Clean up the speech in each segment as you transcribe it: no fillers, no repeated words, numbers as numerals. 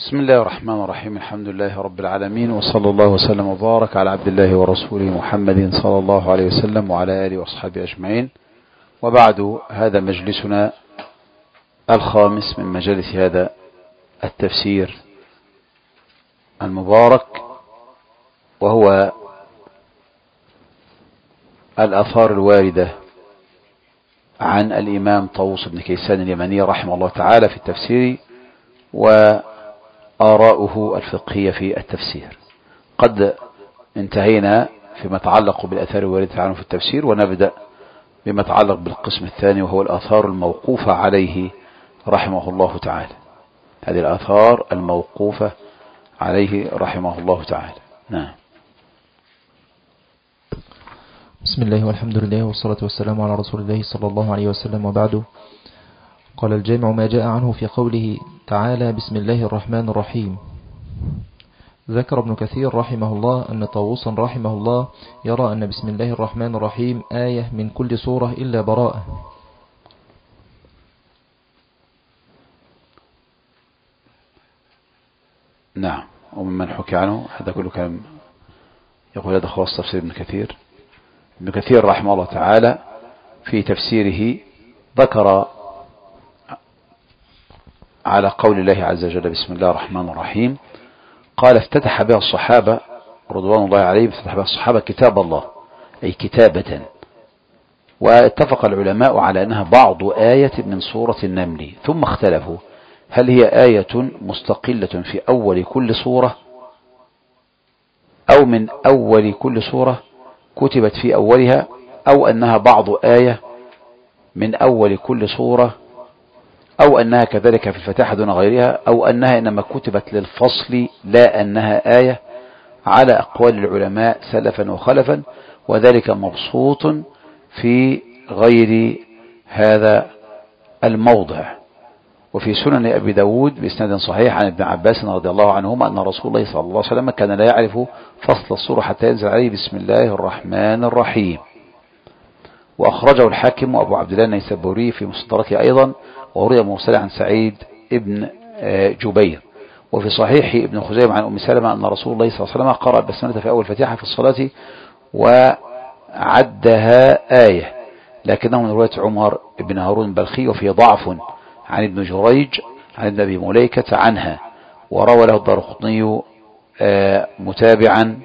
بسم الله الرحمن الرحيم. الحمد لله رب العالمين، وصلى الله وسلم وبارك على عبد الله ورسوله محمد صلى الله عليه وسلم وعلى آله وأصحابه أجمعين. وبعد، هذا مجلسنا الخامس من مجالس هذا التفسير المبارك، وهو الآثار الواردة عن الإمام طاووس بن كيسان اليمني رحمه الله تعالى في التفسير، وآراؤه الفقهية في التفسير. قد انتهينا فيما يتعلق بالآثار الواردة عنه في التفسير، ونبدأ بما يتعلق بالقسم الثاني، وهو الآثار الموقوفة عليه رحمه الله تعالى. هذه الآثار الموقوفة عليه رحمه الله تعالى. نعم. بسم الله والحمد لله والصلاة والسلام على رسول الله صلى الله عليه وسلم، وبعد. قال الجامع ما جاء عنه في قوله تعالى: بسم الله الرحمن الرحيم. ذكر ابن كثير رحمه الله أن طاووسا رحمه الله يرى أن بسم الله الرحمن الرحيم آية من كل سورة إلا براءة. نعم. وممن حكي عنه هذا كله كلام يقول هذا خاص تفسير ابن كثير. ابن كثير رحمه الله تعالى في تفسيره ذكر على قول الله عز وجل: بسم الله الرحمن الرحيم، قال: افتتح بها الصحابة رضوان الله عليهم، افتتح بها الصحابة كتاب الله، أي كتابة. واتفق العلماء على أنها بعض آية من سورة النمل، ثم اختلفوا هل هي آية مستقلة في أول كل سورة، أو من أول كل سورة كتبت في أولها، أو أنها بعض آية من أول كل سورة، أو أنها كذلك في الفاتحة دون غيرها، أو أنها إنما كتبت للفصل لا أنها آية. على أقوال العلماء سلفا وخلفا، وذلك مبسوط في غير هذا الموضع. وفي سنن أبي داود بإسناد صحيح عن ابن عباس رضي الله عنهما أن رسول الله صلى الله عليه وسلم كان لا يعرف فصل السورة حتى ينزل عليه بسم الله الرحمن الرحيم. وأخرجه الحاكم وأبو عبد الله النيسابوري في مستدركه أيضا، وروي مرسلا عن سعيد ابن جبير. وفي صحيح ابن خزيمة عن أم سلمة أن رسول الله صلى الله عليه وسلم قرأ البسملة في أول فتحة في الصلاة وعدها آية، لكنه من رواية عمر بن هارون البلخي، وفيه ضعف عن ابن جريج عن ابن أبي مليكة عنها. وروى له الدارقطني متابعا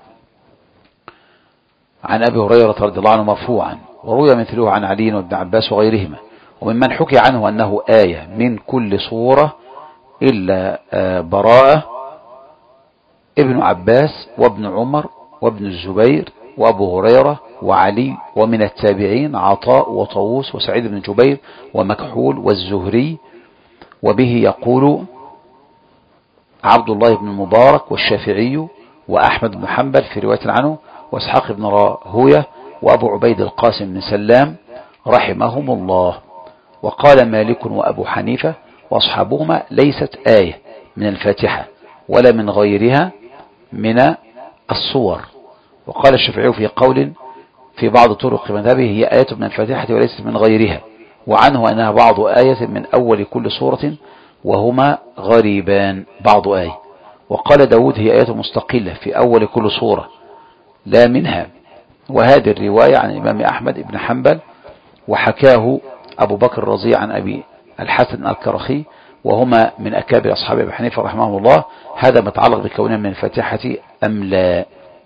عن أبي هريرة رضي الله عنه مرفوعا، وروي مثله عن علي وابن عباس وغيرهما. وممن حكي عنه أنه آية من كل سورة إلا براءة ابن عباس وابن عمر وابن الزبير وأبو هريرة وعلي، ومن التابعين عطاء وطاووس وسعيد بن جبير ومكحول والزهري. وبه يقول عبد الله بن المبارك والشافعي وأحمد بن حنبل في رواية عنه، واسحاق بن راهوية وأبو عبيد القاسم بن سلام رحمهم الله. وقال مالك وأبو حنيفة وأصحابهما ليست آية من الفاتحة ولا من غيرها من الصور. وقال الشافعي في قول في بعض طرق مذهبه هي آية من الفاتحة وليست من غيرها، وعنه أنها بعض آية من أول كل سورة، وهما غريبان بعض آية. وقال داود هي آية مستقلة في أول كل سورة لا منها. وهذه الرواية عن الإمام أحمد بن حنبل، وحكاه أبو بكر الرضي عن أبي الحسن الكرخي، وهما من أكابر أصحاب أبي حنيفة رحمه الله. هذا ما يتعلق بكونها من الفاتحة أم لا.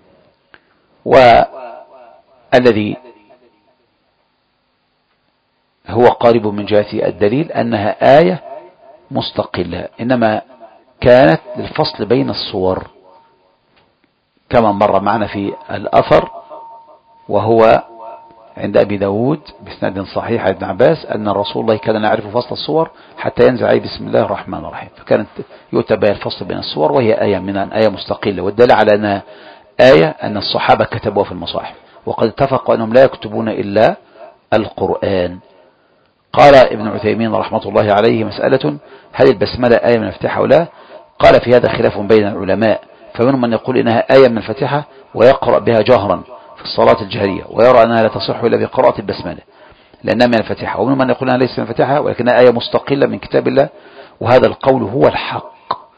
والذي هو قارب من جهة الدليل أنها آية مستقلة، إنما كانت للفصل بين الصور كما مر معنا في الأثر، وهو عند أبي داود بإسناد صحيح عن ابن عباس أن رسول الله كان لا يعرف فصل الصور حتى ينزل عليه بسم الله الرحمن الرحيم، فكانت يؤتى بها الفصل بين الصور، وهي آية من آية مستقلة. والدليل على أنها آية أن الصحابة كتبوها في المصاحف، وقد اتفقوا أنهم لا يكتبون إلا القرآن. قال ابن عثيمين رحمة الله عليه: مسألة هل البسملة آية من الفاتحة أو لا؟ قال في هذا خلاف بين العلماء، فمنهم من يقول إنها آية من الفاتحة ويقرأ بها جهرا في الصلاة الجهرية، ويرى أنها لا تصح إلا بقراءة البسملة لأنها من الفاتحة، ومنهم من يقول أنها ليس من الفاتحة ولكنها آية مستقلة من كتاب الله، وهذا القول هو الحق.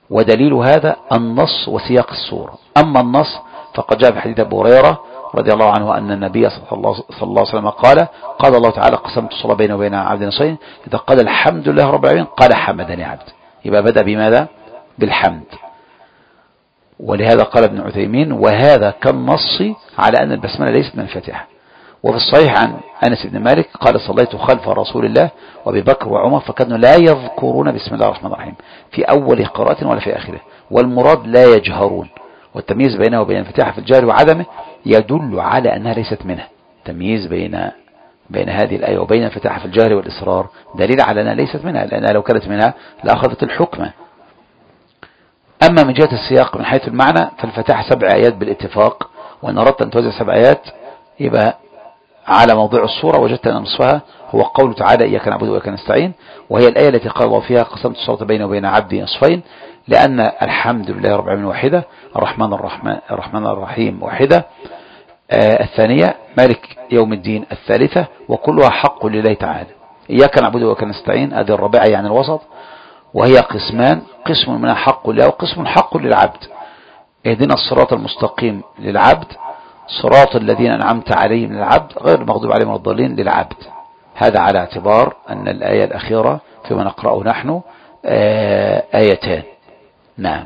ودليل هذا النص وسياق السورة. أما النص فقد جاء في حديث أبو هريرة رضي الله عنه أن النبي صلى الله عليه وسلم قال الله تعالى قسمت الصلاة بيني وبين عبد نصفين، إذا قال الحمد لله رب العالمين قال حمدني عبد، يبقى بدأ بماذا؟ بالحمد. ولهذا قال ابن عثيمين وهذا كالنص على أن البسملة ليست من الفاتحة. وفي الصحيح عن أنس بن مالك قال صليت خلف رسول الله وأبي بكر وعمر فكانوا لا يذكرون بسم الله الرحمن الرحيم في أول قراءة ولا في آخره، والمراد لا يجهرون، والتمييز بينه وبين الفاتحة في الجهر وعدمه يدل على أنها ليست منها. تمييز بين هذه الآية وبين الفاتحة في الجهر والإصرار دليل على أنها ليست منها، لأنها لو كانت منها لأخذت الحكمة. أما من جهة السياق من حيث المعنى فالفاتحة 7 آيات بالاتفاق، وإن أردت أن توزع 7 آيات يبقى على موضوع الصورة وجدت أن نصفها هو قوله تعالى إياك نعبد وإياك نستعين، وهي الآية التي قال الله فيها قسمت الصلاة بيني وبين عبدي نصفين، لأن الحمد لله رب العالمين واحدة، الرحمن الرحيم واحدة، الثانية مالك يوم الدين الثالثة، وكلها حق لله تعالى. إياك نعبد وإياك نستعين هذه الرابعة يعني الوسط، وهي قسمان، قسم منها حق لله وقسم حق للعبد. اهدنا الصراط المستقيم للعبد، صراط الذين أنعمت عليهم للعبد غير المغضوب عليهم ولا الضالين للعبد. هذا على اعتبار أن الآية الأخيرة فيما نقرأه نحن آيتان. نعم،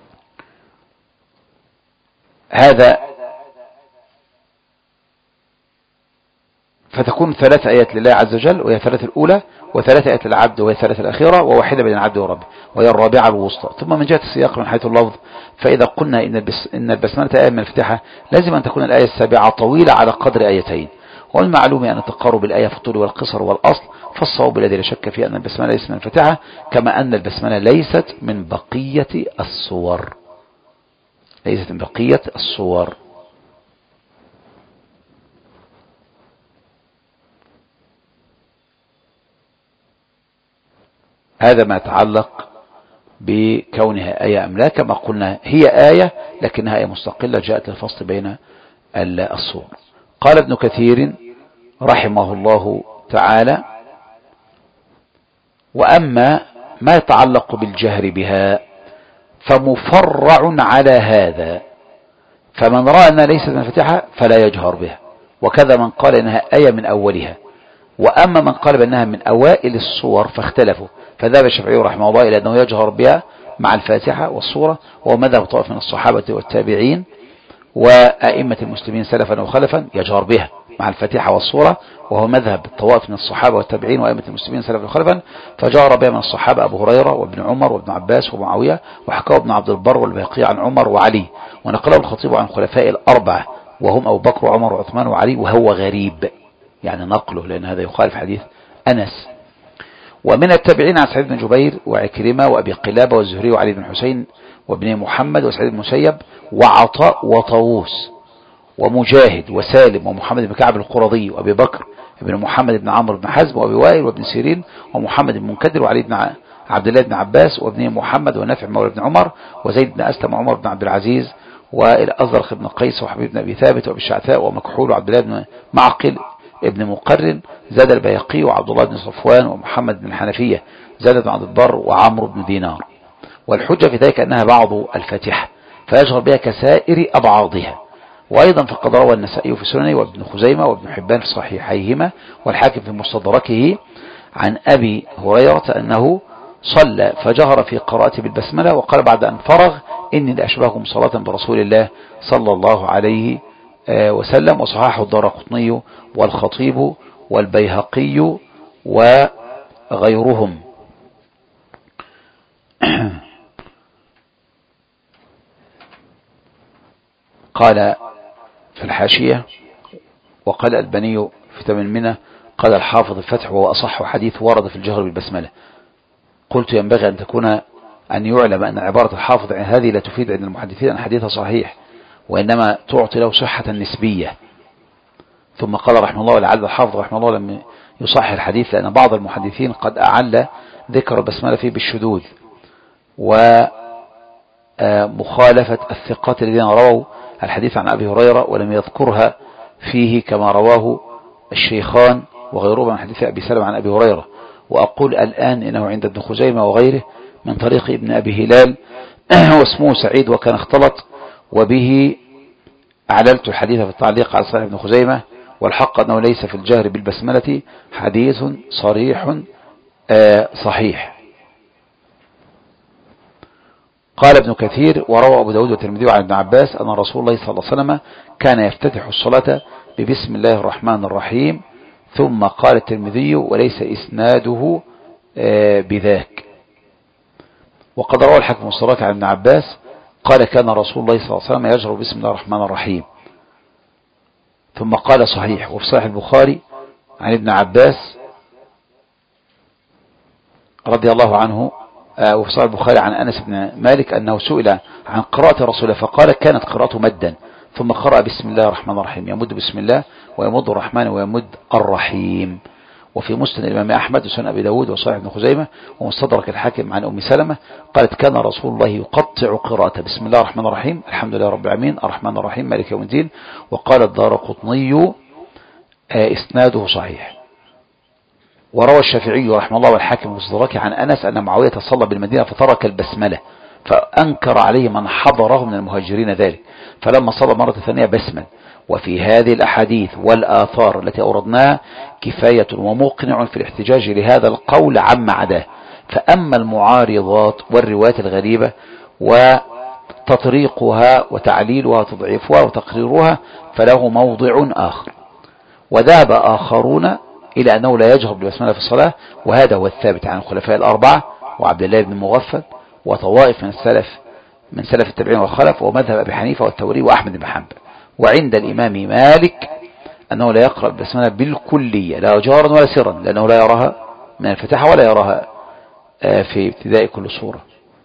هذا فتكون 3 آيات لله عز وجل وهي 3 الأولى، و3 آيات للعبد وهي 3 الأخيرة، وواحدة بين العبد وربه وهي الرابعة الوسطى. ثم من جهة السياق من حيث اللفظ فإذا قلنا إن البسملة آية من الفتحة لازم أن تكون الآية السابعة طويلة على قدر آيتين، والمعلوم أن التقارب الآية في الطول والقصر والأصل، فالصواب الذي لا شك فيه أن البسملة ليست من الفتحة، كما أن البسملة ليست من بقية الصور، ليست من بقية الصور. هذا ما يتعلق بكونها آية أم لا. كما قلنا هي آية لكنها آية مستقلة جاءت للفصل بين الصور. قال ابن كثير رحمه الله تعالى وأما ما يتعلق بالجهر بها فمفرع على هذا، فمن رأى أنها ليست من الفاتحة فلا يجهر بها، وكذا من قال إنها آية من أولها. وأما من قال بأنها من أوائل الصور فاختلفوا، فذهب الشافعي رحمه الله إلى أنه يجهر بها مع الفاتحة والصورة، وهو مذهب طائف من الصحابة والتابعين وأئمة المسلمين سلفا وخلفا يجهر بها مع الفاتحة والصورة، وهو مذهب طوائف من الصحابة والتابعين وأئمة المسلمين سلفا وخلفا. فجهر بها من الصحابة أبو هريرة وابن عمر وابن عباس ومعاوية، وحكاه ابن عبد البر والبيهقي عن عمر وعلي، ونقله الخطيب عن خلفاء الأربعة وهم أبو بكر وعمر وعثمان وعلي، وهو غريب يعني نقله لأن هذا يخالف حديث أنس. ومن التابعين عن سعيد بن جبير وعكرمة وأبي قلابة والزهري وعلي بن حسين وابن محمد وسعيد بن مسيب وعطاء وطاووس ومجاهد وسالم ومحمد بن كعب القرظي وأبي بكر بن محمد بن عمرو بن حزم وأبي وائل وابن سيرين ومحمد بن منكدر وعلي بن عبد الله بن عباس وابن محمد ونافع مولى بن عمر وزيد بن أسلم وعمر بن عبد العزيز والأزرق بن قيس وحبيب بن أبي ثابت وأبي الشعثاء ومكحول وعبد الله بن معقل ابن مقرن. زاد البيهقي وعبد الله بن صفوان ومحمد بن الحنفية، زاد بن عبد البر وعمرو بن دينار. والحجة في ذلك أنها بعض الفاتحة فيجهر بها كسائر أبعاضها. وأيضا فقد روى النسائي في سننه وابن خزيمة وابن حبان في صحيحيهما والحاكم في مستدركه عن أبي هريرة أنه صلى فجهر في قراءته بالبسملة وقال بعد أن فرغ إني لأشبهكم صلاة برسول الله صلى الله عليه وسلم. وصححه الدارقطني والخطيب والبيهقي وغيرهم. قال في الحاشية وقال الألباني في تمام المنة قال الحافظ الفتح وهو أصح حديث ورد في الجهر بالبسملة. قلت ينبغي أن يعلم أن عبارة الحافظ عن هذه لا تفيد عند المحدثين أن حديثها صحيح، وإنما تعطي له صحة نسبية. ثم قال رحمه الله ولعل الحافظ رحمه الله لم يصحح الحديث لأن بعض المحدثين قد أعل ذكر البسملة فيه بالشذوذ ومخالفة الثقات الذين رووا الحديث عن أبي هريرة ولم يذكرها فيه كما رواه الشيخان وغيرهما من حديث أبي سلمة عن أبي هريرة. وأقول الآن إنه عند ابن خزيمة وغيره من طريق ابن أبي هلال واسمه سعيد وكان اختلط، وبه أعللت الحديث في التعليق على صحيح ابن خزيمة، والحق أنه ليس في الجهر بالبسملة حديث صريح صحيح. قال ابن كثير: وروى أبو داود والترمذي عن ابن عباس أن رسول الله صلى الله عليه وسلم كان يفتتح الصلاة ببسم الله الرحمن الرحيم، ثم قال الترمذي: وليس إسناده بذاك. وقد روى الحاكم الصلاة عن ابن عباس قال: كان رسول الله صلى الله عليه وسلم يجهر بسم الله الرحمن الرحيم، ثم قال: صحيح. وفي صحيح البخاري عن ابن عباس رضي الله عنه، وفي صحيح البخاري عن أنس بن مالك أنه سئل عن قراءة رسوله فقال: كانت قراءته مدا، ثم قرأ بسم الله الرحمن الرحيم، يمد بسم الله ويمد الرحمن ويمد الرحيم. وفي مسند الإمام أحمد وسنن أبي داود وصحيح ابن خزيمة ومستدرك الحاكم عن أم سلمة قالت: كان رسول الله يقطع قراءة بسم الله الرحمن الرحيم، الحمد لله رب العالمين الرحمن الرحيم مالك يوم الدين. وقال الدارقطني: إسناده صحيح. وروى الشافعي رحمه الله والحاكم المستدرك عن أنس أن معاوية صلى بالمدينة فترك البسملة، فأنكر عليه من حضره من المهاجرين ذلك، فلما صلى مرة ثانية بسمل. وفي هذه الأحاديث والآثار التي أوردناها كفاية ومقنع في الاحتجاج لهذا القول عما عداه. فأما المعارضات والروايات الغريبة وتطريقها وتعليلها وتضعيفها وتقريرها فله موضع آخر. وذهب آخرون إلى أنه لا يجهر بالبسملة في الصلاة، وهذا هو الثابت عن الخلفاء الأربعة وعبد الله بن مغفل وطوائف من سلف التابعين والخلف، ومذهب أبي حنيفة والثوري وأحمد بن حنبل. وعند الإمام مالك أنه لا يقرأ بالبسملة بالكلية لا جهرا ولا سرا، لأنه لا يراها من الفتحة ولا يراها في ابتداء كل سورة،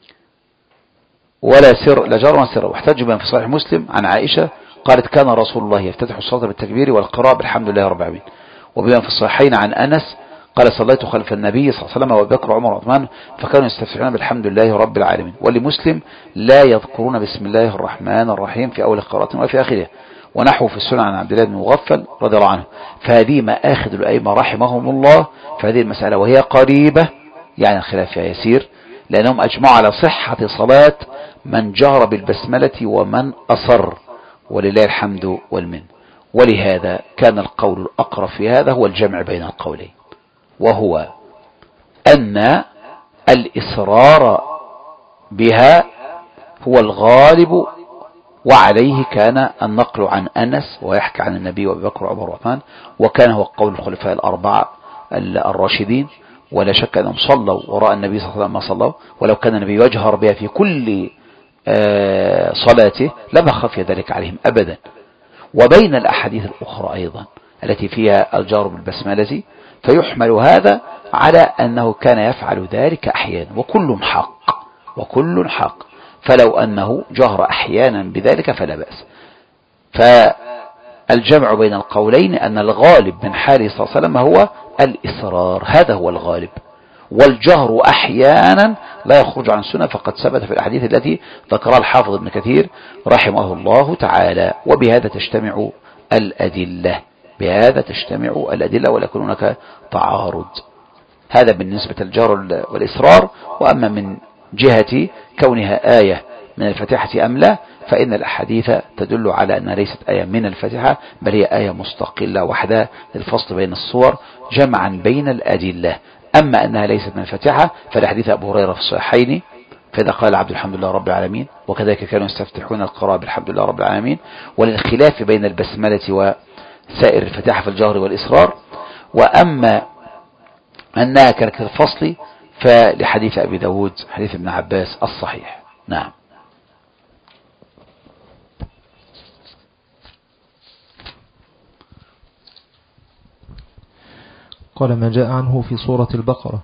ولا سر لا جهرا ولا سرا. واحتج بهم في صحيح مسلم عن عائشة قالت: كان رسول الله يفتتح الصلاة بالتكبير والقراءة بالحمد لله رب العالمين. وبما في الصحيحين عن أنس قال: صليت خلف النبي صلى الله عليه وسلم وأبي بكر وعمر وعثمان فكانوا يستفتحون بالحمد لله رب العالمين. ولمسلم: لا يذكرون بسم الله الرحمن الرحيم في أول القراءة وفي آخرها. ونحو في السنة عن عبد الله بن مغفل رضي الله عنه. فهذه مآخذ الأئمة رحمهم الله في هذه المسألة، وهي قريبة يعني الخلاف فيها يسير، لأنهم أجمعوا على صحة صلاة من جهر بالبسملة ومن أصر، ولله الحمد والمن. ولهذا كان القول الأقرب في هذا هو الجمع بين القولين، وهو أن الإصرار بها هو الغالب، وعليه كان النقل عن أنس ويحكي عن النبي وأبي بكر وعمر وعثمان، وكان هو قول الخلفاء الأربعة الراشدين. ولا شك أنهم صلوا وراء النبي صلى الله عليه وسلم ما صلوا، ولو كان النبي يجهر بها في كل صلاته لما خفي ذلك عليهم أبدا. وبين الأحاديث الأخرى أيضا التي فيها الجهر بالبسملة فيحمل هذا على أنه كان يفعل ذلك أحيانا، وكل حق، فلو أنه جهر أحيانا بذلك فلا بأس. فالجمع بين القولين أن الغالب من حاله صلى الله عليه وسلم هو الإصرار، هذا هو الغالب، والجهر أحيانا لا يخرج عن السنة، فقد ثبت في الأحاديث التي ذكرها الحافظ ابن كثير رحمه الله تعالى. وبهذا تجتمع الأدلة، ولا يكون هناك تعارض. هذا بالنسبة للجهر والإصرار. وأما من جهة كونها آية من الفاتحة أم لا، فإن الأحاديث تدل على أنها ليست آية من الفاتحة، بل هي آية مستقلة وحدها للفصل بين الصور جمعا بين الأدلة. أما أنها ليست من الفاتحة فالحديث أبو هريرة في الصحيحين: فإذا قال عبد الحمد لله رب العالمين، وكذلك كانوا يستفتحون القراءة بالحمد لله رب العالمين. وللخلاف بين البسملة وسائر الفاتحة في الجهر والإصرار. وأما أنها كانت الفصل فلحديث أبي داود حديث ابن عباس الصحيح. نعم. قال: ما جاء عنه في سورة البقرة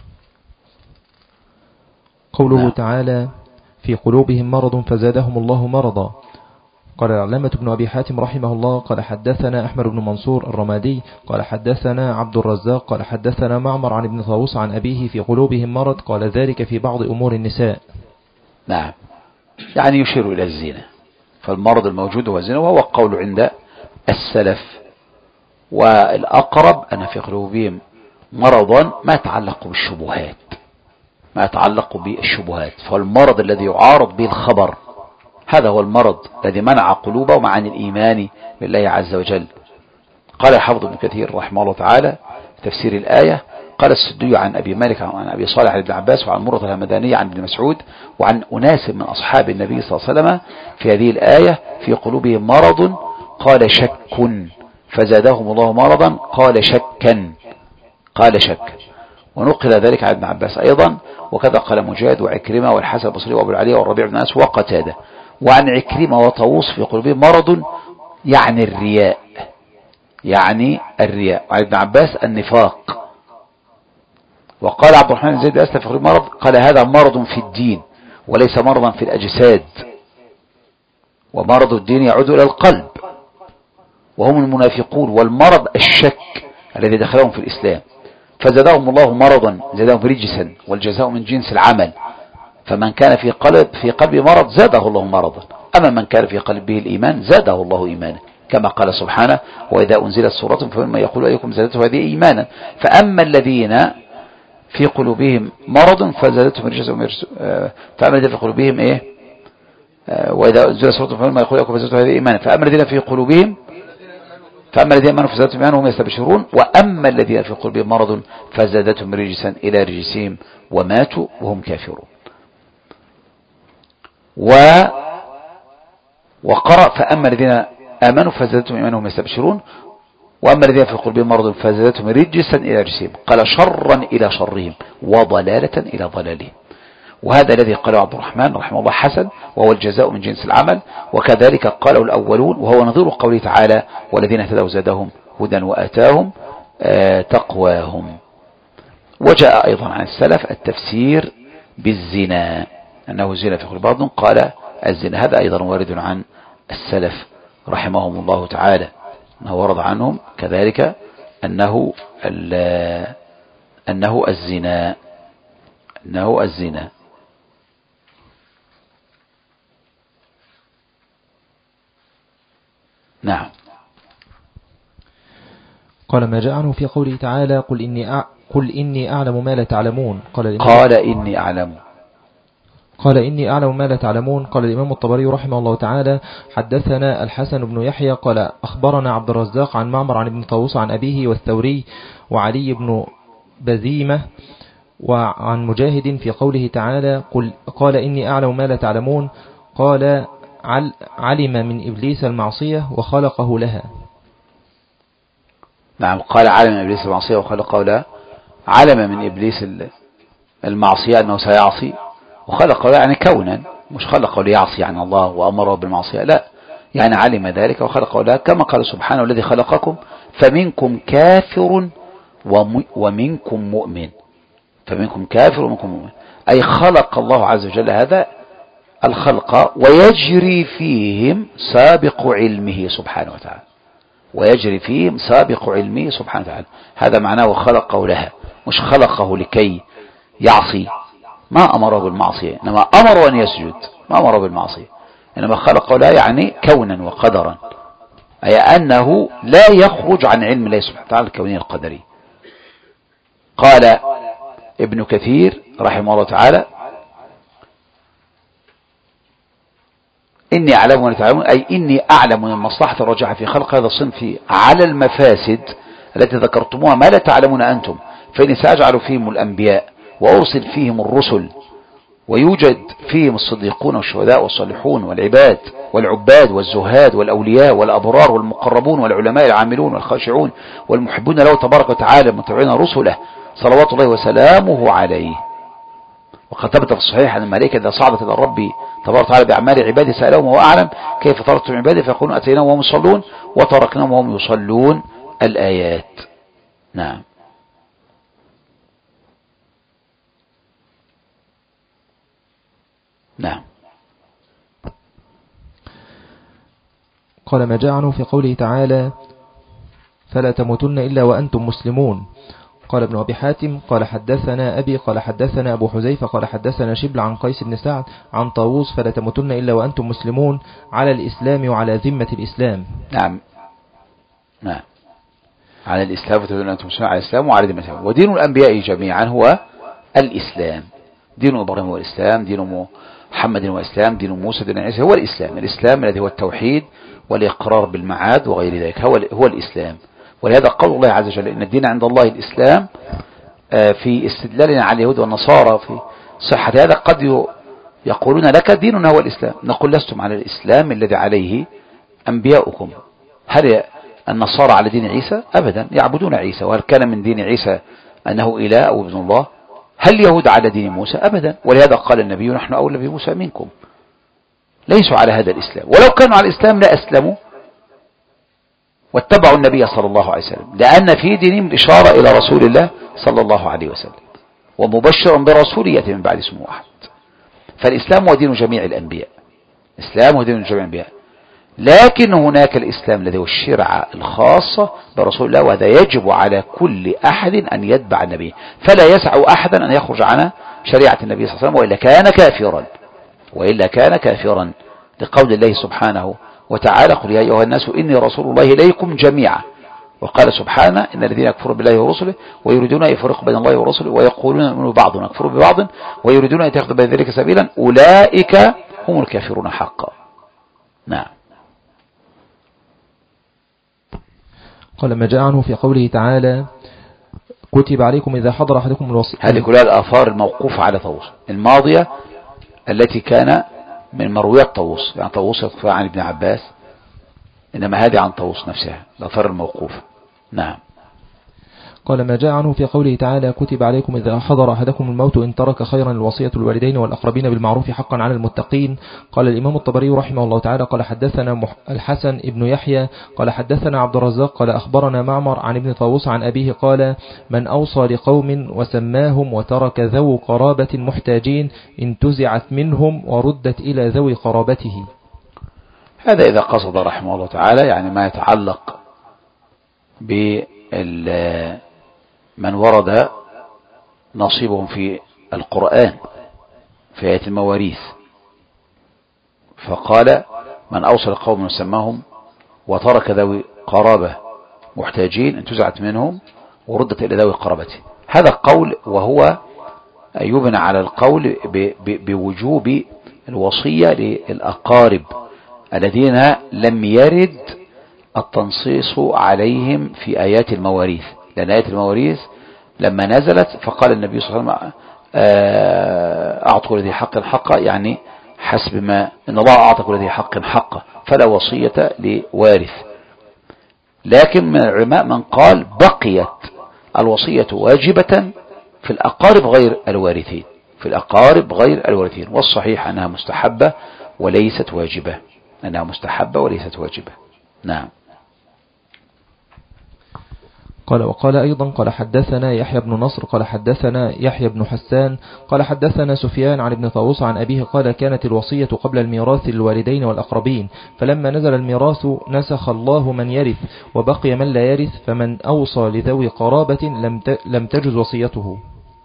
قوله تعالى: في قلوبهم مرض فزادهم الله مرضا. قال العلامة ابن أبي حاتم رحمه الله: قال حدثنا أحمد بن منصور الرمادي قال حدثنا عبد الرزاق قال حدثنا معمر عن ابن طاووس عن أبيه: في قلوبهم مرض، قال ذلك في بعض أمور النساء. نعم، يعني يشير إلى الزنا، فالمرض الموجود هو الزنا، وهو القول عند السلف. والأقرب أن في قلوبهم مرضا ما يتعلق بالشبهات، ما يتعلق بالشبهات. فالمرض الذي يعارض به الخبر هذا هو المرض الذي منع قلوبهم عن الإيمان بالله عز وجل. قال الحافظ ابن كثير رحمه الله تعالى في تفسير الآية: قال السدي عن أبي مالك عن أبي صالح عن ابن عباس وعن مرة الهمداني عن ابن مسعود وعن أناس من أصحاب النبي صلى الله عليه وسلم في هذه الآية: في قلوبهم مرض قال شك فزادهم الله مرضا قال شك. ونقل ذلك عن ابن عباس أيضا، وكذا قال مجاهد وعكرمة والحسن البصري وأبو العلي والربيع بن أنس وقتادة. وعن عكرمة وطاووس: في قلوبهم مرض يعني الرياء، وعن ابن عباس النفاق. وقال عبد الرحمن بن زيد أسلم في قلوبهم مرض، قال هذا مرض في الدين وليس مرضا في الأجساد، ومرض الدين يعود إلى القلب وهم المنافقون، والمرض الشك الذي دخلهم في الإسلام. فزادهم الله مرضا زادهم رجسا، والجزاء من جنس العمل. فمن كان في قلبه مرض زاده الله مرضا، أما من كان في قلبه الإيمان زاده الله إيمانا، كما قال سبحانه: وإذا أنزلت سورة فمما يقول أيكم زادته هذه إيمانا. فأما الذين في قلوبهم مرض فزادتهم رجسا، فأما الذين في قلوبهم وإذا أنزلت سورة فمما يقول أيكم زادته هذه إيمانا. فأما الذين في قلوبهم آمنوا فزادتهم إيمانا وهم يستبشرون. وأما الذين في قلوبهم مرض فزادتهم رجسا إلى رجسهم وماتوا وهم كافرون. وقرأ: فأما الذين آمنوا فزادتهم إيمانا وهم يستبشرون، وأما الذين في قلوبهم مرض فزادتهم رجسا إلى رجسهم. قال: شرا إلى شرهم وضلالة إلى ضلالهم. وهذا الذي قاله عبد الرحمن رحمه الله حسن، وهو الجزاء من جنس العمل. وكذلك قاله الأولون، وهو نظير قوله تعالى: والذين اهتدوا زادهم هدى وآتاهم تقواهم. وجاء أيضا عن السلف التفسير بالزنا، أنه زنا في قلوب بعضهم، قال الزنا. هذا أيضا وارد عن السلف رحمهم الله تعالى، أنه ورد عنهم كذلك أنه الزنا. نعم. قال: ما جاء عنه في قوله تعالى: قل إني أعلم ما لا تعلمون. قال إني أعلم ما لا تعلمون. قال الإمام الطبري رحمه الله تعالى: حدثنا الحسن بن يحيى قال أخبرنا عبد الرزاق عن معمر عن ابن طاووس عن أبيه والثوري وعلي بن بزيمة وعن مجاهد في قوله تعالى: قال إني أعلم ما لا تعلمون. قال: علم من إبليس المعصية وخلقه لها. نعم، قال علم من إبليس المعصية وخلقه لها. علم من إبليس المعصية أنه سيعصي، وخلقه لها يعني كونا، مش خلقه ليعصي يعني الله وأمره بالمعصية، لا، يعني علم ذلك وخلقه لها، كما قال سبحانه: الذي خلقكم فمنكم كافر ومنكم مؤمن. فمنكم كافر ومنكم مؤمن، أي خلق الله عز وجل هذا الخلق ويجري فيهم سابق علمه سبحانه وتعالى، هذا معناه خلقه لها، مش خلقه لكي يعصي، ما أمره بالمعصية، إنما أمره أن يسجد، ما أمره بالمعصية، إنما خلقه لها يعني كونا وقدرا، أي أنه لا يخرج عن علم الله سبحانه وتعالى الكوني القدري. قال ابن كثير رحمه الله تعالى: إني أعلم ولا تعلمون، أي إني أعلم من مصلحة الرجاحة في خلق هذا الصنف على المفاسد التي ذكرتموها ما لا تعلمون أنتم، فإني سأجعل فيهم الأنبياء وأرسل فيهم الرسل، ويوجد فيهم الصديقون والشهداء والصالحون والعباد والزهاد والأولياء والأبرار والمقربون والعلماء العاملون والخاشعون والمحبون له تبارك وتعالى متبعين رسله صلوات الله وسلامه عليه. وقد ثبت في الصحيح أن الملائكة إذا صعدت إلى الرب تبارك وتعالى بأعمال عباده سألهم وهو أعلم كيف تركتم عبادي، فيقولون أتيناهم وهم يصلون وتركناهم وهم يصلون. الآيات. نعم. قال: ما جاء عنه في قوله تعالى: فلا تموتن إلا وأنتم مسلمون. قال ابن أبي حاتم: قال حدثنا أبي قال حدثنا أبو حذيفة قال حدثنا شبل عن قيس بن سعد عن طاووس: فلا تموتن إلا وأنتم مسلمون، على الإسلام وعلى ذمة الإسلام. نعم، على الإسلام، فتدون أنتم مسلمون على الإسلام وعلى ذمة الإسلام. ودين الأنبياء جميعا هو الإسلام، دين إبراهيم هو الإسلام، دين محمد هو الإسلام، دين موسى دين عيسى هو الإسلام. الإسلام الذي هو التوحيد والإقرار بالمعاد وغير ذلك هو الإسلام. ولهذا قول الله عز وجل إن الدين عند الله الإسلام في استدلالنا على اليهود والنصارى في صحة هذا قد يقولون لك ديننا هو الإسلام، نقول لستم على الإسلام الذي عليه أنبياؤكم. هل النصارى على دين عيسى؟ أبدا، يعبدون عيسى. وهل كان من دين عيسى أنه إله أو ابن الله؟ هل اليهود على دين موسى؟ أبدا. ولهذا قال النبي نحن أولى بموسى منكم، ليسوا على هذا الإسلام. ولو كانوا على الإسلام لا أسلموا واتبعوا النبي صلى الله عليه وسلم، لأن في دينهم الإشارة إلى رسول الله صلى الله عليه وسلم، ومبشرا برسول يأتي من بعد اسمه أحمد. فالإسلام هو دين جميع الأنبياء، الإسلام هو دين جميع الأنبياء، لكن هناك الإسلام الذي هو الشرعة الخاصة برسول الله، وهذا يجب على كل أحد أن يتبع النبي، فلا يسع أحدا أن يخرج عن شريعة النبي صلى الله عليه وسلم وإلا كان كافرا لقول الله سبحانه وتعالى قل يا أيها الناس إني رسول الله إليكم جميعا. وقال سبحانه إن الذين يكفروا بالله ورسله ويريدون أن يفرقوا بين الله ورسله ويقولون نؤمن ببعض ونكفر ببعض ويريدون أن يتخذوا بين ذلك سبيلا أولئك هم الكافرون حقا. نعم. قال ما جاء عنه في قوله تعالى كتب عليكم إذا حضر أحدكم الوصية. هذه كلها الآثار الموقوفة على طاووس الماضية التي كان من مرويات طاووس، يعني طاووس يقفى عن ابن عباس، إنما هذه عن طاووس نفسها الآثار الموقوفة. نعم. قال ما جاء عنه في قوله تعالى كتب عليكم إذا حضر أحدكم الموت إن ترك خيرا الوصية الوالدين والأقربين بالمعروف حقا على المتقين. قال الإمام الطبري رحمه الله تعالى قال حدثنا الحسن ابن يحيى قال حدثنا عبد الرزاق قال أخبرنا معمر عن ابن طاووس عن أبيه قال من أوصى لقوم وسماهم وترك ذو قرابة محتاجين انتزعت منهم وردت إلى ذوي قرابته. هذا إذا قصد رحمه الله تعالى يعني ما يتعلق من ورد نصيبهم في القرآن في آية المواريث، فقال من أوصل قوم وسماهم وترك ذوي قرابة محتاجين انتزعت منهم وردت إلى ذوي قرابته. هذا قول وهو يبنى على القول بوجوب الوصية للأقارب الذين لم يرد التنصيص عليهم في آيات المواريث، لأن آيات المواريث لما نزلت فقال النبي صلى الله عليه وسلم أعطوا كل ذي حق حقه، يعني حسب ما إن الله أعطى كل ذي حق حقه فلا وصية لوارث. لكن من العلماء من قال بقيت الوصية واجبة في الأقارب غير الوارثين، في الأقارب غير الوارثين، والصحيح أنها مستحبة وليست واجبة، أنها مستحبة وليست واجبة. نعم. قال وقال أيضا قال حدثنا يحيى بن نصر قال حدثنا يحيى بن حسان قال حدثنا سفيان عن ابن طاووس عن أبيه قال كانت الوصية قبل الميراث للوالدين والأقربين، فلما نزل الميراث نسخ الله من يرث وبقي من لا يرث، فمن أوصى لذوي قرابة لم تجز وصيته.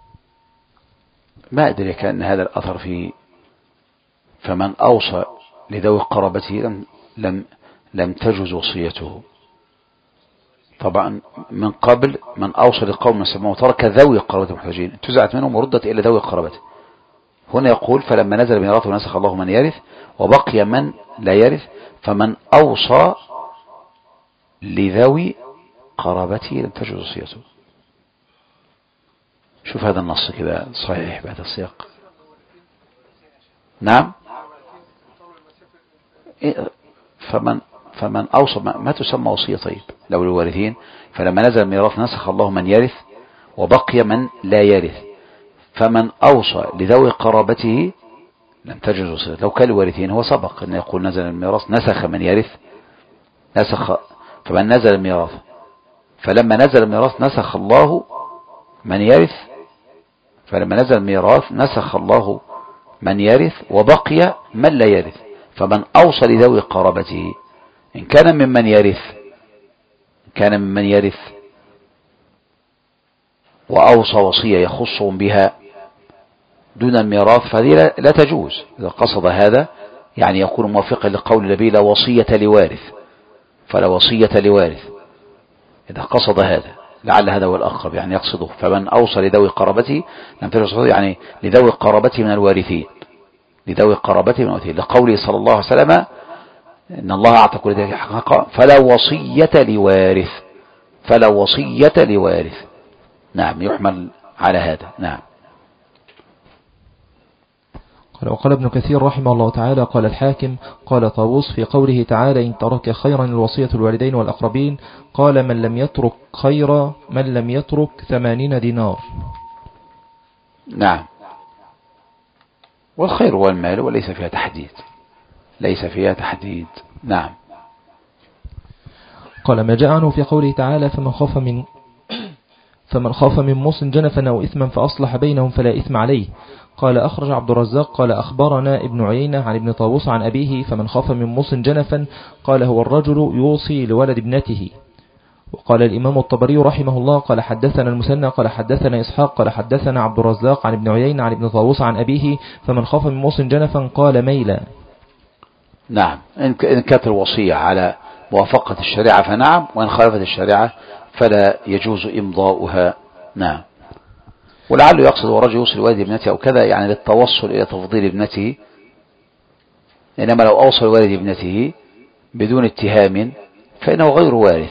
ما أدري كأن هذا الأثر في فمن أوصى لذوي قرابته لم تجز وصيته. طبعا من قبل من أوصى لقوم وسماه وترك ذوي قرابة محتاجين انتزعت منهم وردت إلى ذوي قرابته. هنا يقول فلما نزل ميراثه نسخ الله من يرث وبقي من لا يرث، فمن أوصى لذوي قرابته لم تجز وصيته. شوف هذا النص كذا صحيح بهذا السياق. نعم. فمن أوصى ما تسمى وصية طيب لو الوارثين، فلما نزل الميراث نسخ الله من يرث وبقي من لا يرث، فمن أوصى لذوي قرابته لم تجز وصية. لو كان الوارثين هو سبق أن يقول نزل الميراث نسخ من يرث، نسخ فمن نزل الميراث فلما نزل الميراث نسخ الله من يرث، فلما نزل الميراث نسخ الله من يرث وبقي من لا يرث، فمن أوصى لذوي قرابته إن كان ممن يرث وأوصى وصية يخصهم بها دون الميراث فهذه لا تجوز. إذا قصد هذا يعني يكون موافقا لقول النبي لا وصية لوارث، فلا وصية لوارث إذا قصد هذا. لعل هذا هو الأقرب، يعني يقصده فمن أوصى لذوي قرابته يعني لذوي قرابته من الوارثين، لذوي قرابته من الوارثين، لقوله صلى الله عليه وسلم إن الله أعطى كل ذي حقا فلا وصية لوارث، فلا وصية لوارث. نعم، يحمل على هذا. نعم. وقال ابن كثير رحمه الله تعالى قال الحاكم قال طاووس في قوله تعالى إن ترك خيرا الوصية الوالدين والأقربين قال من لم يترك خيرا من لم يترك 80 دينار. نعم، والخير هو المال وليس فيها تحديد، ليس فيها تحديد. نعم. قال ما جاء عنه في قوله تعالى فمن خاف من موص جنفا أو إثما فأصلح بينهم فلا إثم عليه. قال أخرج عبد الرزاق قال أخبرنا ابن عيينة عن ابن طاووس عن أبيه فمن خاف من موص جنفا قال هو الرجل يوصي لولد ابنته. وقال الإمام الطبري رحمه الله قال حدثنا المثنى قال حدثنا إسحاق قال حدثنا عبد الرزاق عن ابن عيينة عن ابن طاووس عن أبيه فمن خاف من موص جنفا قال ميلا. نعم، إن كانت الوصية على موافقة الشريعة فنعم، وإن خالفت الشريعة فلا يجوز إمضاؤها. نعم. ولعله يقصد ورجل يوصل والد ابنته أو كذا، يعني للتوصل إلى تفضيل ابنته، إنما لو أوصل والد ابنته بدون اتهام فإنه غير وارث،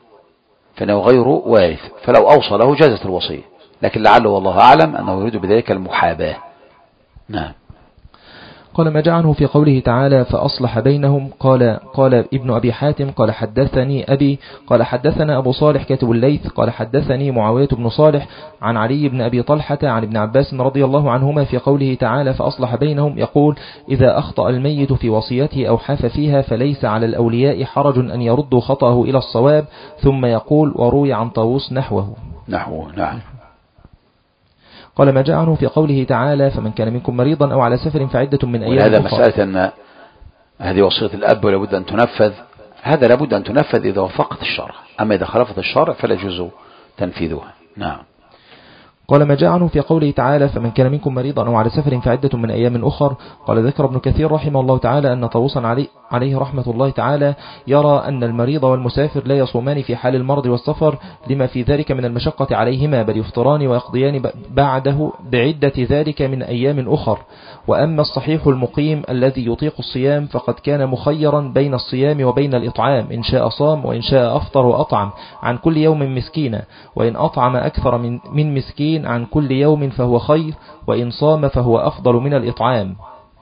فلو أوصله جازت الوصية، لكن لعله والله أعلم أنه يريد بذلك المحاباة. نعم. قال ما جاء عنه في قوله تعالى فأصلح بينهم قال ابن أبي حاتم قال حدثني أبي قال حدثنا أبو صالح كاتب الليث قال حدثني معاوية بن صالح عن علي بن أبي طلحة عن ابن عباس رضي الله عنهما في قوله تعالى فأصلح بينهم يقول إذا أخطأ الميت في وصيته أو حاف فيها فليس على الأولياء حرج أن يردوا خطأه إلى الصواب، ثم يقول وروي عن طاووس نحوه. نعم. قال ما جاء عنه في قوله تعالى فمن كان منكم مريضا أو على سفر فعدة من أيام وهذا أخرى. مسألة أن هذه وصية الأب ولابد أن تنفذ، هذا لابد أن تنفذ إذا وافقت الشرع، أما إذا خالفت الشرع فلا يجوز تنفيذها. نعم. قال ما جاء عنه في قوله تعالى فمن كان منكم مريضا أو على سفر فعدة من أيام أخر. قال ذكر ابن كثير رحمه الله تعالى أن طاووسا عليه رحمة الله تعالى يرى أن المريض والمسافر لا يصومان في حال المرض والسفر لما في ذلك من المشقة عليهما، بل يفطران ويقضيان بعده بعدة ذلك من أيام أخر. وأما الصحيح المقيم الذي يطيق الصيام فقد كان مخيرا بين الصيام وبين الإطعام، إن شاء صام وإن شاء أفطر وأطعم عن كل يوم مسكينا، وإن أطعم أكثر من مسكين عن كل يوم فهو خير، وإن صام فهو أفضل من الإطعام.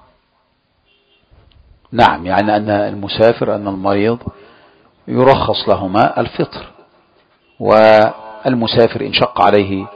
نعم، يعني أن المسافر أن المريض يرخص لهما الفطر، والمسافر إن شق عليه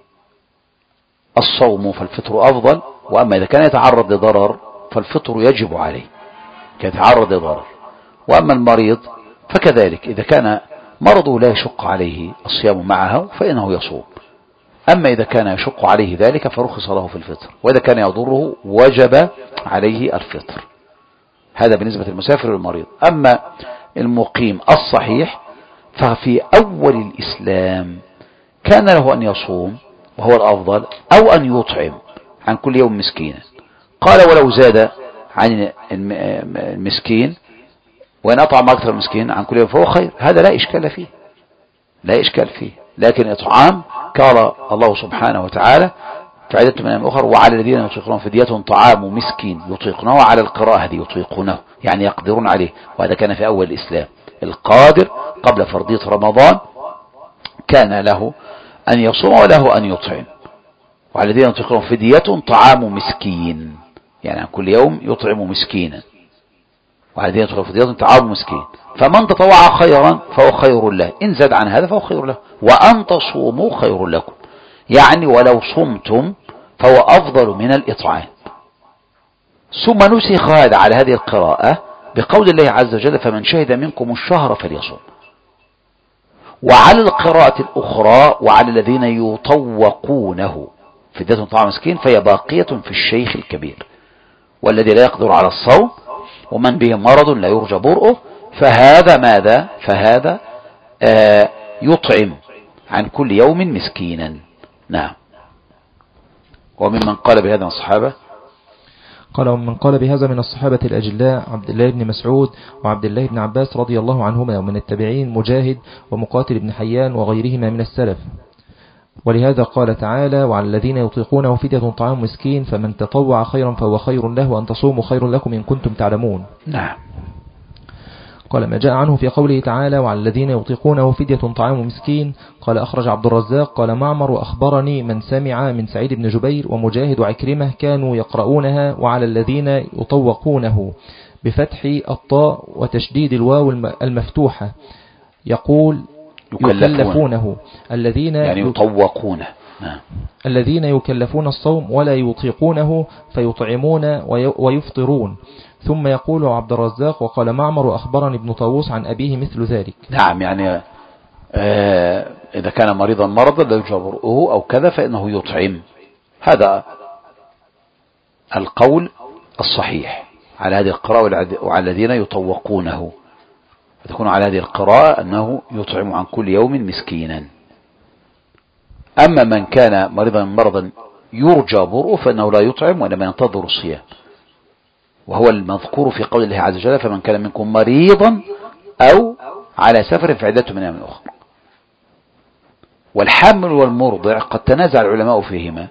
الصوم فالفطر أفضل، وأما إذا كان يتعرض لضرر فالفطر يجب عليه كيتعرض لضرر. وأما المريض فكذلك إذا كان مرضه لا يشق عليه الصيام معه فإنه يصوم، أما إذا كان يشق عليه ذلك فرخص له في الفطر، وإذا كان يضره وجب عليه الفطر. هذا بالنسبة للمسافر والمريض. أما المقيم الصحيح ففي أول الإسلام كان له أن يصوم وهو الأفضل، أو أن يطعم عن كل يوم مسكينا. قال ولو زاد عن المسكين وإن أطعم أكثر المسكين عن كل يوم فهو خير، هذا لا إشكال فيه. لكن إطعام قال الله سبحانه وتعالى فعدة من أيام أخر وعلى الذين يطيقون فدية طعام مسكين يطيقونه، وعلى القراءة هذه يطيقونه يعني يقدرون عليه، وهذا كان في أول الإسلام. القادر قبل فرضية رمضان كان له أن يصوم وله أن يطعم، وعلى الذين يطيقون فدية طعام مسكين يعني عن كل يوم يطعم مسكينا، وعلى الذين يطيقون فدية طعام مسكين. فمن تطوع خيرا فهو خير له، إن زاد عن هذا فهو خير له، وأن تصوموا خير لكم، يعني ولو صمتم فهو أفضل من الإطعام. ثم نسخ هذا على هذه القراءة بقول الله عز وجل فمن شهد منكم الشهر فليصوم. وعلى القراءة الأخرى وعلى الذين يطوقونه فدية طعام مسكين فهي باقية في الشيخ الكبير والذي لا يقدر على الصوم ومن به مرض لا يرجى برؤه، فهذا ماذا؟ فهذا يطعم عن كل يوم مسكينا. نعم. وممن قال بهذا الصحابة قال ومن قال بهذا من الصحابة الأجلاء عبد الله بن مسعود وعبد الله بن عباس رضي الله عنهما، ومن التابعين مجاهد ومقاتل بن حيان وغيرهما من السلف. ولهذا قال تعالى وعلى الذين يطيقونه فدية طعام مسكين فمن تطوع خيرا فهو خير له وأن تصوموا خير لكم إن كنتم تعلمون. نعم. قال ما جاء عنه في قوله تعالى وعلى الذين يطيقونه فدية طعام مسكين. قال أخرج عبد الرزاق قال معمر وأخبرني من سمع من سعيد بن جبير ومجاهد وعكرمة كانوا يقرؤونها وعلى الذين يطوقونه بفتح الطاء وتشديد الواو المفتوحة يقول يكلفونه الذين يعني يطوقونه. نعم. الذين يكلفون الصوم ولا يطيقونه فيطعمون ويفطرون. ثم يقول عبد الرزاق وقال معمر وأخبرني ابن طاووس عن أبيه مثل ذلك. نعم. يعني إذا كان مريضا مرضا لا يجبره أو كذا فإنه يطعم. هذا القول الصحيح على هذه القراءة وعلى الذين يطوقونه، فتكون على هذه القراءة أنه يطعم عن كل يوم مسكينا. أما من كان مريضا مرضا يرجى برؤه فإنه لا يطعم وإنما ينتظر الصيام، وهو المذكور في قول الله عز وجل فمن كان منكم مريضا أو على سفر فعدة من أيام أخرى. والحامل والمرضع قد تنازع العلماء فيهما،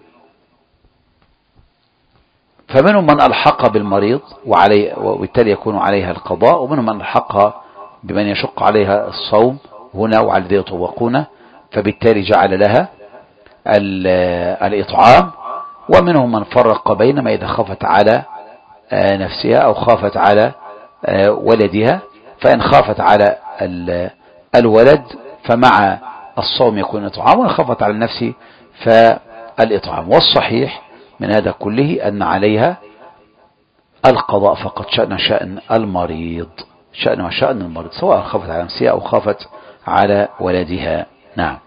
فمنهم من ألحق بالمريض وبالتالي يكون عليها القضاء، ومنهم من ألحقها بمن يشق عليها الصوم هنا وعلى الذين يطوقونه فبالتالي جعل لها الإطعام، ومنهم من فرق بين ما إذا خافت على نفسها أو خافت على ولدها، فإن خافت على الولد فمع الصوم يكون إطعام، وإن خافت على النفس فالإطعام. والصحيح من هذا كله أن عليها القضاء فقط، شأن المريض، شأن المريض سواء خافت على نفسها أو خافت على ولدها. نعم.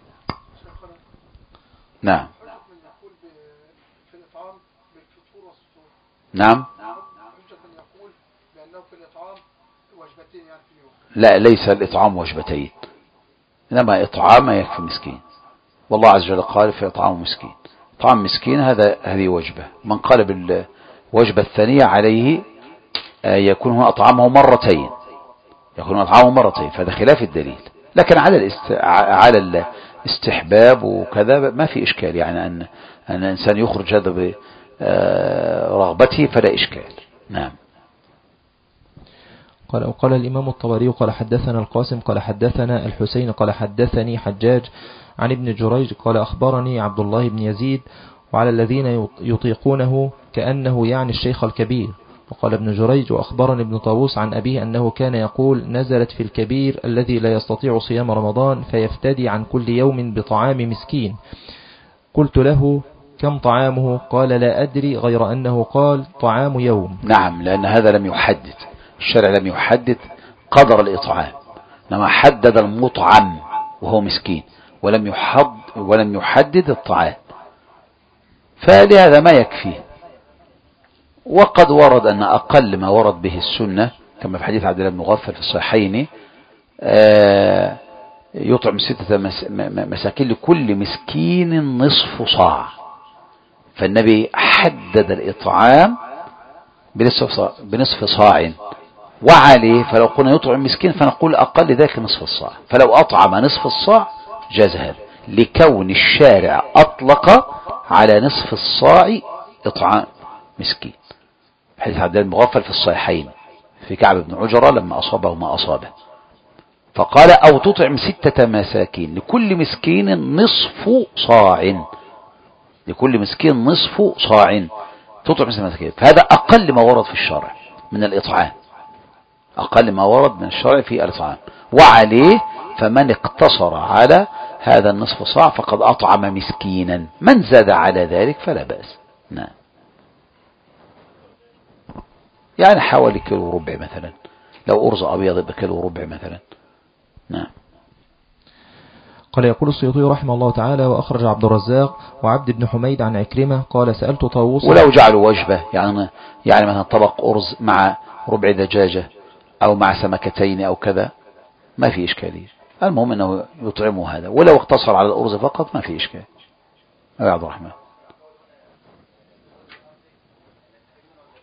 نعم. نعم. لا، ليس الإطعام وجبتين، إنما إطعام يكفي مسكين، والله عز وجل قال في إطعام مسكين. طعام مسكين هذه وجبة. من قال بالوجبة الثانية عليه يكون هو أطعامه مرتين، فهذا خلاف الدليل. لكن على الاستحباب وكذا ما في إشكال، يعني أن الإنسان يخرج هذا برغبته فلا إشكال. نعم. قال الإمام الطبري قال حدثنا القاسم قال حدثنا الحسين قال حدثني حجاج عن ابن جريج قال أخبرني عبد الله بن يزيد وعلى الذين يطيقونه كأنه يعني الشيخ الكبير. وقال ابن جريج وأخبرني ابن طاووس عن أبيه أنه كان يقول نزلت في الكبير الذي لا يستطيع صيام رمضان فيفتدي عن كل يوم بطعام مسكين. قلت له كم طعامه؟ قال لا أدري غير أنه قال طعام يوم. نعم، لأن هذا لم يحدد، الشرع لم يحدد قدر الإطعام، لما حدد المطعم وهو مسكين ولم يحدد الطعام، فلهذا ما يكفيه. وقد ورد أن أقل ما ورد به السنة كما في حديث عبد الله بن مغفل في الصحيحين يطعم 6 مساكين لكل مسكين نصف صاع، فالنبي حدد الإطعام بنصف صاع وعليه، فلو قلنا يطعم مسكين فنقول أقل ذلك نصف الصاع، فلو أطعم نصف الصاع جاز هذا، لكون الشارع أطلق على نصف الصاع إطعام مسكين. حديث عبد الله بن مغفل في الصحيحين في كعب بن عجرة لما أصابه ما أصابه، فقال أو تطعم 6 مساكين لكل مسكين نصف صاع، تطعم 6 مساكين، فهذا أقل ما ورد في الشرع من الإطعام، في الإطعام، وعليه فمن اقتصر على هذا النصف صاع فقد أطعم مسكينا، من زاد على ذلك فلا بأس. نعم. يعني حوالي 1.25 كيلو مثلا، لو أرز أبيض 1.25 كيلو مثلا. نعم. قال يقول السيوطي رحمه الله تعالى وأخرج عبد الرزاق وعبد بن حميد عن عكرمة قال سألت طاووس. ولو جعلوا وجبة يعني مثلا طبق أرز مع ربع دجاجة أو مع سمكتين أو كذا ما في إشكالية، المهم أنه يطعمه هذا، ولو اقتصر على الأرز فقط ما في إشكال. يا عبد الرحمن.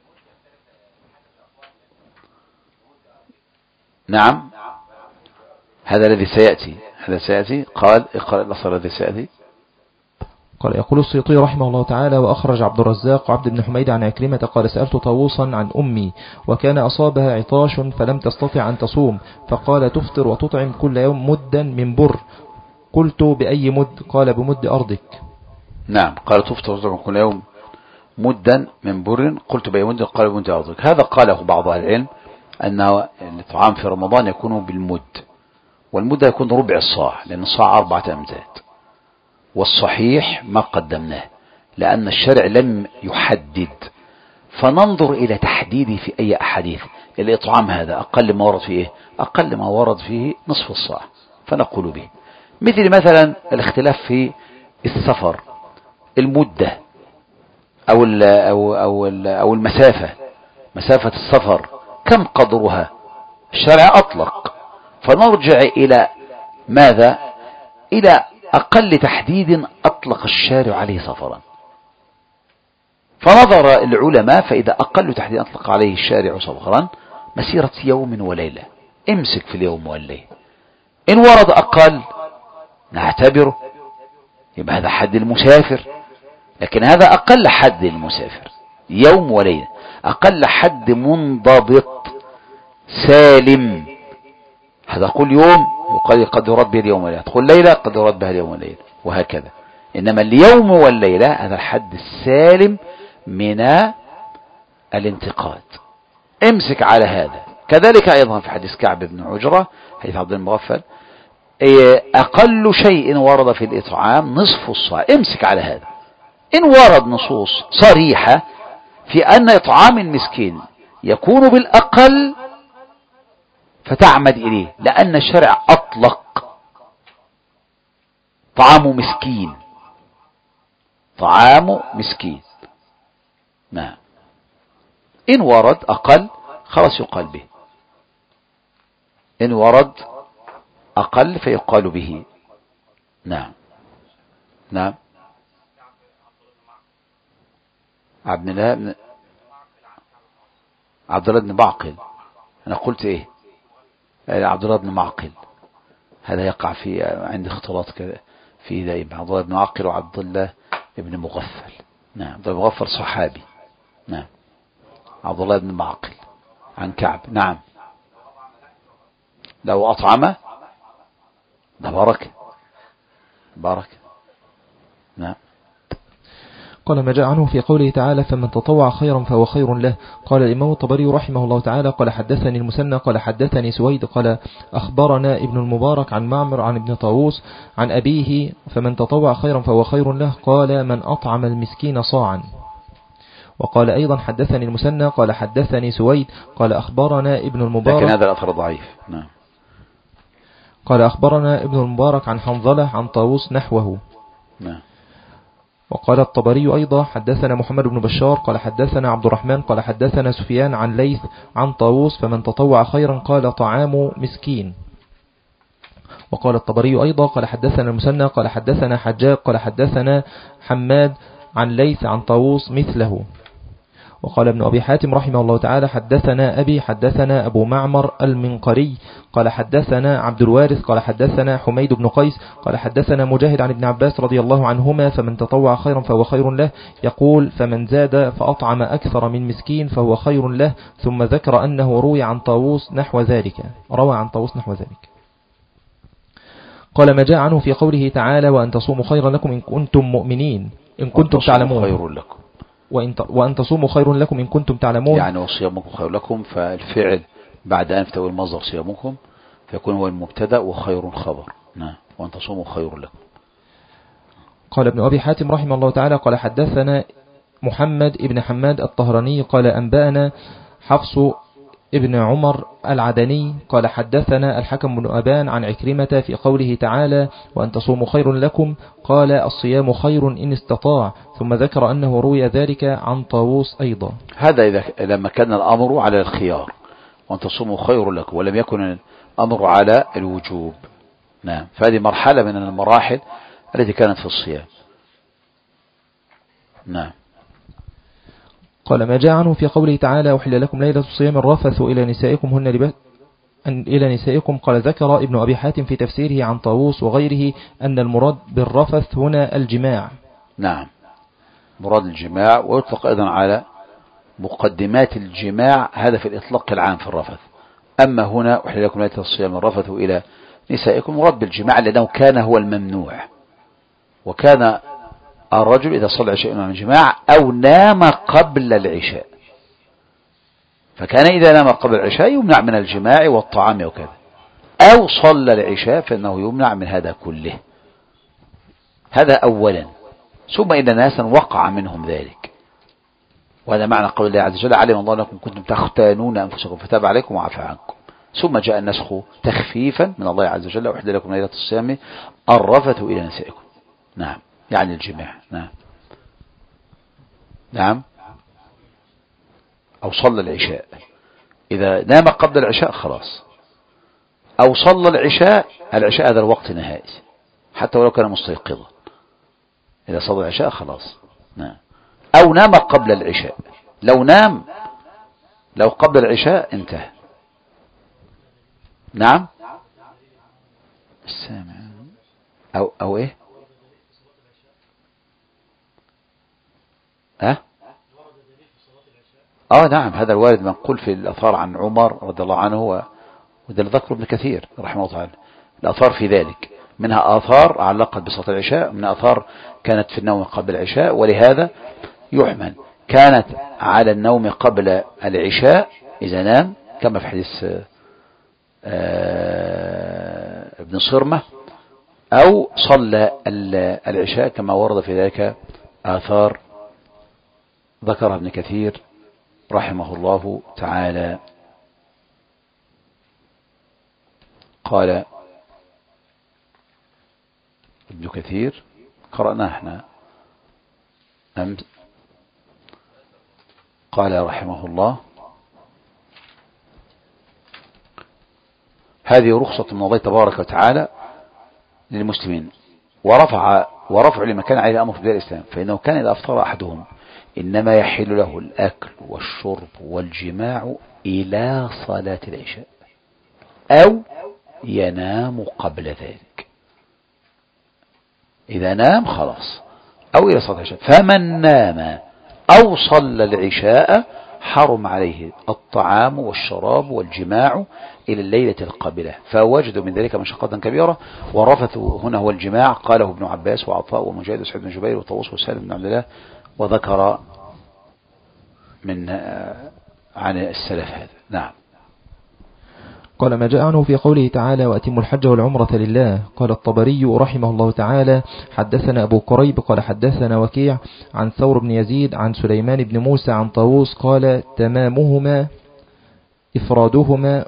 نعم، هذا الذي سيأتي قال اقرأ الأصل الذي سيأتي. قال يقول السيوطي رحمه الله تعالى: وأخرج عبد الرزاق وعبد بن حميد عن عكرمة قال: سألت طاووسا عن أمي وكان أصابها عطاش فلم تستطع أن تصوم، فقال: تفطر وتطعم كل يوم مدا من بر. قلت: بأي مد؟ قال: بمد أرضك. نعم، قال: تفطر وتطعم كل يوم مدا من بر. قلت: بأي مد؟ قال: بمد أرضك. هذا قاله بعض أهل العلم أن الطعام في رمضان يكون بالمد، والمد يكون ربع الصاع، لأن الصاع 4 أمداد. والصحيح ما قدمناه، لأن الشرع لم يحدد، فننظر إلى تحديده في أي أحاديث. الإطعام هذا أقل ما ورد فيه أقل ما ورد فيه نصف الصاع، فنقول به. مثلا الاختلاف في السفر، المدة أو المسافة، مسافة السفر كم قدرها؟ الشرع أطلق، فنرجع إلى ماذا؟ إلى أقل تحديد أطلق الشارع عليه سفرا، فنظر العلماء، فإذا أقل تحديد أطلق عليه الشارع سفرا مسيرة يوم وليلة، امسك في اليوم والليل. إن ورد أقل نعتبره، يبقى هذا حد المسافر، لكن هذا أقل حد المسافر يوم وليلة، أقل حد منضبط سالم. هذا كل يوم قد يرد به اليوم والليلة، تقول ليلة قد يرد بها اليوم والليلة، وهكذا. إنما اليوم والليلة هذا الحد السالم من الانتقاد، امسك على هذا. كذلك أيضا في حديث كعب بن عجرة، حديث عبد المغفل، أقل شيء ورد في الإطعام نصف الصاع، امسك على هذا. إن ورد نصوص صريحة في أن إطعام المسكين يكون بالأقل فتعمد إليه، لأن الشرع أطلق طعام مسكين. نعم، إن ورد أقل خلاص يقال به، إن ورد أقل فيقال به. نعم. عبد الله بن معقل. أنا قلت إيه؟ عبد الله بن معقل، هذا يقع في عند اختلاط كذا في دائما، عبد الله بن معقل وعبد الله بن مغفل. نعم، عبد الله بن مغفل صحابي. نعم، عبد الله بن معقل عن كعب. نعم، لو أطعم ده بارك. نعم. قال: ما جاء عنه في قوله تعالى: فمن تطوع خيرا فهو خير له. قال الإمام الطبري رحمه الله تعالى: قال حدثني المثنى قال حدثني سويد قال أخبرنا ابن المبارك عن معمر عن ابن طاووس عن أبيه: فمن تطوع خيرا فهو خير له. قال: من أطعم المسكين صاعا. وقال أيضا: حدثني المثنى قال حدثني سويد قال أخبرنا ابن المبارك، لكن هذا الأثر ضعيف. نعم. قال أخبرنا ابن المبارك عن حنظلة عن طاووس نحوه. نعم. وقال الطبري أيضا: حدثنا محمد بن بشار قال حدثنا عبد الرحمن قال حدثنا سفيان عن ليث عن طاووس: فمن تطوع خيرا قال طعام مسكين. وقال الطبري أيضا: قال حدثنا المثنى قال حدثنا حجاج قال حدثنا حماد عن ليث عن طاووس مثله. وقال ابن أبي حاتم رحمه الله تعالى: حدثنا أبي حدثنا أبو معمر المنقري قال حدثنا عبد الوارث قال حدثنا حميد بن قيس قال حدثنا مجاهد عن ابن عباس رضي الله عنهما: فمن تطوع خيرا فهو خير له. يقول: فمن زاد فأطعم أكثر من مسكين فهو خير له. ثم ذكر أنه روى عن طاووس نحو ذلك. قال: ما جاء عنه في قوله تعالى: وأن تصوموا خيرا لكم إن كنتم مؤمنين إن كنتم تعلمون، خير لكم. وأن تصوموا خير لكم إن كنتم تعلمون، يعني وصيامكم خير لكم، فالفعل بعد أن فتوى المصدر صيامكم فيكون هو المبتدأ وخير خبر. نعم، وأن تصوموا خير لكم. قال ابن أبي حاتم رحمه الله تعالى: قال حدثنا محمد ابن حماد الطهراني قال أنبأنا حفص ابن عمر العدني قال حدثنا الحكم بن أبان عن عكرمة في قوله تعالى: وأن تصوموا خير لكم. قال: الصيام خير إن استطاع. ثم ذكر أنه روي ذلك عن طاووس أيضا. هذا لما كان الأمر على الخيار، وأن تصوموا خير لكم، ولم يكن الأمر على الوجوب. نعم، فهذه مرحلة من المراحل التي كانت في الصيام. نعم. قال: ما جاء عنه في قوله تعالى: أحل لكم ليلة الصيام الرفث إلى نسائكم هن لباس إلى نسائكم. قال ذكر ابن أبي حاتم في تفسيره عن طاووس وغيره أن المراد بالرفث هنا الجماع. نعم، مراد الجماع، ويطلق أيضا على مقدمات الجماع، هذا في الإطلاق العام في الرفث. أما هنا أحل لكم ليلة الصيام الرفث إلى نسائكم، مراد بالجماع لأنه كان هو الممنوع، وكان الرجل إذا صلى شيئا من الجماع أو نام قبل العشاء، فكان إذا نام قبل العشاء يمنع من الجماع والطعام وكذا، أو صلى العشاء فإنه يمنع من هذا كله. هذا أولا. ثم إن ناسا وقع منهم ذلك، وهذا معنى قول الله عز وجل: علم الله أنكم كنتم تختانون أنفسكم فتاب عليكم وعفى عنكم. ثم جاء النسخ تخفيفا من الله عز وجل: وأحل لكم ليلة الصيام الرفث إلى نسائكم. نعم، يعني الجماع. نعم نعم. أو صلى العشاء، إذا نام قبل العشاء خلاص، أو صلى العشاء هذا الوقت نهائي حتى ولو كان مستيقظا، إذا صلى العشاء خلاص. نعم. أو نام قبل العشاء، لو قبل العشاء انتهى. نعم. السامع أو إيه؟ نعم، هذا الوارد منقول في الأثار عن عمر رضي الله عنه، وده اللي ذكره ابن كثير رحمه الله تعالى. الأثار في ذلك منها آثار علقت بصلاة العشاء، من آثار كانت في النوم قبل العشاء، ولهذا يحمل كانت على النوم قبل العشاء إذا نام، كما في حديث ابن صرمة، أو صلى العشاء كما ورد في ذلك آثار ذكرها ابن كثير رحمه الله تعالى. قال ابن كثير، قرأناه احنا أمس، قال رحمه الله: هذه رخصة من الله تبارك وتعالى للمسلمين، ورفع لما كان عليه الأمر في بداية الإسلام، فإنه كان إذا أفطر أحدهم إنما يحل له الأكل والشرب والجماع إلى صلاة العشاء، أو ينام قبل ذلك. إذا نام خلاص، أو إلى صلاة العشاء. فمن نام أو صلى العشاء حرم عليه الطعام والشراب والجماع إلى الليلة القابلة، فوجدوا من ذلك مشقة كبيرة. والرفث هنا هو الجماع، قاله ابن عباس وعطاء ومجاهد وسعيد بن جبير وطاووس وسالم بن عبد الله، وذكر من عن السلف هذا. نعم. قال: ما جاء عنه في قوله تعالى: وأتموا الحج والعمرة لله. قال الطبري رحمه الله تعالى: حدثنا أبو كريب قال حدثنا وكيع عن ثور بن يزيد عن سليمان بن موسى عن طاووس قال: تمامهما إفرادهما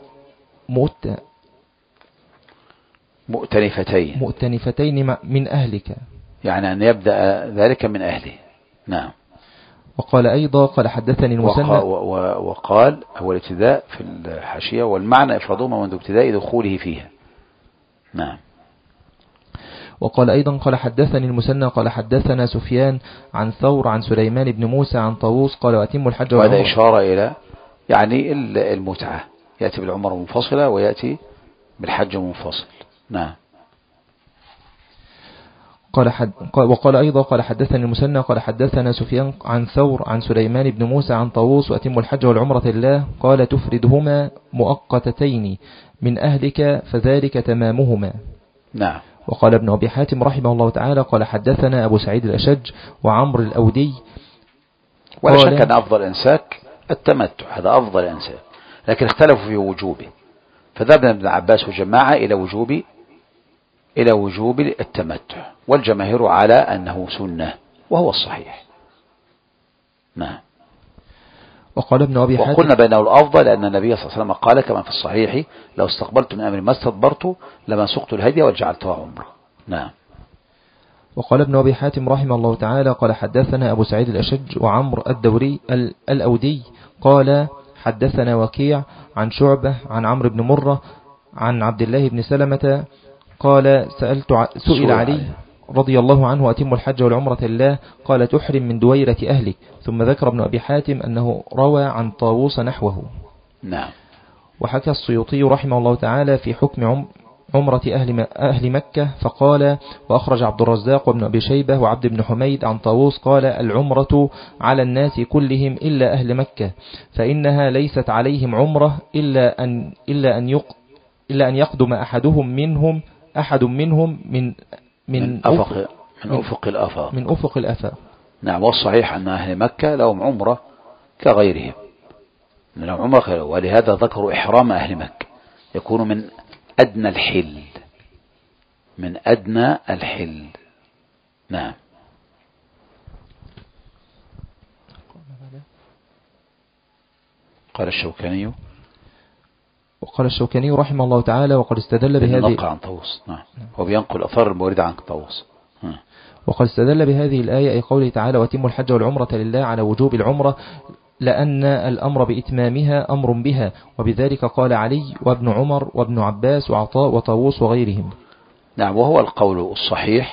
مؤتنفتين من أهلك، يعني أن يبدأ ذلك من أهله. نعم. وقال أيضا قال حدثني المسنى، وقال هو الابتداء في الحاشية، والمعنى إفرادهما منذ ابتداء دخوله فيها. نعم. وقال أيضا قال حدثني المسنى قال حدثنا سفيان عن ثور عن سليمان بن موسى عن طاووس قال: وأتم الحج والعمرة. وهذا إشارة إلى يعني المتعة، يأتي بالعمرة منفصلة ويأتي بالحج منفصل. نعم. وقال أيضا قال حدثني المسنى قال حدثنا سفيان عن ثور عن سليمان بن موسى عن طاووس: وأتم الحج والعمرة لله. قال: تفردهما مؤقتتين من أهلك فذلك تمامهما. نعم. وقال ابن أبي حاتم رحمه الله تعالى قال حدثنا أبو سعيد الأشج وعمر الأودي. ولا شك أن أفضل إنساك التمتع، هذا أفضل إنساك، لكن اختلفوا في وجوبه، فذهب ابن عباس وجماعة إلى وجوب التمتع، والجماهير على أنه سنة، وهو الصحيح. نعم. وقال ابن أبي حاتم: وقلنا بأنه الأفضل لأن النبي صلى الله عليه وسلم قال كما في الصحيح: لو استقبلت من أمر ما استدبرت لما سقت الهدي وجعلتها عمرة. نعم. وقال ابن أبي حاتم رحمه الله تعالى قال حدثنا أبو سعيد الأشج وعمر الدوري الأودي قال حدثنا وكيع عن شعبة عن عمرو بن مرة عن عبد الله بن سلمة قال: سئل علي رضي الله عنه: أتم الحج والعمرة لله. قال: تحرم من دويرة أهلك. ثم ذكر ابن أبي حاتم أنه روى عن طاووس نحوه. نعم. وحكى السيوطي رحمه الله تعالى في حكم عمرة أهل مكة فقال: وأخرج عبد الرزاق وابن أبي شيبة وعبد بن حميد عن طاووس قال: العمرة على الناس كلهم إلا أهل مكة، فإنها ليست عليهم عمرة إلا أن يقدم أحد منهم من أفق الآفاق. نعم، والصحيح أن أهل مكة لهم عمرة كغيرهم، لهم عمرة، ولهذا ذكروا إحرام أهل مكة يكون من أدنى الحل. نعم. قال الشوكاني رحمه الله تعالى: وقد استدل بهذه عن طاووس. نعم، هو بينقل أثار الموردة عن طاووس. وقد استدل بهذه الآية أي قوله تعالى: وتموا الحج والعمرة لله، على وجوب العمرة، لأن الأمر بإتمامها أمر بها، وبذلك قال علي وابن عمر وابن عباس وعطاء وطاووس وغيرهم. نعم، وهو القول الصحيح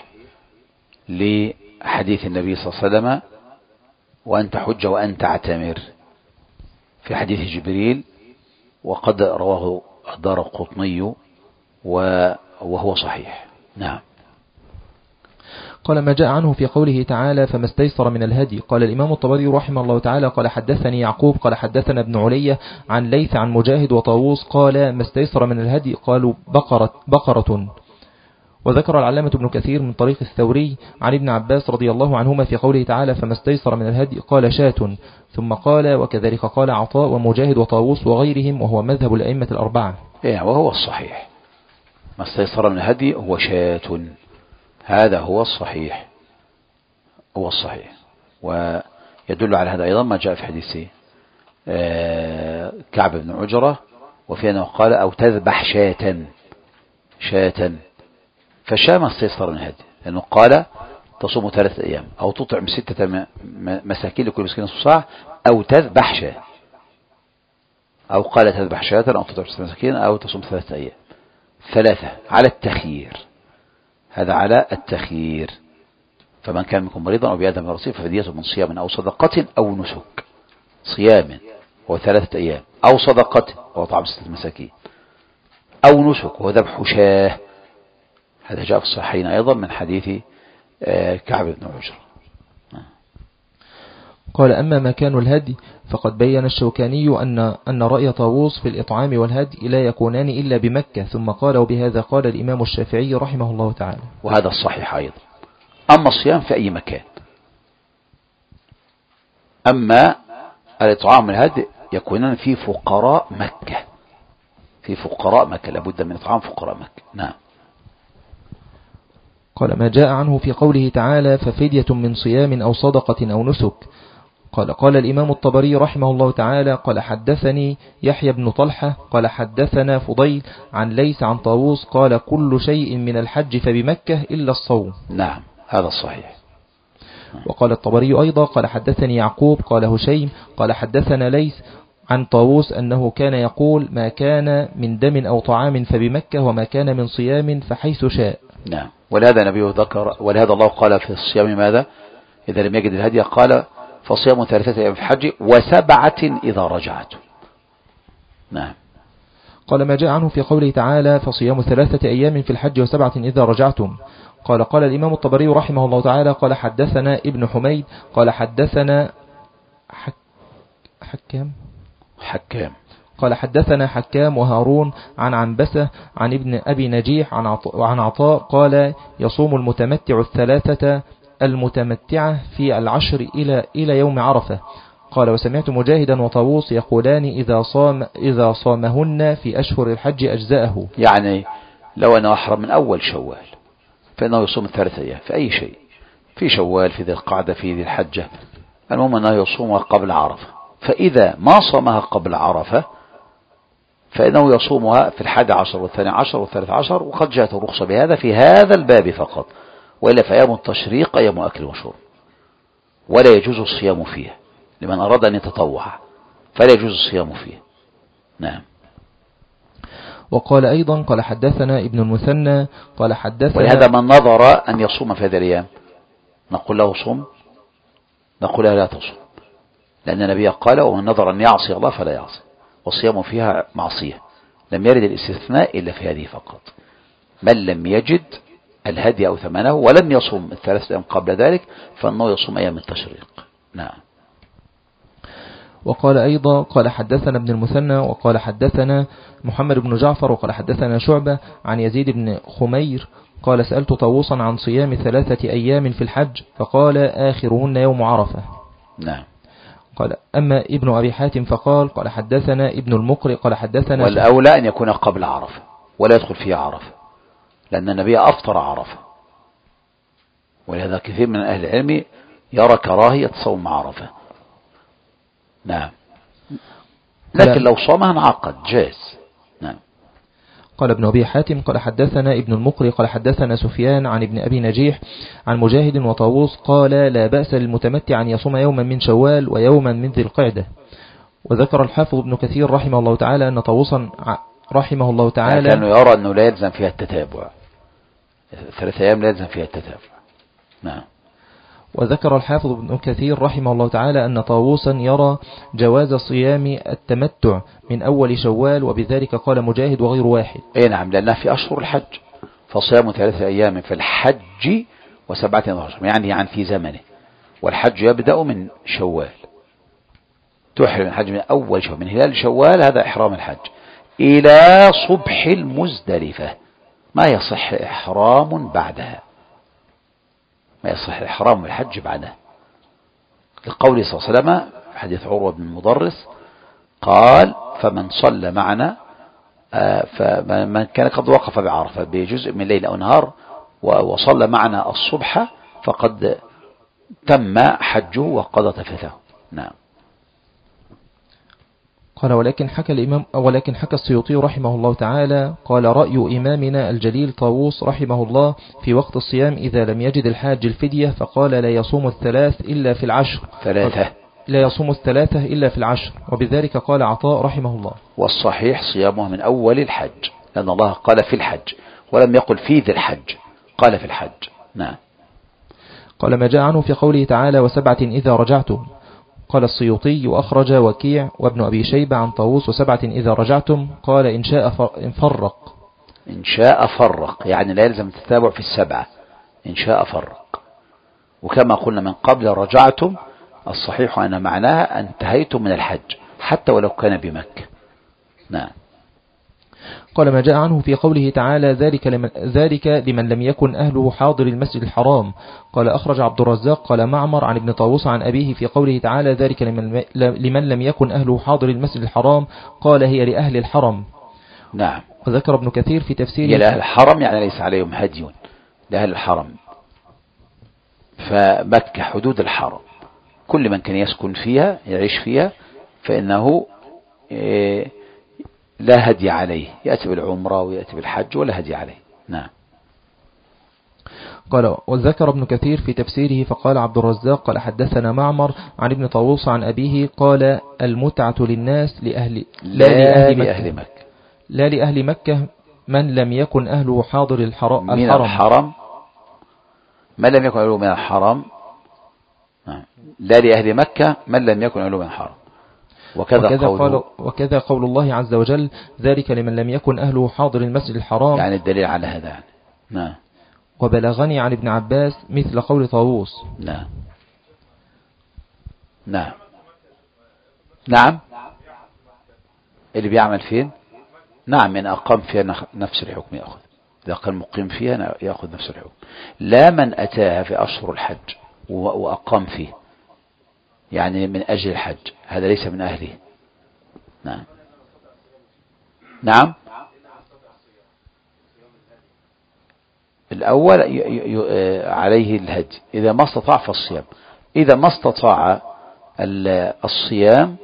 لحديث النبي صلى الله عليه وسلم: وأن تحج وأن تعتمر، في حديث جبريل، وقد رواه الدارقطني وهو صحيح. نعم. قال: ما جاء عنه في قوله تعالى: فما استيسر من الهدي. قال الإمام الطبري رحمه الله تعالى: قال حدثني يعقوب قال حدثنا ابن علية عن ليث عن مجاهد وطاووس قال: ما استيسر من الهدي قالوا بقرة. وذكر العلامة ابن كثير من طريق الثوري عن ابن عباس رضي الله عنهما في قوله تعالى: فما استيسر من الهدي قال شاة، ثم قال: وكذلك قال عطاء ومجاهد وطاووس وغيرهم، وهو مذهب الأئمة الأربعة. وهو الصحيح، ما استيسر من الهدي هو شاة، هذا هو الصحيح. ويدل على هذا أيضا ما جاء في حديث كعب بن عجرة، وفي أنه قال: أو تذبح شاة، فالشاة ما استيسر من الهدي، لأنه قال: تصوم 3 أيام، أو تطعم 6 مساكين لكل مسكين نصف صاع، أو تذبح شاة، أو قال تذبح شاة، أو تطعم 6 مساكين، أو تصوم 3 أيام. 3 على التخيير، هذا على التخيير. فمن كان منكم مريضا أو بأذى من رأسه ففدية من صيام أو صدقة أو نسك. صيام هو 3 أيام، أو صدقة هو طعام 6 مساكين، أو نسك وهو ذبح شاه. هذا جاء في الصحيحين أيضا من حديث كعب بن عجرة. قال: أما مكان الهدي فقد بين الشوكاني أن رأي طاووس في الإطعام والهدي لا يكونان إلا بمكة، ثم قال: وبهذا قال الإمام الشافعي رحمه الله تعالى. وهذا الصحيح أيضا. أما الصيام في أي مكان، أما الإطعام والهدي يكونان في فقراء مكة، لابد من إطعام فقراء مكة. نعم. قال: ما جاء عنه في قوله تعالى: ففدية من صيام أو صدقة أو نسك. قال الإمام الطبري رحمه الله تعالى: قال حدثني يحيى بن طلحة قال حدثنا فضيل عن ليث عن طاووس قال: كل شيء من الحج فبمكة إلا الصوم. نعم، هذا الصحيح. وقال الطبري أيضا: قال حدثني يعقوب قال هشيم قال حدثنا ليث عن طاووس أنه كان يقول: ما كان من دم أو طعام فبمكة، وما كان من صيام فحيث شاء. نعم، ولهذا النبي ذكر، ولهذا الله قال في الصيام ماذا؟ إذا لم يجد الهدي قال: فصيام 3 أيام في الحج و7 إذا رجعت. نعم. قال: ما جاء عنه في قوله تعالى: فصيام 3 أيام في الحج و7 إذا رجعتم. قال الإمام الطبري رحمه الله تعالى: قال حدثنا ابن حميد قال حدثنا حكام قال حدثنا حكام وهارون عن عنبسة عن ابن أبي نجيح عن عطاء قال: يصوم المتمتع 3 المتمتعة في العشر إلى يوم عرفة. قال: وسمعت مجاهدا وطاووس يقولان: إذا صامهن في أشهر الحج أجزاءه. يعني لو أنه أحرم من أول شوال فإنه يصوم 3 أيام في أي شيء، في شوال، في ذي القعدة، في ذي الحجة، المهم أنه يصومها قبل عرفة. فإذا ما صامها قبل عرفة فإنه يصومها في 11 و12 و13، وقد جاءت الرخصة بهذا في هذا الباب فقط، وإلا فأيام التشريق أيام أكل وشرب، ولا يجوز الصيام فيها لمن أراد أن يتطوع، فلا يجوز الصيام فيها. نعم. وقال أيضا: قال حدثنا ابن المثنى قال حدثنا. ولهذا من نظر أن يصوم في هذه الأيام نقول له صم، نقول له لا تصوم، لأن النبي قال: ومن نظر أن يعصي الله فلا يعصي. وصيامه فيها معصية. لم يرد الاستثناء إلا في هذه فقط. من لم يجد الهدي أو ثمنه ولم يصوم 3 أيام قبل ذلك فإنه يصوم أيام التشريق. نعم. وقال أيضا قال حدثنا ابن المثنى وقال حدثنا محمد بن جعفر وقال حدثنا شعبة عن يزيد بن خمير قال سألت طاووسا عن صيام 3 أيام في الحج فقال آخرهن يوم عرفة. نعم. قال أما ابن أبي حاتم فقال قال حدثنا ابن المقرئ قال حدثنا والأولى أن يكون قبل عرفة ولا يدخل فيها عرفة، لأن النبي أفطر عرفة، ولهذا كثير من أهل العلم يرى كراهية صوم عرفة. نعم. لكن لو صامها انعقد جاز. نعم. قال ابن أبي حاتم قال حدثنا ابن المقري قال حدثنا سفيان عن ابن أبي نجيح عن مجاهد وطاووس قال لا بأس للمتمتع أن يصوم يوما من شوال ويوما من ذي القعدة. وذكر الحافظ ابن كثير رحمه الله تعالى أن طاووسا رحمه الله تعالى كانوا يرى أنه لا يلزم فيها التتابع، 3 أيام لا يلزم فيها التتابع. نعم. وذكر الحافظ ابن كثير رحمه الله تعالى أن طاووسا يرى جواز صيام التمتع من أول شوال، وبذلك قال مجاهد وغير واحد. أي نعم، لأنها في أشهر الحج، فصيام 3 أيام في الحج و7 أشهر يعني في زمنه، والحج يبدأ من شوال، تحرم الحج من أول شوال، من هلال شوال، هذا إحرام الحج إلى صبح المزدلفة، ما يصح إحرام بعدها، ما يصح الإحرام بالحج بعده، لقول صلى الله عليه وسلم حديث عروة بن المضرس قال فمن صلى معنا فمن كان قد وقف بعرفة بجزء من ليل أو نهار وصلى معنا الصبح فقد تم حجه وقضى تفته. نعم. قال ولكن حكى السيوطي رحمه الله تعالى قال رأي إمامنا الجليل طاووس رحمه الله في وقت الصيام إذا لم يجد الحاج الفدية فقال لا يصوم 3 إلا في العشر، لا يصوم 3 إلا في العشر، وبذلك قال عطاء رحمه الله. والصحيح صيامه من أول الحج، لأن الله قال في الحج ولم يقل في ذي الحج، قال في الحج. نعم. قال ما جاء عنه في قوله تعالى و7 إذا رجعتم. قال السيوطي وأخرج وكيع وابن أبي شيبة عن طاووس و7 إذا رجعتم قال إن شاء فرق. إن شاء فرق يعني لا يلزم التتابع في 7، إن شاء فرق. وكما قلنا من قبل رجعتم الصحيح أن معناها انتهيتم من الحج حتى ولو كان بمكة. نعم. قال ما جاء عنه في قوله تعالى ذلك لمن لم يكن أهله حاضر المسجد الحرام. قال أخرج عبد الرزاق قال معمر عن ابن طاووس عن أبيه في قوله تعالى ذلك لمن لم يكن أهله حاضر المسجد الحرام قال هي لأهل الحرم. نعم. وذكر ابن كثير في تفسيره هي لأهل الحرم يعني ليس عليهم هدي، لأهل الحرم، فمكة حدود الحرم، كل من كان يسكن فيها يعيش فيها فإنه لا هدي عليه، يأتي بالعمرة ويأتي بالحج ولا هدي عليه. نعم. قال وذكر ابن كثير في تفسيره فقال عبد الرزاق قال حدثنا معمر عن ابن طاووس عن أبيه قال المتعة للناس لا لأهل مكة من لم يكن أهله حاضر الحرم من لم يكن أهله من الحرم. لا لأهل مكة من لم يكن أهله من الحرم. وكذا قول الله عز وجل ذلك لمن لم يكن أهله حاضر المسجد الحرام، يعني الدليل على هذا يعني. نعم. وبلغني عن ابن عباس مثل قول طاووس. نعم. نعم. نعم. اللي بيعمل فين؟ نعم، إن أقام فيها نفس الحكم يأخذ، إذا كان مقيم فيها يأخذ نفس الحكم، لا من أتاها في أشهر الحج وأقام فيه يعني من أجل الحج، هذا ليس من أهله. نعم. نعم. الأول عليه الهدي إذا ما استطاع فالصيام، إذا ما استطاع الصيام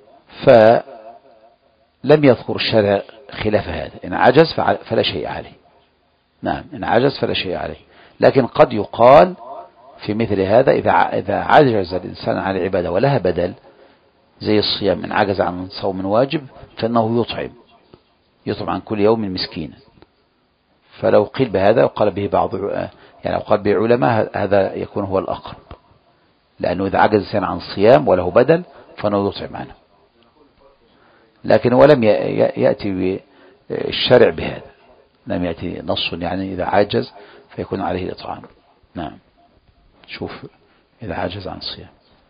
فلم يذكر الشرع خلاف هذا، إن عجز فلا شيء عليه. نعم، إن عجز فلا شيء عليه، لكن قد يقال في مثل هذا إذا عجز الإنسان عن العبادة ولها بدل زي الصيام، إن عجز عن صوم واجب فإنه يطعم عن كل يوم مسكينا. فلو قيل بهذا وقال به يعني وقال به علماء هذا يكون هو الأقرب، لأنه إذا عجز الإنسان عن الصيام وله بدل فإنه يطعم عنه. لكن هو لم يأتي الشرع بهذا، لم يأتي نص يعني إذا عاجز فيكون عليه الإطعام. نعم. شوف إذا عاجز عن الصيام.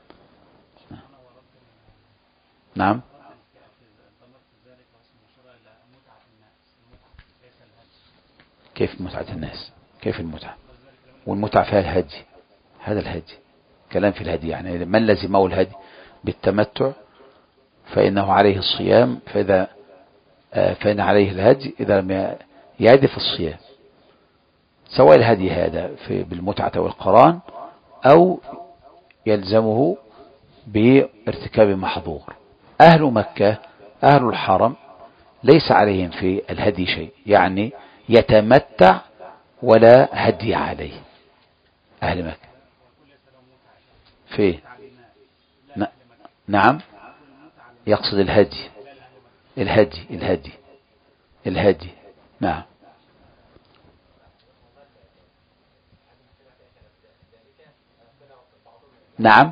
نعم. كيف متعة الناس؟ كيف المتعة؟ والمتعة فيها الهدي، هذا الهدي كلام في الهدي، يعني من لزمه الهدي بالتمتع فإنه عليه الصيام، فإن عليه الهدي إذا لم يعدف الصيام، سواء الهدي هذا بالمتعة والقران أو يلزمه بارتكاب محظور. أهل مكة أهل الحرم ليس عليهم في الهدي شيء، يعني يتمتع ولا هدي عليه. أهل مكة في نعم يقصد الهدي، الهدي نعم. نعم.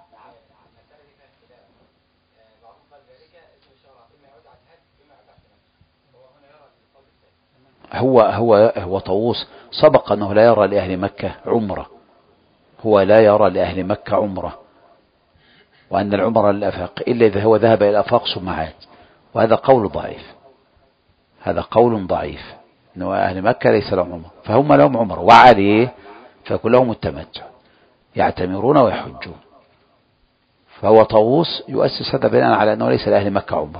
هو طاووس سبق أنه لا يرى لأهل مكة عمرة، هو لا يرى لأهل مكة عمرة، وأن العمرة للأفاق إلا إذا هو ذهب إلى الأفاق ثم عاد، وهذا قول ضعيف، هذا قول ضعيف، أنه أهل مكة ليس لهم عمرة، فهم لهم عمرة وعليه فيكون لهم التمتع، يعتمرون ويحجون. فهو طاووس يؤسس هذا بناء على أنه ليس لأهل مكة عمرة،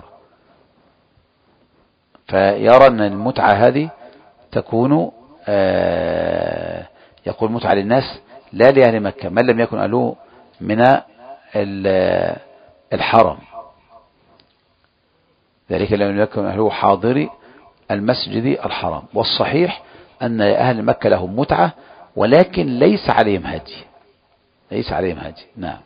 فيرى أن المتعة هذه تكون يقول متعة للناس لا لأهل مكة، من لم يكن أهله من الحرم، ذلك لم يكن أهله حاضري المسجد الحرام. والصحيح أن أهل مكة لهم متعة ولكن ليس عليهم هدي، ليس عليهم هدي. نعم.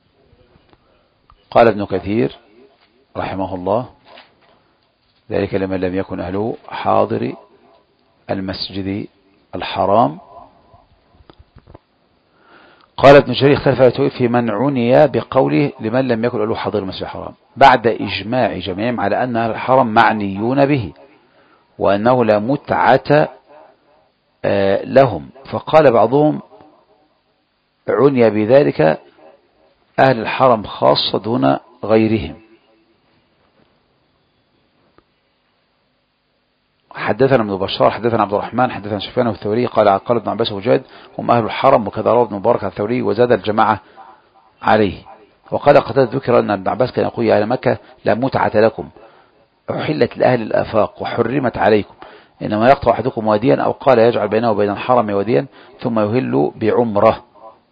قال ابن كثير رحمه الله ذلك لمن لم يكن أهله حاضر المسجد الحرام. قال ابن جرير اختلف في من عني بقوله لمن لم يكن أهله حاضر المسجد الحرام بعد إجماع جميعهم على أن أهل الحرم معنيون به وأنه لا متعة لهم. فقال بعضهم عني بذلك أهل الحرم خاصة دون غيرهم. حدثنا ابن بشار حدثنا عبد الرحمن حدثنا سفيان الثوري قال ابن عباس وجاد هم أهل الحرم، وكذا روى ابن مبارك الثوري وزاد الجماعة عليه. وقال قتادة ذكر أن ابن عباس كان يقول يا أهل مكة لا متعة لكم، أحلت لأهل الآفاق وحرمت عليكم، إنما يقطع أحدكم واديا، أو قال يجعل بينه وبين الحرم واديا ثم يهل بعمرة.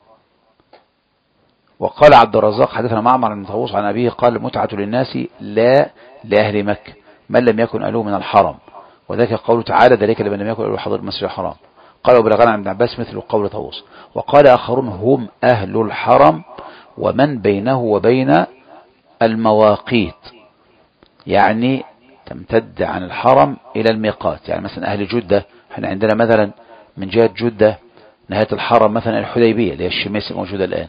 وقال عبد الرزاق حدثنا معمر بن طاووس عن أبيه قال المتعة للناس لا لأهل مكة من لم يكن أهله من الحرم، وذلك قوله تعالى ذلك لمن لم يكن أهله حضر المسجد الحرام. قال وبلغنا عن ابن عباس مثل قول طاووس. وقال آخرون هم أهل الحرم ومن بينه وبين المواقيت، يعني تمتد عن الحرم إلى الميقات، يعني مثلا أهل جدة، احنا عندنا مثلا من جهة جدة نهاية الحرم مثلا الحديبية اللي هي الشميس الموجودة الآن.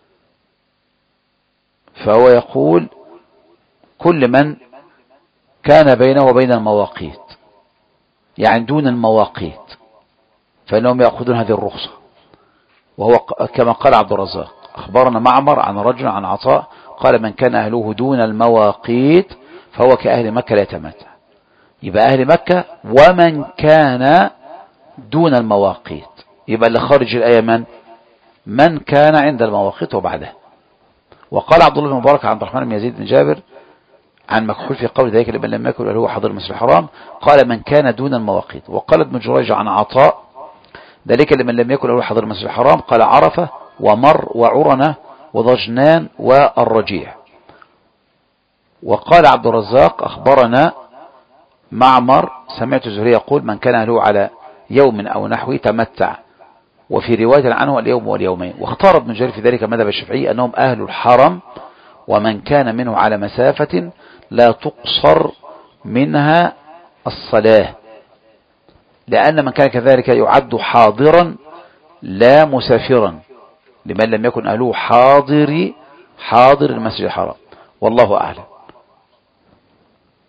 فهو يقول كل من كان بينه وبين المواقيت، يعني دون المواقيت، فإنهم يأخذون هذه الرخصة. وهو كما قال عبد الرزاق أخبرنا معمر عن رجل عن عطاء قال من كان أهله دون المواقيت فهو كأهل مكة لا يتمتع. يبقى أهل مكة ومن كان دون المواقيت، يبقى اللي خارج الآية من كان عند المواقيت وبعدها. وقال عبد الله بن مبارك عن عبد الرحمن بن يزيد بن جابر عن مكحول في قول ذلك لمن لم يكن هو حضر المسجد الحرام قال من كان دون المواقيت. وقال ابن جريج عن عطاء ذلك لمن لم يكن هو حضر المسجد الحرام قال عرفة ومر وعرنة وضجنان والرجيع. وقال عبد الرزاق أخبرنا معمر سمعت الزهري يقول من كان له على يوم أو نحوه تمتع، وفي رواية عنه اليوم واليومين. واختار ابن جرير في ذلك مذهب الشافعي أنهم أهل الحرم ومن كان منه على مسافة لا تقصر منها الصلاة، لأن من كان كذلك يعد حاضرا لا مسافرا لمن لم يكن أهله حاضر المسجد الحرام. والله أعلم.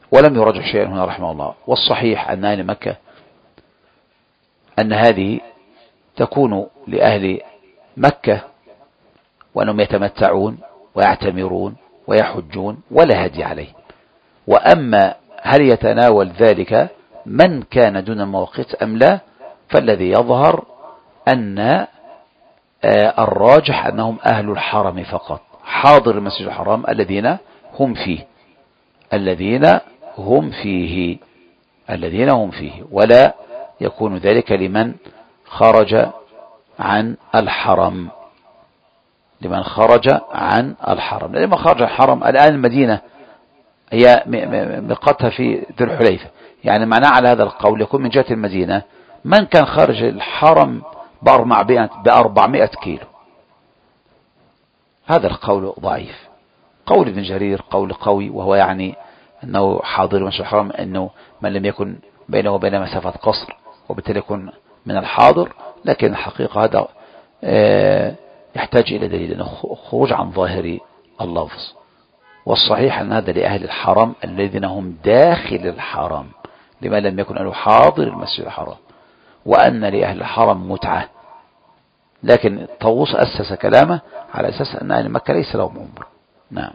ولم يرجح شيئا هنا رحمه الله. والصحيح أن أهل مكة أن هذه تكون لأهل مكة، وأنهم يتمتعون ويعتمرون ويحجون ولا هدي عليه. وأما هل يتناول ذلك من كان دون المواقيت أم لا، فالذي يظهر أن الراجح أنهم أهل الحرم فقط، حاضر المسجد الحرام الذين هم فيه ولا يكون ذلك لمن خرج عن الحرم. لمن خرج عن الحرم الآن المدينة هي ميقاتها في ذو الحليفة، يعني معناه على هذا القول يكون من جهة المدينة من كان خارج الحرم ب400 كيلو. هذا القول ضعيف. قول ابن جرير قول قوي، وهو يعني أنه حاضر المسجد الحرام أنه من لم يكن بينه وبين مسافة قصر وبالتالي يكون من الحاضر، لكن الحقيقة هذا يحتاج إلى دليل أنه خروج عن ظاهر اللفظ. والصحيح أن هذا لأهل الحرم الذين هم داخل الحرم، لما لم يكن أنه حاضر المسجد الحرام، وأن لأهل الحرم متعة. لكن طاووس أسس كلامه على أساس أن أهل مكة ليس لهم عمر. نعم.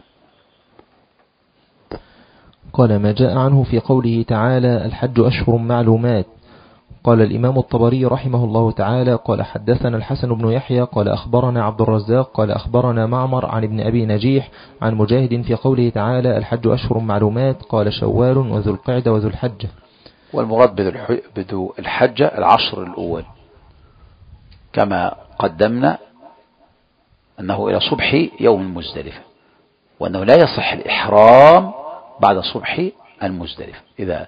قال ما جاء عنه في قوله تعالى الحج أشهر معلومات. قال الإمام الطبري رحمه الله تعالى قال حدثنا الحسن بن يحيى قال أخبرنا عبد الرزاق قال أخبرنا معمر عن ابن أبي نجيح عن مجاهد في قوله تعالى الحج أشهر معلومات قال شوال وذو القعدة وذو الحجة. والمراد بذو الحجة العشر الأول، كما قدمنا أنه إلى صبح يوم المزدلفة، وأنه لا يصح الإحرام بعد صبح المزدلفة. إذا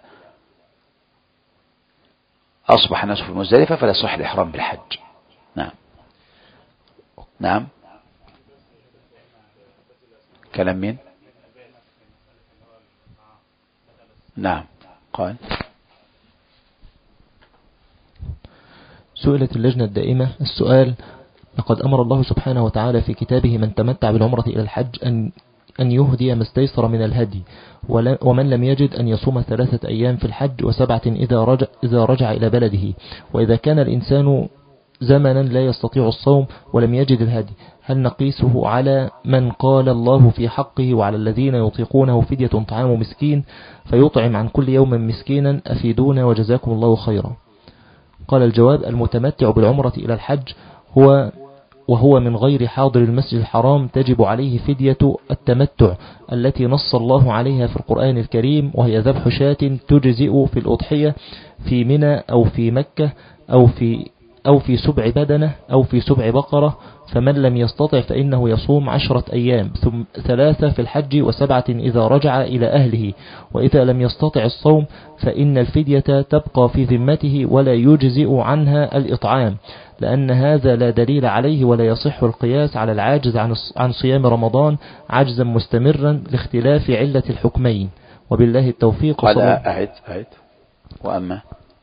أصبح الناس في المزدلفة فلا يصح الإحرام بالحج. نعم. كلام مين؟ نعم. قال سئلت اللجنة الدائمة السؤال: لقد أمر الله سبحانه وتعالى في كتابه من تمتع بالعمرة إلى الحج أن يهدي ما استيسر من الهدي، ومن لم يجد أن يصوم 3 أيام في الحج و7 إذا رجع إلى بلده. وإذا كان الإنسان زمنا لا يستطيع الصوم ولم يجد الهدي، هل نقيسه على من قال الله في حقه وعلى الذين يطيقونه فدية طعام مسكين فيطعم عن كل يوم مسكينا؟ أفيدونا وجزاكم الله خيرا. قال الجواب: المتمتع بالعمرة إلى الحج وهو من غير حاضر المسجد الحرام تجب عليه فدية التمتع التي نص الله عليها في القرآن الكريم، وهي ذبح شاة تجزئ في الأضحية في منى أو في مكة أو في سبع بدنة أو في سبع بقرة. فمن لم يستطع فإنه يصوم 10 أيام ثم 3 في الحج و7 إذا رجع إلى أهله. وإذا لم يستطع الصوم فإن الفدية تبقى في ذمته ولا يجزئ عنها الإطعام، لأن هذا لا دليل عليه ولا يصح القياس على العاجز عن صيام رمضان عجزا مستمرا لاختلاف علة الحكمين. وبالله التوفيق. قال أعد. وأما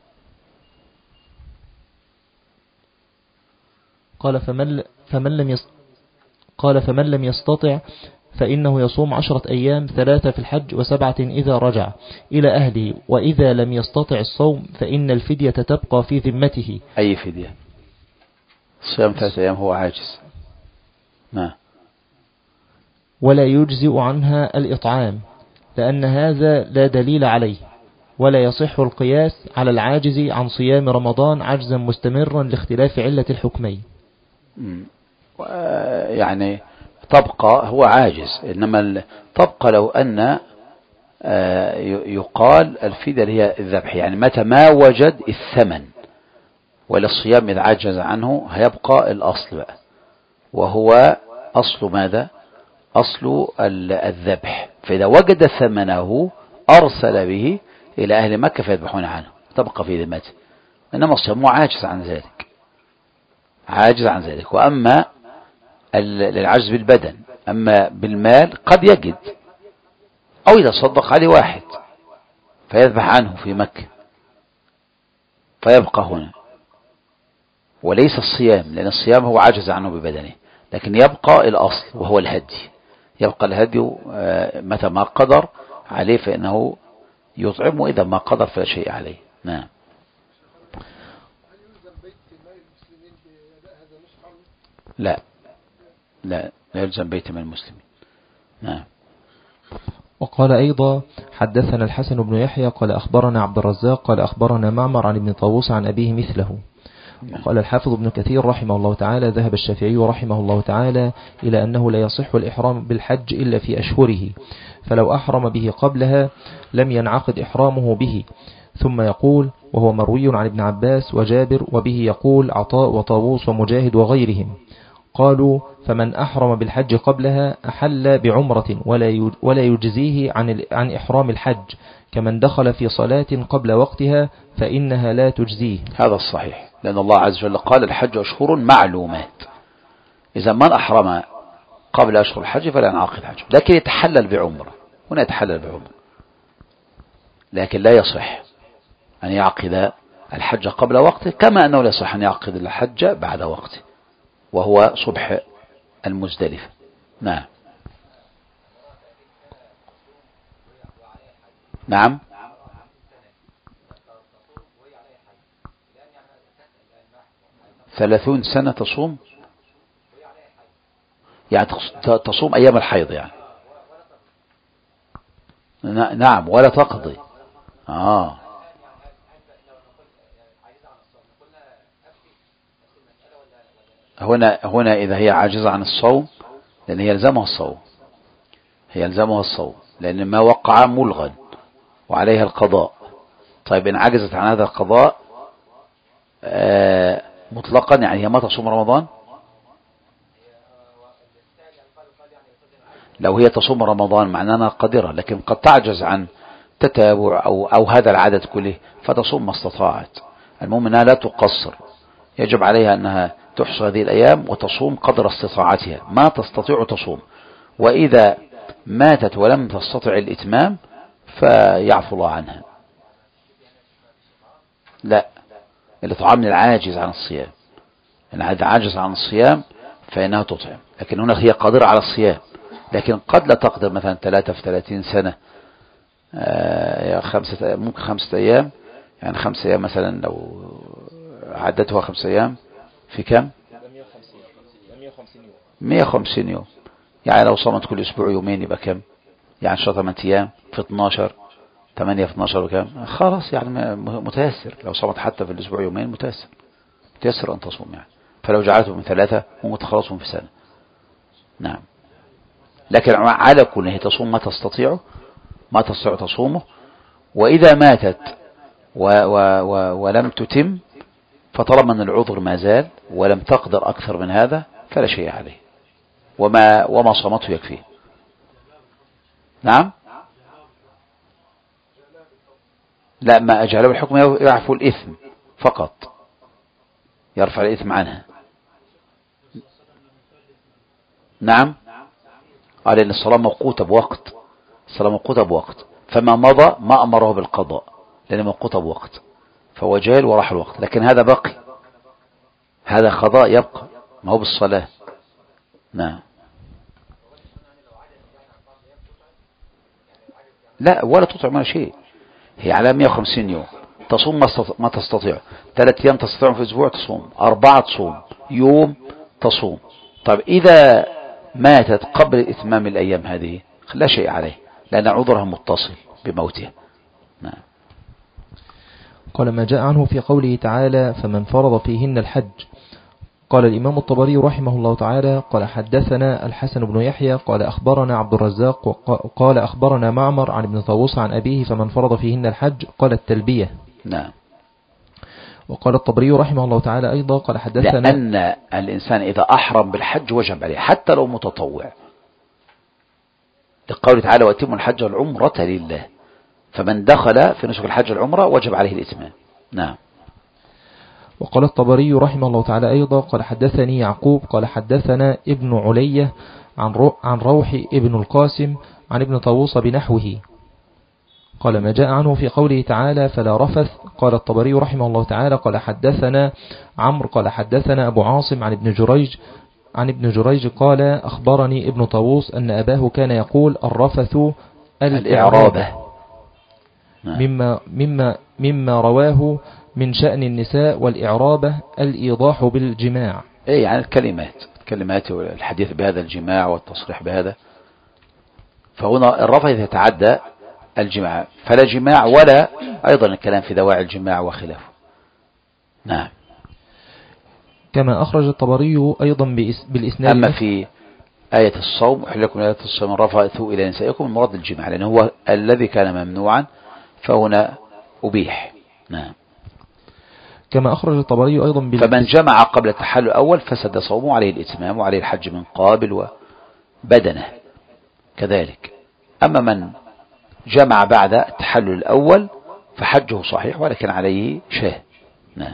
قال فمن لم يستطع فإنه يصوم 10 أيام 3 في الحج و7 إذا رجع إلى أهله. وإذا لم يستطع الصوم فإن الفدية تبقى في ذمته. أي فدية؟ صيام 3 أيام هو عاجز. ولا يجزئ عنها الإطعام، لأن هذا لا دليل عليه ولا يصح القياس على العاجز عن صيام رمضان عجزا مستمرا لاختلاف علة الحكمين. يعني تبقى هو عاجز، إنما تبقى لو أن يقال الفدية هي الذبح، يعني متى ما وجد الثمن. وللصيام إذا عجز عنه هيبقى الأصل بقى، وهو أصل ماذا؟ أصل الذبح. فإذا وجد ثمنه أرسل به إلى أهل مكة فيذبحون عنه، تبقى في ذمته. إنما الصيام عاجز عن ذلك. وأما العجز بالبدن، أما بالمال قد يجد، أو إذا صدق عليه واحد فيذبح عنه في مكة فيبقى هنا. وليس الصيام، لأن الصيام هو عجز عنه ببدنه، لكن يبقى الأصل وهو الهدي. يبقى الهدي متى ما قدر عليه فإنه يطعم، وإذا ما قدر فلا شيء عليه. نعم. لا لا لا يلزم بيت من المسلمين. نعم. وقال أيضا حدثنا الحسن بن يحيى قال أخبرنا عبد الرزاق قال أخبرنا معمر عن ابن طاووس عن أبيه مثله. وقال الحافظ ابن كثير رحمه الله تعالى ذهب الشافعي رحمه الله تعالى إلى أنه لا يصح الإحرام بالحج إلا في أشهره، فلو أحرم به قبلها لم ينعقد إحرامه به. ثم يقول وهو مروي عن ابن عباس وجابر، وبه يقول عطاء وطاووس ومجاهد وغيرهم. قالوا فمن أحرم بالحج قبلها أحل بعمرة ولا يجزيه عن إحرام الحج، كمن دخل في صلاة قبل وقتها فإنها لا تجزيه. هذا الصحيح، لأن الله عز وجل قال الحج أشهر معلومات، إذا من أحرم قبل أشهر الحج فلا ينعقد الحج، لكن يتحلل بعمرة، هنا يتحلل بعمرة، لكن لا يصح أن يعقد الحج قبل وقته، كما أنه لا يصح أن يعقد الحج بعد وقته، وهو صبح المزدلفة. نعم. نعم. ثلاثون سنة تصوم، يعني تصوم أيام الحيض يعني. نعم، ولا تقضي. هنا إذا هي عاجزة عن الصوم، لأن هي يلزمها الصوم، هي يلزمها الصوم، لأن ما وقع ملغى وعليها القضاء. طيب إن عجزت عن هذا القضاء مطلقا، يعني هي ما تصوم رمضان؟ لو هي تصوم رمضان معناها قادرة، لكن قد تعجز عن تتابع أو هذا العدد كله، فتصوم ما استطاعت. المهم أنها لا تقصر، يجب عليها أنها تحصى هذه الأيام وتصوم قدر استطاعتها، ما تستطيع تصوم. وإذا ماتت ولم تستطع الإتمام فيعفو الله عنها. لا، الإطعام للعاجز عن الصيام، إن هذا عاجز عن الصيام فإنها تطعم، لكن هنا هي قادرة على الصيام، لكن قد لا تقدر، مثلا 3 في 30 سنة ممكن 5 أيام، يعني 5 أيام مثلا لو عدتها 5 أيام في كم؟ 150 يوم، يعني لو صمت كل أسبوع يومين يبقى كم؟ يعني 8 أيام في 12، 8 في 12 وكم؟ خلاص يعني متيسر، لو صمت حتى في الأسبوع يومين متيسر أن تصوم يعني. فلو جعلته من 3 ومتخلصهم في سنة. نعم. لكن على كل هي تصوم ما تستطيع تصومه، وإذا ماتت ولم تتم، فطالما أن العذر ما زال ولم تقدر أكثر من هذا فلا شيء عليه، وما صمته يكفيه. نعم. لا، ما أجهله الحكم يعفو الإثم فقط، يرفع الإثم عنها. نعم. لأن الصلاة موقوتة بوقت، فما مضى ما أمره بالقضاء لأن موقوتة بوقت، فهو جاهل وراح الوقت، لكن هذا بقي، هذا قضاء يبقى، ما هو بالصلاة. نعم. لا، ولا تطعم ولا شيء، هي على 150 يوم تصوم ما تستطيع. 3 أيام تستطيع في أسبوع تصوم، 4 تصوم، يوم تصوم. طيب إذا ماتت قبل إتمام الأيام هذه لا شيء عليه، لأن عذرها متصل بموتها. نعم. قال ما جاء عنه في قوله تعالى فمن فرض فيهن الحج. قال الإمام الطبري رحمه الله تعالى قال حدثنا الحسن بن يحيى قال أخبرنا عبد الرزاق قال أخبرنا معمر عن ابن طاووس عن أبيه فمن فرض فيهن الحج قال التلبية. نعم. وقال الطبري رحمه الله تعالى أيضا قال حدثنا لأن الإنسان إذا أحرم بالحج وجب عليه حتى لو متطوع، لقوله تعالى وأتموا الحج والعمرة لله، فمن دخل في نسك الحج والعمرة وجب عليه الإتمام. نعم. وقال الطبري رحمه الله تعالى أيضا قال حدثني يعقوب قال حدثنا ابن علية عن روح ابن القاسم عن ابن طاووس بنحوه. قال ما جاء عنه في قوله تعالى فلا رفث. قال الطبري رحمه الله تعالى قال حدثنا عمرو قال حدثنا أبو عاصم عن ابن جريج قال أخبرني ابن طاووس أن أباه كان يقول الرفث الإعرابة. نعم. مما رواه من شأن النساء والإعرابة الإيضاح بالجماع. ايه يعني الكلمات والحديث بهذا الجماع والتصريح بهذا. فهنا الرفع يتعدى الجماع، فلا جماع ولا أيضا الكلام في دواعي الجماع وخلافه. نعم. كما أخرج الطبري أيضا بالإسناد. أما في آية الصوم أحل لكم آية الصوم رفعته إلى نسائكم المراد الجماع، لأنه هو الذي كان ممنوعا فهنا أبيح. نعم. كما أخرج الطبري أيضا فمن جمع قبل التحلل الأول فسد صومه، عليه الإتمام وعليه الحج من قابل وبدنه كذلك. أما من جمع بعد التحلل الأول فحجه صحيح ولكن عليه شاه. نعم.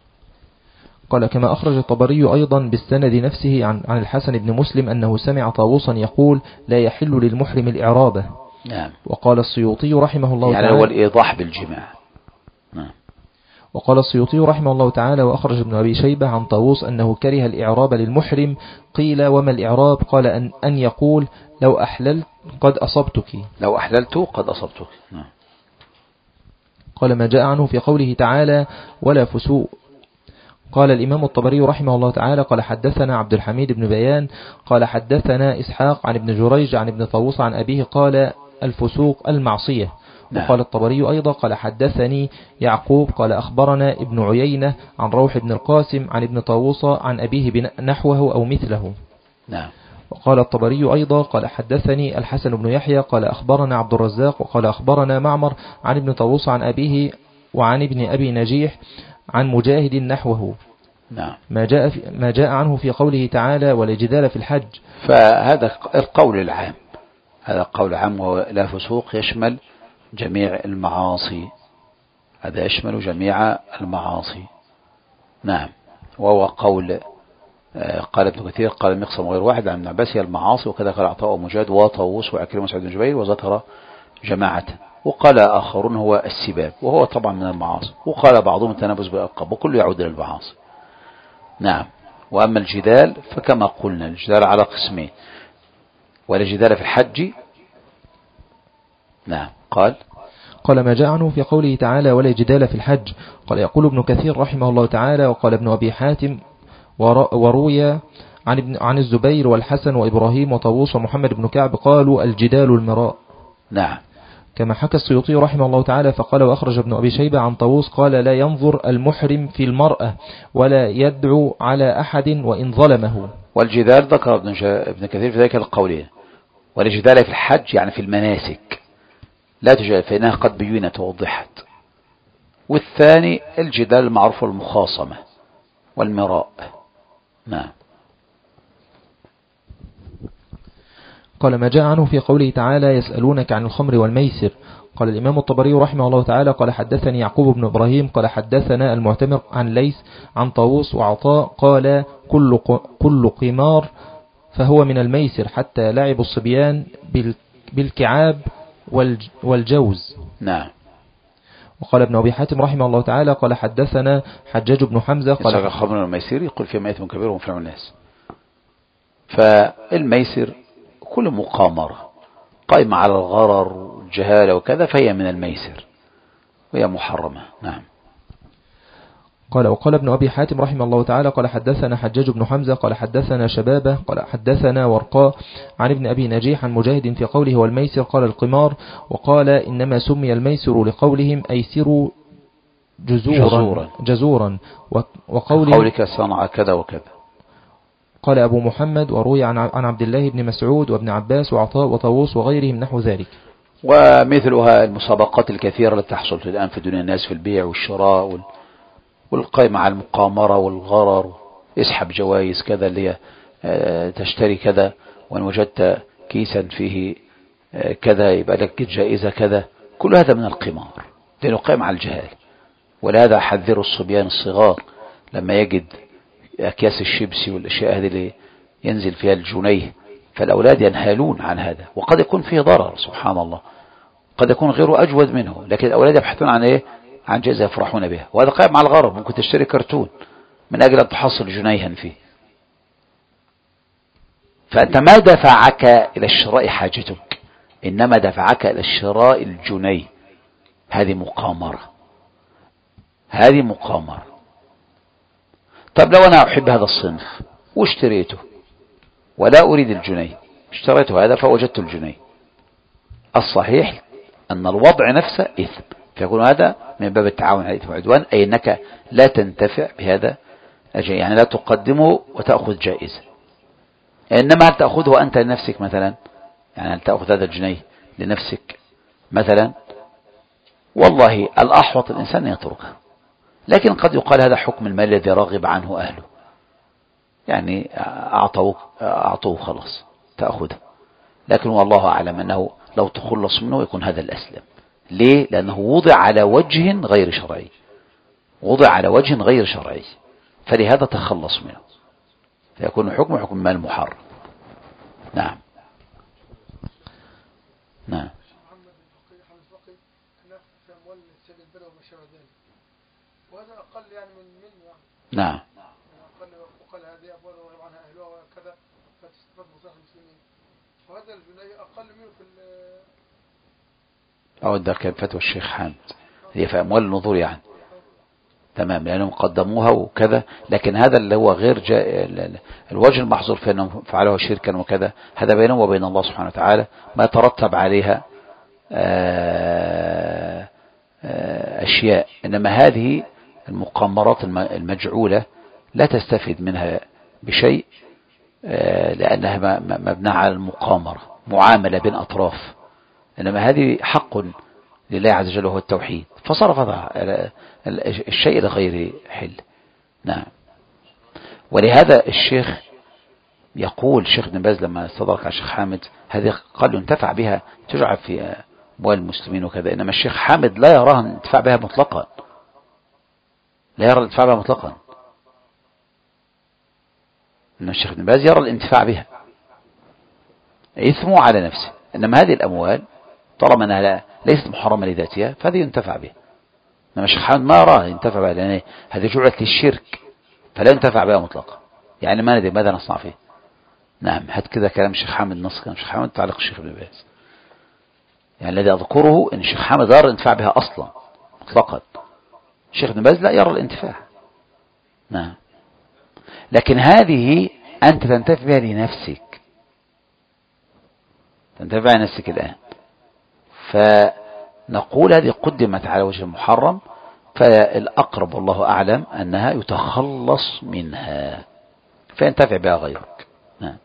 قال كما أخرج الطبري أيضا بالسند نفسه عن الحسن بن مسلم أنه سمع طاووسا يقول لا يحل للمحرم الإعرابة. نعم. وقال السيوطي رحمه الله يعني تعالى هو الإيضاح بالجماع. نعم. وقال السيوطي رحمه الله تعالى وأخرج ابن أبي شيبة عن طاووس أنه كره الإعراب للمحرم. قيل وما الإعراب؟ قال أن يقول لو أحللت قد أصبتك. لو أحللت قد أصبتك. نعم. قال ما جاء عنه في قوله تعالى ولا فسوق. قال الإمام الطبري رحمه الله تعالى قال حدثنا عبد الحميد بن بيان قال حدثنا إسحاق عن ابن جريج عن ابن طاووس عن أبيه قال الفسوق المعصية. نعم. وقال الطبري أيضا قال حدثني يعقوب قال أخبرنا ابن عيينة عن روح بن القاسم عن ابن طاووس عن أبيه نحوه أو مثله. نعم. وقال الطبري أيضا قال حدثني الحسن بن يحيى قال أخبرنا عبد الرزاق وقال أخبرنا معمر عن ابن طاووس عن أبيه وعن ابن أبي نجيح عن مجاهد نحوه. نعم. ما جاء عنه في قوله تعالى ولا جدال في الحج. فهذا القول العام، هذا قول عام ولا فسوق يشمل جميع المعاصي، هذا يشمل جميع المعاصي. نعم. وهو قول قال ابن كثير قال المقسم غير واحد عن ابن عباس هي المعاصي، وكذا قال عطاء ومجاهد وطاووس وعكرمة وسعيد بن جبير وذكر جماعة. وقال آخرون هو السباب وهو طبعا من المعاصي، وقال بعضهم التنافس بالألقاب وكله يعود إلى المعاصي. نعم. وأما الجدال فكما قلنا الجدال على قسمين، ولا جدال في الحج. نعم. قال ما جاء عنه في قوله تعالى ولا جدال في الحج. قال يقول ابن كثير رحمه الله تعالى وقال ابن أبي حاتم وروي عن الزبير والحسن وإبراهيم وطاووس ومحمد بن كعب قالوا الجدال المراء. نعم. كما حكى السيوطي رحمه الله تعالى فقال وأخرج ابن أبي شيبة عن طاووس قال لا ينظر المحرم في المرأة ولا يدعو على أحد وإن ظلمه. والجدال ذكر ابن كثير في ذلك القولين، والجدال في الحج يعني في المناسك لا تجادل فإنها قد بينت ووضحت. والثاني الجدال المعروف المخاصمة والمراء. نعم. قال ما جاء عنه في قوله تعالى يسألونك عن الخمر والميسر. قال الإمام الطبري رحمه الله تعالى قال حدثني يعقوب بن إبراهيم قال حدثنا المعتمر عن ليث عن طاووس وعطاء قال كل قمار فهو من الميسر حتى لعب الصبيان بالكعاب والجوز. نعم. وقال ابن أبي حاتم رحمه الله تعالى قال حدثنا حجاج بن حمزة قال الخمر والميسر يقول فيما إثم كبير ومنفع الناس. فالميسر كل مقامرة قائمة على الغرر والجهالة وكذا فهي من الميسر وهي محرمة. نعم. وقال ابن أبي حاتم رحمه الله تعالى قال حدثنا حجاج بن حمزة قال حدثنا شبابة قال حدثنا ورقاء عن ابن أبي نجيح عن مجاهد في قوله والميسر قال القمار. وقال إنما سمي الميسر لقولهم أيسروا جزورا وقولك صنع كذا وكذا. قال أبو محمد وروي عن عبد الله بن مسعود وابن عباس وعطاء وطاووس وغيرهم نحو ذلك. ومثلها المسابقات الكثيرة التي تحصل الآن في دنيا الناس في البيع والشراء والقائمة على المقامرة والغرر، اسحب جوائز كذا اللي تشتري كذا وان وجدت كيسا فيه كذا يبقى لك جائزة كذا. كل هذا من القمار لأنه قائم على الجهال. ولهذا حذر الصبيان الصغار لما يجد أكياس الشيبسي والأشياء هذه اللي ينزل فيها الجنيه، فالأولاد ينهالون عن هذا وقد يكون فيه ضرر سبحان الله، قد يكون غيره أجود منه، لكن الأولاد يبحثون عن إيه؟ عن جائزة يفرحون بها. وهذا قائم على الغرض، ممكن تشتري كرتون من أجل أن تحصل جنيها فيه. فأنت ما دفعك إلى الشراء حاجتك، إنما دفعك إلى الشراء الجنيه هذه مقامرة، هذه مقامرة. طب لو أنا أحب هذا الصنف واشتريته ولا أريد الجنيه، اشتريته هذا فوجدت الجنيه، الصحيح أن الوضع نفسه إثم، فيكون هذا من باب التعاون على الإثم والعدوان، أي أنك لا تنتفع بهذا الجنيه، يعني لا تقدمه وتأخذ جائزة، إنما هل تأخذه أنت لنفسك مثلا، يعني هل تأخذ هذا الجنيه لنفسك مثلا؟ والله الأحوط الإنسان يتركه، لكن قد يقال هذا حكم المال الذي رغب عنه أهله، يعني أعطوه خلاص تأخذه، لكن والله أعلم أنه لو تخلص منه يكون هذا الأسلم. ليه؟ لأنه وضع على وجه غير شرعي، وضع على وجه غير شرعي، فلهذا تخلص منه، فيكون حكم مال محرم. نعم. نعم. وهذا أقل يعني من نعم. أقل وقال هذه أبوال وغيب عنها أهلها وكذا فتستفاد مصالح المسلمين، وهذا الجنيه أقل منه في أود كان فتوى الشيخ حامد، هي في أموال النظور يعني، تمام، لأنهم قدموها وكذا، لكن هذا اللي هو غير الوجه المحظور في أنهم فعلوه شركا وكذا، هذا بينهم وبين الله سبحانه وتعالى، ما يترتب عليها أشياء، إنما هذه المقامرات المجعولة لا تستفيد منها بشيء، لأنها مبنى على المقامرة، معاملة بين أطراف، إنما هذه حق لله عز وجل وهو التوحيد، فصرف الشيء لغير حل. نعم. ولهذا الشيخ يقول، الشيخ ابن باز لما استدرك على الشيخ حامد هذه قال ينتفع بها تجعل في أموال المسلمين وكذا، إنما الشيخ حامد لا يراها الانتفاع بها مطلقا، لا يرى الانتفاع بها مطلقا، إن الشيخ ابن باز يرى الانتفاع بها إثمه على نفسه، إنما هذه الأموال طالما أنها ليست محرمة لذاتها فهذه ينتفع بها، إنما الشيخ حامد ما يراه ينتفع بها، لأن هذه جعلت للشرك فلا ينتفع بها مطلقا، يعني ما ندري ماذا نصنع فيه. نعم. هات كذا كلام الشيخ حامد، نص كلام الشيخ حامد تعليق الشيخ ابن باز، يعني الذي أذكره أن الشيخ حامد يرى الانتفاع بها أصلا مطلقا، الشيخ ابن باز لا يرى الانتفاع. نعم. لكن هذه أنت تنتفع بها لنفسك، تنتفع نفسك الآن، فنقول هذه قدمت على وجه المحرم، فالأقرب والله أعلم أنها يتخلص منها فينتفع بها غيرك. نعم.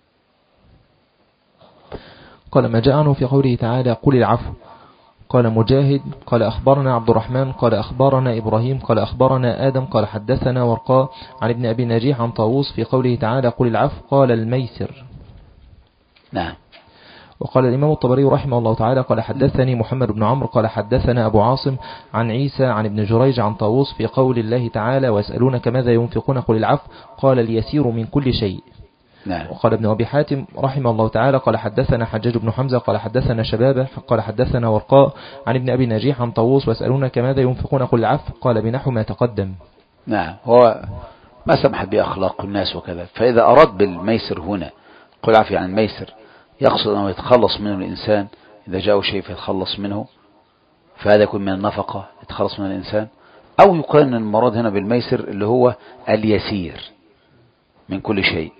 قال ما جاء عنه في قوله تعالى قل العفو. قال مجاهد قال أخبرنا عبد الرحمن قال أخبرنا إبراهيم قال أخبرنا آدم قال حدثنا ورقاء عن ابن أبي نجيح عن طاووس في قوله تعالى قل العفو قال الميسر. نعم. وقال الإمام الطبري رحمه الله تعالى قال حدثني محمد بن عمرو قال حدثنا أبو عاصم عن عيسى عن ابن جريج عن طاووس في قول الله تعالى ويسألونك ماذا ينفقون قل العفو قال اليسير من كل شيء. نعم. وقال ابن أبي حاتم رحمه الله تعالى قال حدثنا حجاج بن حمزة قال حدثنا شبابه قال حدثنا ورقاء عن ابن أبي نجيح عن طاووس ويسألونك ماذا ينفقون قل العفو قال بنحو ما تقدم. نعم. هو ما سمح بأخلاق الناس وكذا، فإذا أراد بالميسر هنا قل عفو عن الميسر يقصد أنه يتخلص منه الإنسان، إذا جاءه شيء فيتخلص منه، فهذا يكون من النفقة يتخلص من الإنسان، أو يقال المراد هنا بالميسر اللي هو اليسير من كل شيء،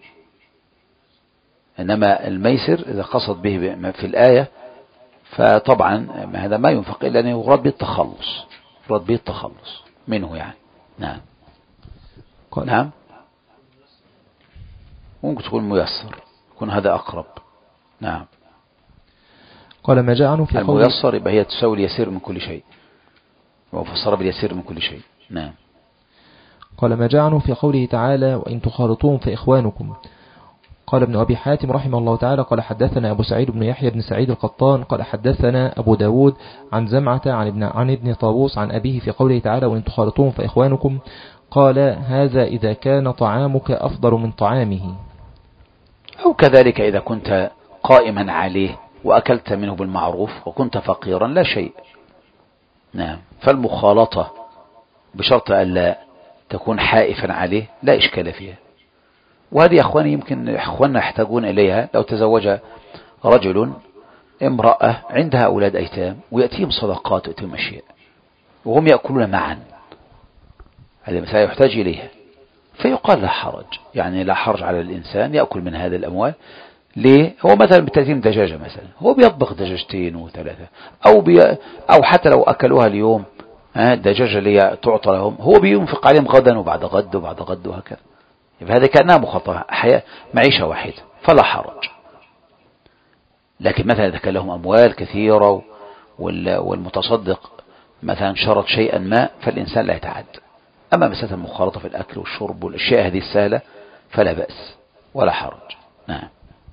إنما الميسر إذا قصد به في الآية فطبعا هذا ما ينفق إلا أن يراد به التخلص، يراد به التخلص منه يعني. نعم. نعم. ممكن تكون ميسر، يكون هذا أقرب. نعم. قال ما جاء عنه في قوله الميسر يبقى هي تساوي اليسير من كل شيء، وفسر باليسير من كل شيء. نعم. قال ما جاء عنه في قوله تعالى وإن تخالطوهم فإخوانكم. قال ابن أبي حاتم رحمه الله تعالى قال حدثنا أبو سعيد بن يحيى بن سعيد القطان قال حدثنا أبو داود عن زمعة عن ابن طاووس عن أبيه في قوله تعالى وإن تخالطوهم فإخوانكم قال هذا إذا كان طعامك أفضل من طعامه، أو كذلك إذا كنت قائما عليه وأكلت منه بالمعروف وكنت فقيرا لا شيء. نعم. فالمخالطة بشرط ألا تكون حائفا عليه لا إشكال فيها، وهذه أخواني يمكن أخواننا يحتاجون إليها. لو تزوج رجل امرأة عندها أولاد أيتام ويأتيهم صدقات ويأتيهم أشياء وهم يأكلون معا، هذه مسألة يحتاج إليها، فيقال لا حرج، يعني لا حرج على الإنسان يأكل من هذه الأموال. ليه؟ هو مثلا بتأتيهم دجاجة مثلا، هو بيطبخ دجاجتين وثلاثة أو حتى لو أكلوها اليوم الدجاجة اللي تعطى لهم هو بينفق عليهم غدا وبعد غد وبعد غد وهكذا، فهذا كأنها مخاطرة حياة معيشة واحدة فلا حرج. لكن مثلا إذا كان لهم أموال كثيرة والمتصدق مثلا شرط شيئا ما فالإنسان لا يتعد. أما مسألة المخالطة في الأكل والشرب والأشياء هذه السهلة فلا بأس ولا حرج. نعم.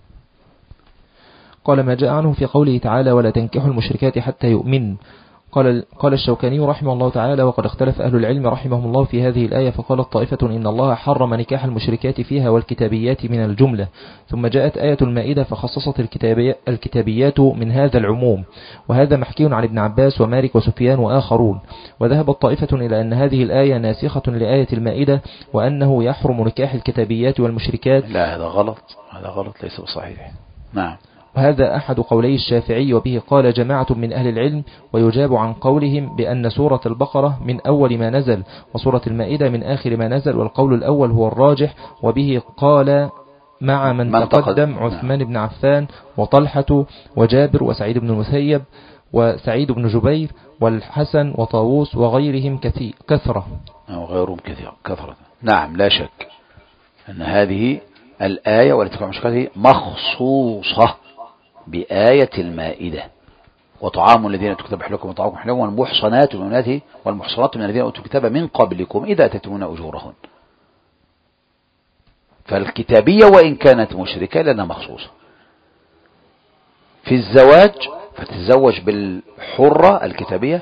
قال ما جاء عنه في قوله تعالى ولا تنكحوا المشركات حتى يؤمن. قال الشوكاني رحمه الله تعالى وقد اختلف أهل العلم رحمهم الله في هذه الآية، فقالت طائفة إن الله حرم نكاح المشركات فيها والكتابيات من الجملة، ثم جاءت آية المائدة فخصصت الكتابيات من هذا العموم، وهذا محكي عن ابن عباس ومالك وسفيان وآخرون. وذهبت طائفة إلى أن هذه الآية ناسخة لآية المائدة وأنه يحرم نكاح الكتابيات والمشركات. لا، هذا غلط، هذا غلط ليس بصحيح. نعم. وهذا أحد قولي الشافعي، وبه قال جماعة من أهل العلم، ويجاب عن قولهم بأن سورة البقرة من أول ما نزل وسورة المائدة من آخر ما نزل، والقول الأول هو الراجح، وبه قال مع من تقدم عثمان بن عفان وطلحة وجابر وسعيد بن المسيب وسعيد بن جبير والحسن وطاووس وغيرهم كثرة. وغيرهم كثرة. نعم، لا شك أن هذه الآية ولا تنكحوا المشركات مخصوصة بآية المائدة. وطعام الذين أوتوا الكتاب حل لكم وطعامكم حل لهم والمحصنات من الذين أوتوا الكتاب من قبلكم إذا أتيتمون أجورهن. فالكتابية وإن كانت مشركة لأنها مخصوصة. في الزواج فتتزوج بالحرة الكتابية،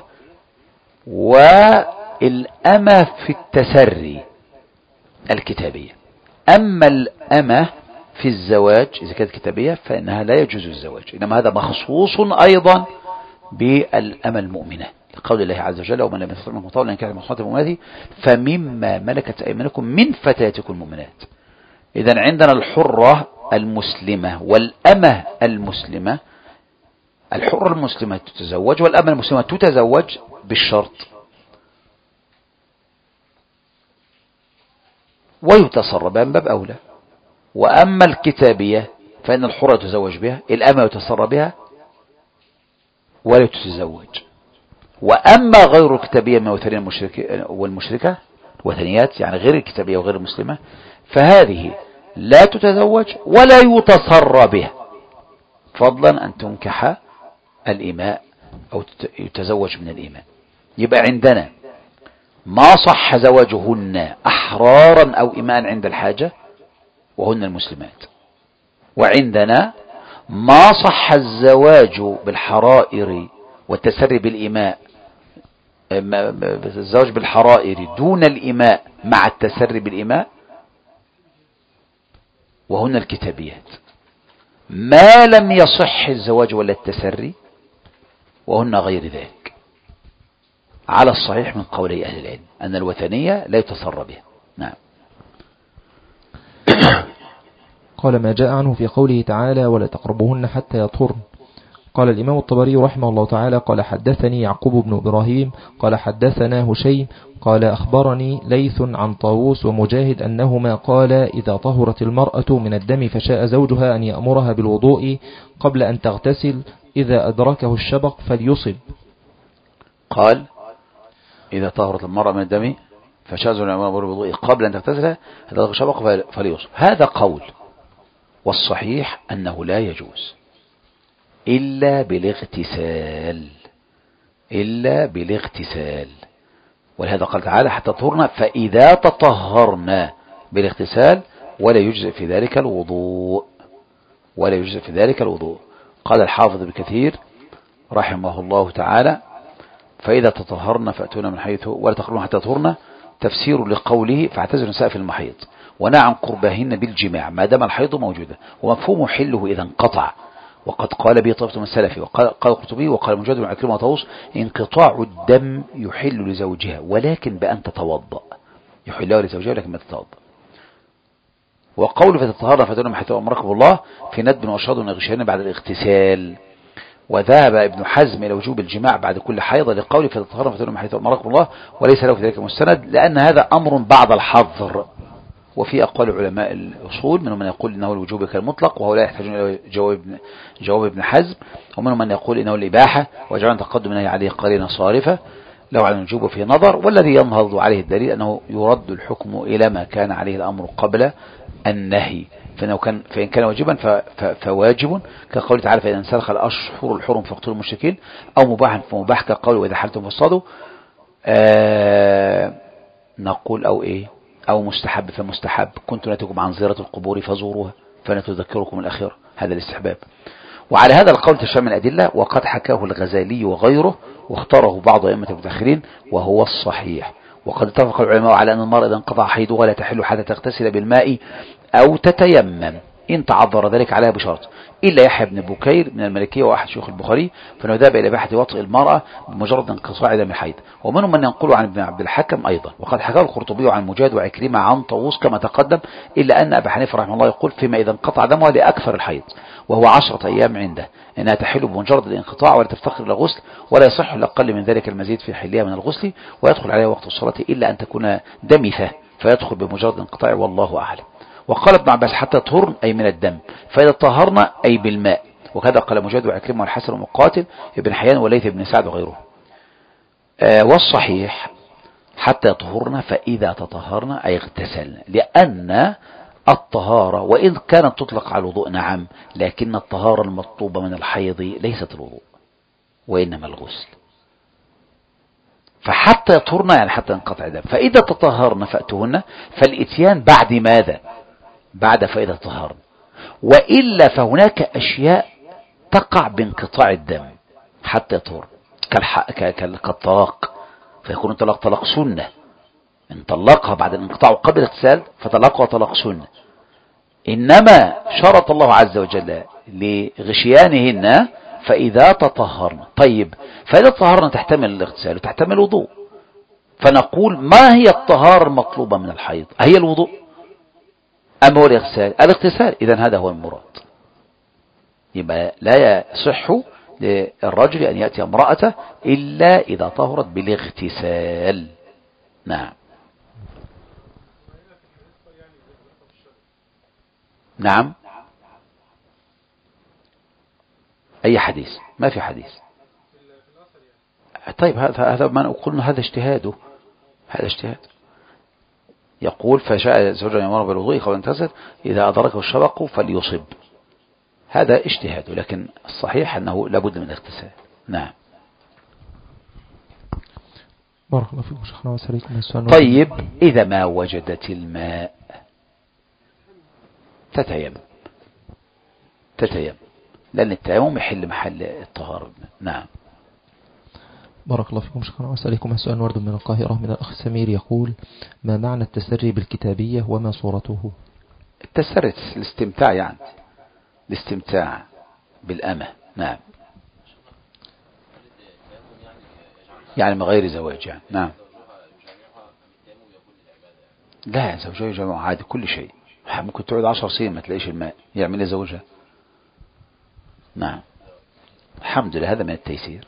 والأمة في التسري الكتابية. أما الأمة في الزواج إذا كانت كتابية فإنها لا يجوز الزواج، إنما هذا مخصوص أيضا بالأمة المؤمنة لقول الله عز وجل ومن لم يستطع منكم طولا ينكح المحصنات المؤمنات فمما ملكت أيمانكم من فتياتكم المؤمنات. إذن عندنا الحرة المسلمة والأمة المسلمة. الحرة المسلمة تتزوج والأمة المسلمة تتزوج بالشرط ويتصرف بها من باب أولى. وأما الكتابية فإن الحرة تتزوج بها، الأمة يتصرف بها ولا تتزوج. وأما غير الكتابية من الوثنيين والمشركة الوثنيات يعني غير الكتابية وغير المسلمة فهذه لا تتزوج ولا يتصرف بها، فضلا أن تنكح الإماء أو يتزوج من الإماء. يبقى عندنا ما صح زواجهن أحرارا أو إماء عند الحاجة وهن المسلمات، وعندنا ما صح الزواج بالحرائر والتسري بالإماء، الزواج بالحرائر دون الإماء مع التسري بالإماء وهن الكتابيات. ما لم يصح الزواج ولا التسري وهن غير ذلك، على الصحيح من قولي أهل العلم أن الوثنية لا يتصرف بها. نعم. قال ما جاء عنه في قوله تعالى ولا تقربوهن حتى يطهرن. قال الإمام الطبري رحمه الله تعالى قال حدثني يعقوب بن إبراهيم قال حدثنا هشيم قال أخبرني ليث عن طاووس ومجاهد أنهما قال إذا طهرت المرأة من الدم فشاء زوجها أن يأمرها بالوضوء قبل أن تغتسل إذا أدركه الشبق فليصب. قال إذا طهرت المرأة من الدم فشاء زوجها أن يأمرها بالوضوء قبل أن تغتسل إذا أدركه الشبق فليصب. هذا قول، والصحيح أنه لا يجوز إلا بالاغتسال. ولهذا قال تعالى حتى تطهرن فإذا تطهرن بالاغتسال ولا يجزئ في ذلك الوضوء. قال الحافظ بكثير رحمه الله تعالى فإذا تطهرن فأتونا من حيث ولا تقربون حتى تطهرن تفسير لقوله فاعتزلوا النساء في المحيض ونهى عن قربهن بالجماع ما دام الحيض موجودة، ومفهوم حله إذا انقطع. وقد قال به طائفة من السلف وقال القرطبي وقال مجاهد بن عكرمة وطاووس انقطاع الدم يحل لزوجها ولكن بأن تتوضأ، يحلها لزوجها ولكن بأن تتوضأ. وقول فتطهرن فأتونا من حيث أمركم الله في ندب وأشهاد ونغشان بعد الاغتسال. وذهب ابن حزم إلى وجوب الجماع بعد كل حيضة لقوله فتطهرن فتطهرن من حيث أمركم الله، وليس له في ذلك مستند، لأن هذا أمر بعد الحظر. وفي أقوال علماء الأصول منهم من يقول إنه الوجوب كالمطلق وهو لا يحتاجون إلى جواب ابن حزم، ومنهم من يقول إنه الإباحة وجعل تقدم النهي عليه قرينة صارفة لو على الوجوب في نظر، والذي ينهض عليه الدليل أنه يرد الحكم إلى ما كان عليه الأمر قبل النهي، فإن كان واجبا فواجب كقول تعالى فإذا انسلخ الأشهر الحرم فاقتلوا المشركين، أو مباحا فمباح كقول وإذا حلتم فاصطادوا. نقول أو إيه، أو مستحب فمستحب كنت ناتكم عن زيارة القبور فزوروها فأنا تذكركم الأخير، هذا الاستحباب. وعلى هذا القول تشمل الأدلة، وقد حكاه الغزالي وغيره واختاره بعض أئمة المتأخرين وهو الصحيح. وقد اتفق العلماء على أن المرأة إذا انقطع حيضها لا تحل حتى تغتسل بالماء أو تتيمم إن تعذر ذلك عليها بشرط، إلا يحيى بن بكير من المالكية وأحد شيوخ البخاري فإنه ذهب إلى إباحة وطئ المرأة بمجرد انقطاع دم الحيض، ومنهم من ينقل عن ابن عبد الحكم أيضا. وقد حكاه القرطبي عن مجاهد وعكرمة عن طاووس كما تقدم، إلا أن أبا حنيفة رحمه الله يقول فيما إذا انقطع دمها لأكثر الحيض وهو 10 أيام عنده إنها تحل بمجرد الانقطاع ولا تفتقر إلى غسل، ولا يصح الأقل من ذلك المزيد في حلها من الغسل، ويدخل عليها وقت الصلاة إلا أن تكون دمثة فيدخل بمجرد الانقطاع، والله أعلم. وقال ابن عباس حتى طهرن أي من الدم، فإذا طهرنا أي بالماء، وكذا قال مجاهد وعكرمة والحسن ومقاتل ابن حيان وليث بن سعد وغيره. والصحيح حتى طهرنا فإذا تطهرنا أي اغتسلنا، لأن الطهارة وإن كانت تطلق على الوضوء نعم، لكن الطهارة المطلوبة من الحيض ليست الوضوء وإنما الغسل. فحتى يطهرنا يعني حتى ينقطع دم، فإذا تطهرنا فأتوهن، فالإتيان بعد ماذا؟ بعد فإذا تطهرنا، وإلا فهناك أشياء تقع بانقطاع الدم حتى يطهر كالطلاق، فيكون الطلاق طلاق سنة، ان طلقها بعد الانقطاع وقبل الاغتسال فطلقها طلاق سنة. إنما شرط الله عز وجل لغشيانهن فإذا تطهرنا. طيب فإذا تطهرنا تحتمل الاغتسال وتحتمل الوضوء، فنقول ما هي الطهارة المطلوبة من الحيض؟ هي الوضوء أم هو الاغتسال؟ إذن هذا هو المراد. يبقى لا يصح للرجل أن يأتي امرأته إلا إذا طهرت بالاغتسال. نعم. نعم. أي حديث؟ ما في حديث. طيب هذا ما قلنا هذا اجتهاده، هذا اجتهاد. يقول فشاء زوجا يمر بالوضوء قبل أن يغتسل إذا أدركه الشبق فليصب، هذا اجتهاده، لكن الصحيح أنه لابد من الاغتسال. نعم. بارك الله فيكم شيخنا وسليكم السؤال. طيب إذا ما وجدت الماء تتيمم، لأن التيمم يحل محل الطهارة. نعم. بارك الله فيكم شيخنا وسألكم السؤال. ورد من القاهرة من الأخ سمير يقول ما معنى التسري بالكتابية وما صورته؟ التسري الاستمتاع، يعني الاستمتاع بالأمة. نعم. يعني من غير زواج يعني. نعم. لا زوجها يجمع عادي كل شيء، ممكن تقعد 10 سنين ما تلاقيش الماء، يعمل لي زوجها. نعم. الحمد لله هذا من التيسير.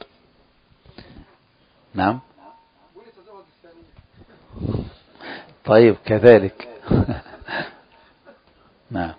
نعم. طيب كذلك. نعم.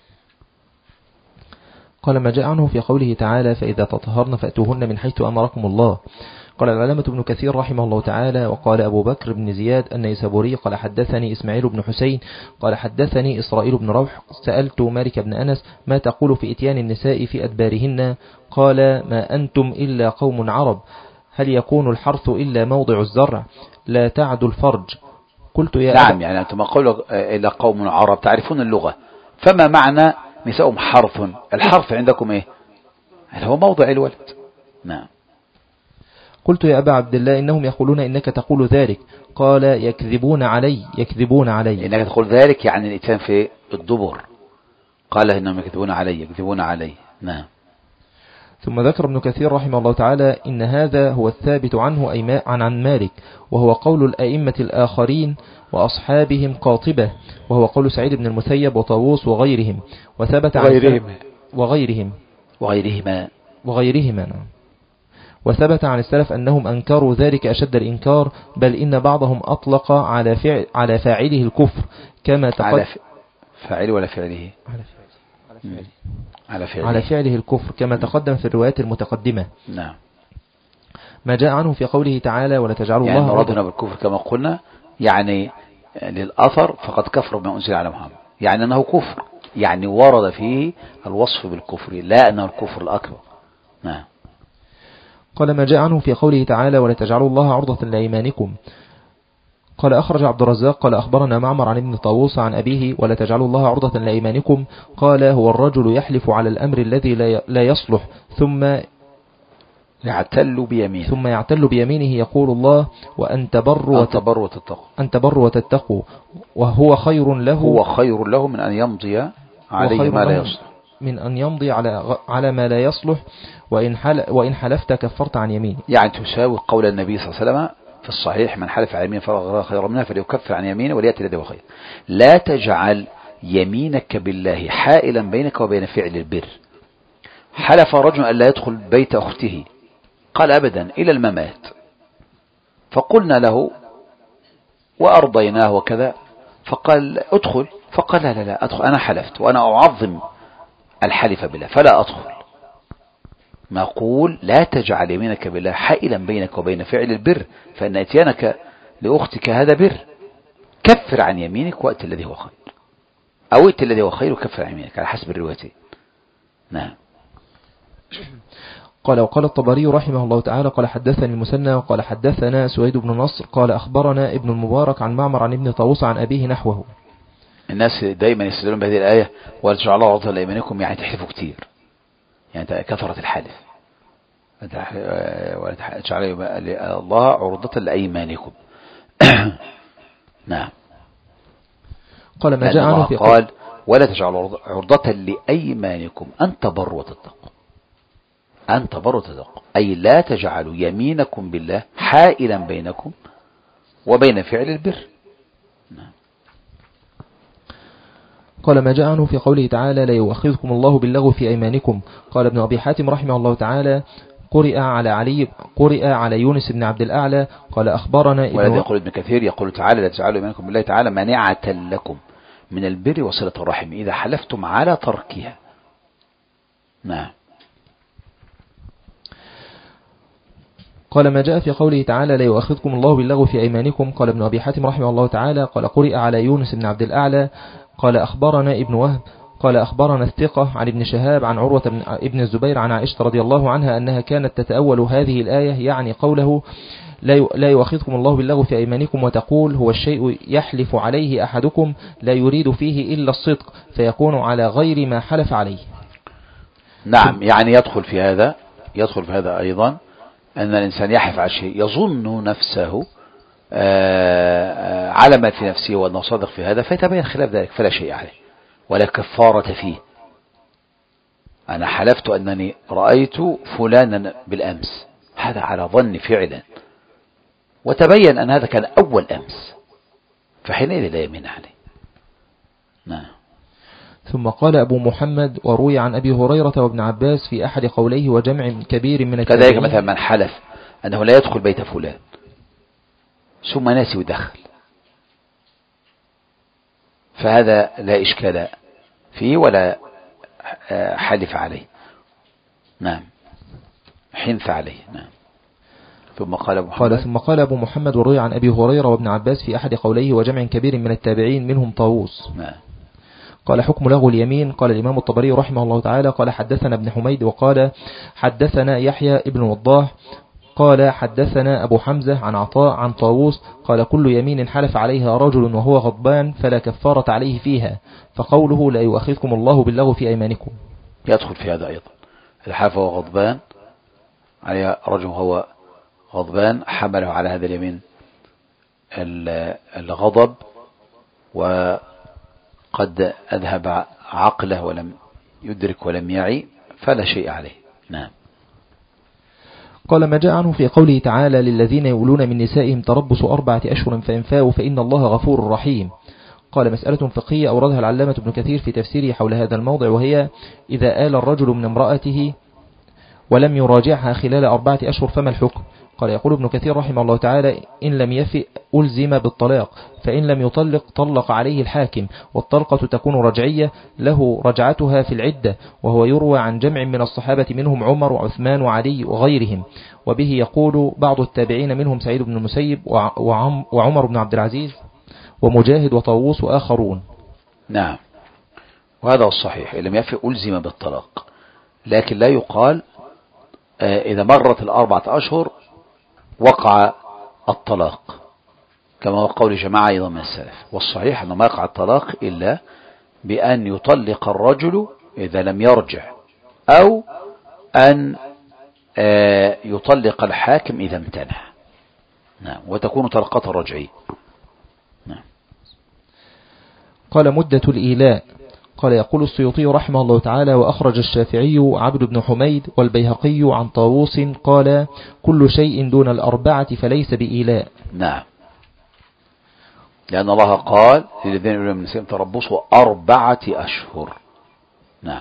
قال ما جاء عنه في قوله تعالى فإذا تطهرن فأتوهن من حيث أمركم الله. قال العلامة ابن كثير رحمه الله تعالى وقال أبو بكر بن زياد النيسابوري قال حدثني إسماعيل بن حسين قال حدثني إسرائيل بن روح سألت مالك بن أنس ما تقول في إتيان النساء في أدبارهن؟ قال ما أنتم إلا قوم عرب، هل يكون الحرث إلا موضع الزرع لا تعد الفرج؟ قلت يا نعم، يعني أنتم قولوا إلا قوم عرب تعرفون اللغة، فما معنى نساءهم حرث؟ الحرث عندكم إيه؟ هو موضع الولد. نعم. قلت يا أبا عبد الله إنهم يقولون إنك تقول ذلك. قال يكذبون علي. إنك تقول ذلك يعني الإتيان في الدبر. قال إنهم يكذبون علي. نعم. ثم ذكر ابن كثير رحمه الله تعالى إن هذا هو الثابت عنه أي عن مالك، وهو قول الأئمة الآخرين وأصحابهم قاطبة، وهو قول سعيد بن المسيب وطاووس وغيرهم، وثبت عن وغيرهما وغيرهما. وثبت عن السلف أنهم أنكروا ذلك أشد الإنكار، بل إن بعضهم أطلق على فاعله الكفر كما فاعله ولا فعله؟ على فعله الكفر كما تقدم في الروايات المتقدمة. نعم. ما جاء عنه في قوله تعالى ولا تجعلوا يعني الله مرادنا بالكفر كما قلنا يعني للأثر فقد كفر بما أنزل على محمد، يعني أنه كفر، يعني ورد فيه الوصف بالكفر لا أنه الكفر الأكبر. نعم. قال ما جاء عنه في قوله تعالى ولا تجعلوا الله عرضة لأيمانكم. قال أخرج عبد الرزاق قال أخبرنا معمر عن ابن طاووس عن أبيه ولا تجعلوا الله عرضة لأيمانكم. قال هو الرجل يحلف على الأمر الذي لا يصلح ثم يعتل بيمينه يقول الله وأن تبروا وتتقوا وهو خير له من أن يمضي عليه ما لا يصلح، من أن يمضي على ما لا يصلح وإن حلفت كفرت عن يمينه. يعني تساوي قول النبي صلى الله عليه وسلم في الصحيح من حلف على يمين فرغ خير منها فليكفر عن يمينه وليأتي الذي هو خير. لا تجعل يمينك بالله حائلا بينك وبين فعل البر. حلف رجل أن لا يدخل بيت أخته، قال أبدا إلى الممات، فقلنا له وأرضيناه وكذا، فقال ادخل، فقال لا أدخل، أنا حلفت وأنا أعظم الحلف بالله فلا أدخل. نقول لا تجعل يمينك بالله حائلا بينك وبين فعل البر، فإن اتيانك لأختك هذا بر، كفر عن يمينك وأت الذي هو خير، أو ات الذي هو خير وكفر عن يمينك على حسب الروايتين. نعم. قال وقال الطبري رحمه الله تعالى قال حدثني المثنى وقال حدثنا سويد بن نصر قال أخبرنا ابن المبارك عن معمر عن ابن طاووس عن أبيه نحوه. الناس دايما يستدلون بهذه الآية ولا تجعلوا الله عرضة لأيمانكم، يعني تحلفوا كتير، يعني كثرة الحلف، ولا تجعلوا الله عرضة لأيمانكم. نعم. قال ما جاء عنه في قال ولا تجعلوا عرضة لأيمانكم أن تبروا وتتقوا، أن تبروا وتتقوا، أي لا تجعلوا يمينكم بالله حائلا بينكم وبين فعل البر. نعم. قال ما جاء عنه في قوله تعالى لا يؤاخذكم الله باللغو في أيمانكم. قال ابن أبي حاتم رحمه الله تعالى قرئ على يونس بن عبد الأعلى قال أخبرنا ولذا يقول ابن كثير يقول تعالى لا تجعلوا يمينكم بالله تعالى مانعة لكم من البر وصلة الرحم إذا حلفتم على تركها. نعم. قال ما جاء في قوله تعالى لا يؤاخذكم الله باللغو في أيمانكم. قال ابن أبي حاتم رحمه الله تعالى قال قرئ على يونس بن عبد الأعلى قال أخبرنا ابن وهب قال أخبرنا الثقة عن ابن شهاب عن عروة ابن الزبير عن عائشة رضي الله عنها أنها كانت تتأول هذه الآية يعني قوله لا يؤاخذكم الله باللغو في أيمانكم وتقول هو الشيء يحلف عليه أحدكم لا يريد فيه إلا الصدق فيكون على غير ما حلف عليه. نعم. يعني يدخل في هذا أيضا أن الإنسان يحلف على شيء يظن نفسه على ما في نفسه وأنه صادق في هذا فيتبين خلاف ذلك فلا شيء عليه ولا كفارة فيه. أنا حلفت أنني رأيت فلانا بالأمس، هذا على ظن فعلا، وتبين أن هذا كان أول أمس، فحينئذ لا يمين عليه. نعم. ثم قال أبو محمد وروي عن أبي هريرة وابن عباس في أحد قوليه وجمع كبير من التابعين كذلك مثلا من حلف أنه لا يدخل بيت فلان ثم ناسي ودخل، فهذا لا إشكال فيه ولا حلف عليه. نعم. حنث عليه. نعم. ثم قال أبو محمد وروي عن أبي هريرة وابن عباس في أحد قوليه وجمع كبير من التابعين منهم طاووس. نعم. قال حكم لغو اليمين. قال الإمام الطبري رحمه الله تعالى قال حدثنا ابن حميد وقال حدثنا يحيى ابن وضاح قال حدثنا أبو حمزة عن عطاء عن طاووس قال كل يمين حلف عليها رجل وهو غضبان فلا كفارة عليه فيها، فقوله لا يؤاخذكم الله باللغو في أيمانكم يدخل في هذا أيضا. الحلف وهو غضبان عليه رجل وهو غضبان حمله على هذا اليمين الغضب وقد أذهب عقله ولم يدرك ولم يعي فلا شيء عليه. نعم. قال ما جاء عنه في قوله تعالى للذين يؤلون من نسائهم تربص 4 أشهر فإن فاءوا فإن الله غفور رحيم. قال مسألة فقهية أوردها العلامة ابن كثير في تفسيره حول هذا الموضع، وهي إذا آل الرجل من امرأته ولم يراجعها خلال 4 أشهر فما الحكم؟ قال يقول ابن كثير رحمه الله تعالى: إن لم يفئ ألزم بالطلاق، فإن لم يطلق طلق عليه الحاكم، والطلقة تكون رجعية له رجعتها في العدة، وهو يروى عن جمع من الصحابة منهم عمر وعثمان وعلي وغيرهم. وبه يقول بعض التابعين منهم سعيد بن المسيب وعمر بن عبد العزيز ومجاهد وطاووس وآخرون. نعم، وهذا هو الصحيح، إن لم يفئ ألزم بالطلاق، لكن لا يقال إذا مرت 4 أشهر وقع الطلاق، كما هو قول جماعة أيضا من السلف. والصحيح أنه ما يقع الطلاق إلا بأن يطلق الرجل إذا لم يرجع، أو أن يطلق الحاكم إذا امتنع. نعم، وتكون طلقة رجعية. نعم. قال مدة الإيلاء. قال يقول السيوطي رحمه الله تعالى: وأخرج الشافعي عبد بن حميد والبيهقي عن طاووس قال: كل شيء دون 4 فليس بإيلاء. نعم، لأن الله قال للذين يؤمنون من النساء تربصوا 4 أشهر. نعم.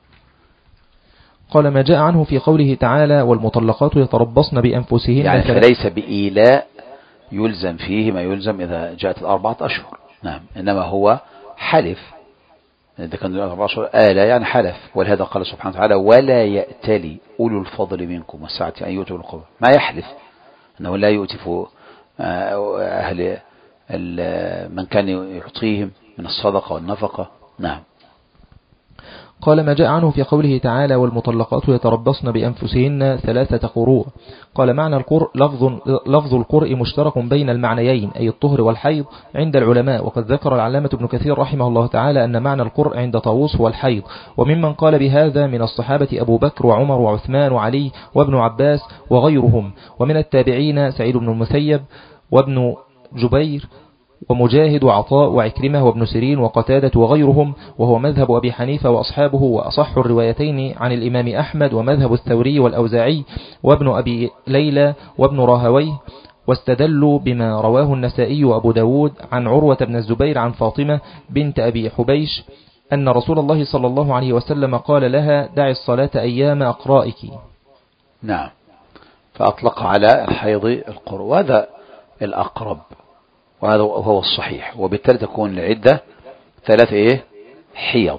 قال ما جاء عنه في قوله تعالى: والمطلقات يتربصن بأنفسهن، يعني فليس بإيلاء يلزم فيه ما يلزم إذا جاءت 4 أشهر. نعم، إنما هو حلف. إذا كان 4 أشهر آلة يعني حلف، ولهذا قال سبحانه وتعالى: ولا يأتلي أولو الفضل منكم والسعة أن يؤتوا القربى. ما يحلف أنه لا يؤتف أهل من كان يعطيهم من الصدقة والنفقة. نعم. قال ما جاء عنه في قوله تعالى: والمطلقات يتربصن بأنفسهن 3 قروء. قال معنى القرء لفظ القرء مشترك بين المعنيين، أي الطهر والحيض عند العلماء. وقد ذكر العلامة ابن كثير رحمه الله تعالى أن معنى القرء عند طاووس هو الحيض. وممن قال بهذا من الصحابة أبو بكر وعمر وعثمان وعلي وابن عباس وغيرهم، ومن التابعين سعيد بن المسيب وابن جبير ومجاهد وعطاء وعكرمة وابن سيرين وقتادة وغيرهم، وهو مذهب أبي حنيفة وأصحابه، وأصح الروايتين عن الإمام أحمد، ومذهب الثوري والأوزاعي وابن أبي ليلى وابن راهويه. واستدلوا بما رواه النسائي وأبو داود عن عروة بن الزبير عن فاطمة بنت أبي حبيش أن رسول الله صلى الله عليه وسلم قال لها: دعي الصلاة أيام أقرائك. نعم، فأطلق على الحيض القرء، وهذا الأقرب وهذا هو الصحيح. وبالتالي تكون العدة 3 حيض.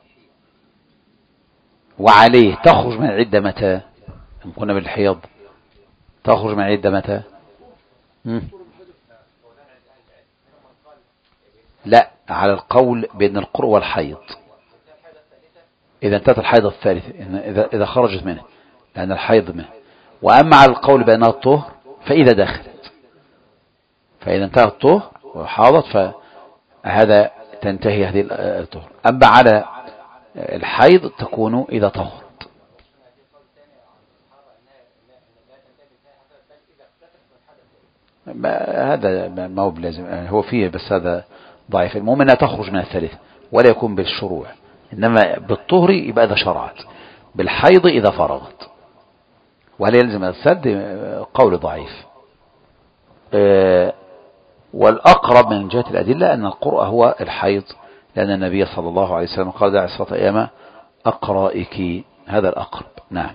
وعليه تخرج من العدة متى؟ إن كنا بالحيض تخرج من العدة متى؟ لا، على القول بين القرء والحيض، إذا انتهت الحيض الثالث، إذا خرجت منه، لأن الحيض منه. وأما على القول بأنها الطهر فإذا دخلت، فإذا انتهى الطهر وحاضت فهذا تنتهي هذه الطهر. أما على الحيض تكون إذا طهرت. هذا ما هو بلازم، هو فيه بس هذا ضعيف. المهم أنها تخرج من الثالثة ولا يكون بالشروع، إنما بالطهر يبقى إذا شرعت، بالحيض إذا فرغت. وهل يلزم السد؟ قول ضعيف. والأقرب من جهة الأدلة أن القرء هو الحيض، لأن النبي صلى الله عليه وسلم قال: دعي الصلاة أيام أقرائك. هذا الأقرب. نعم.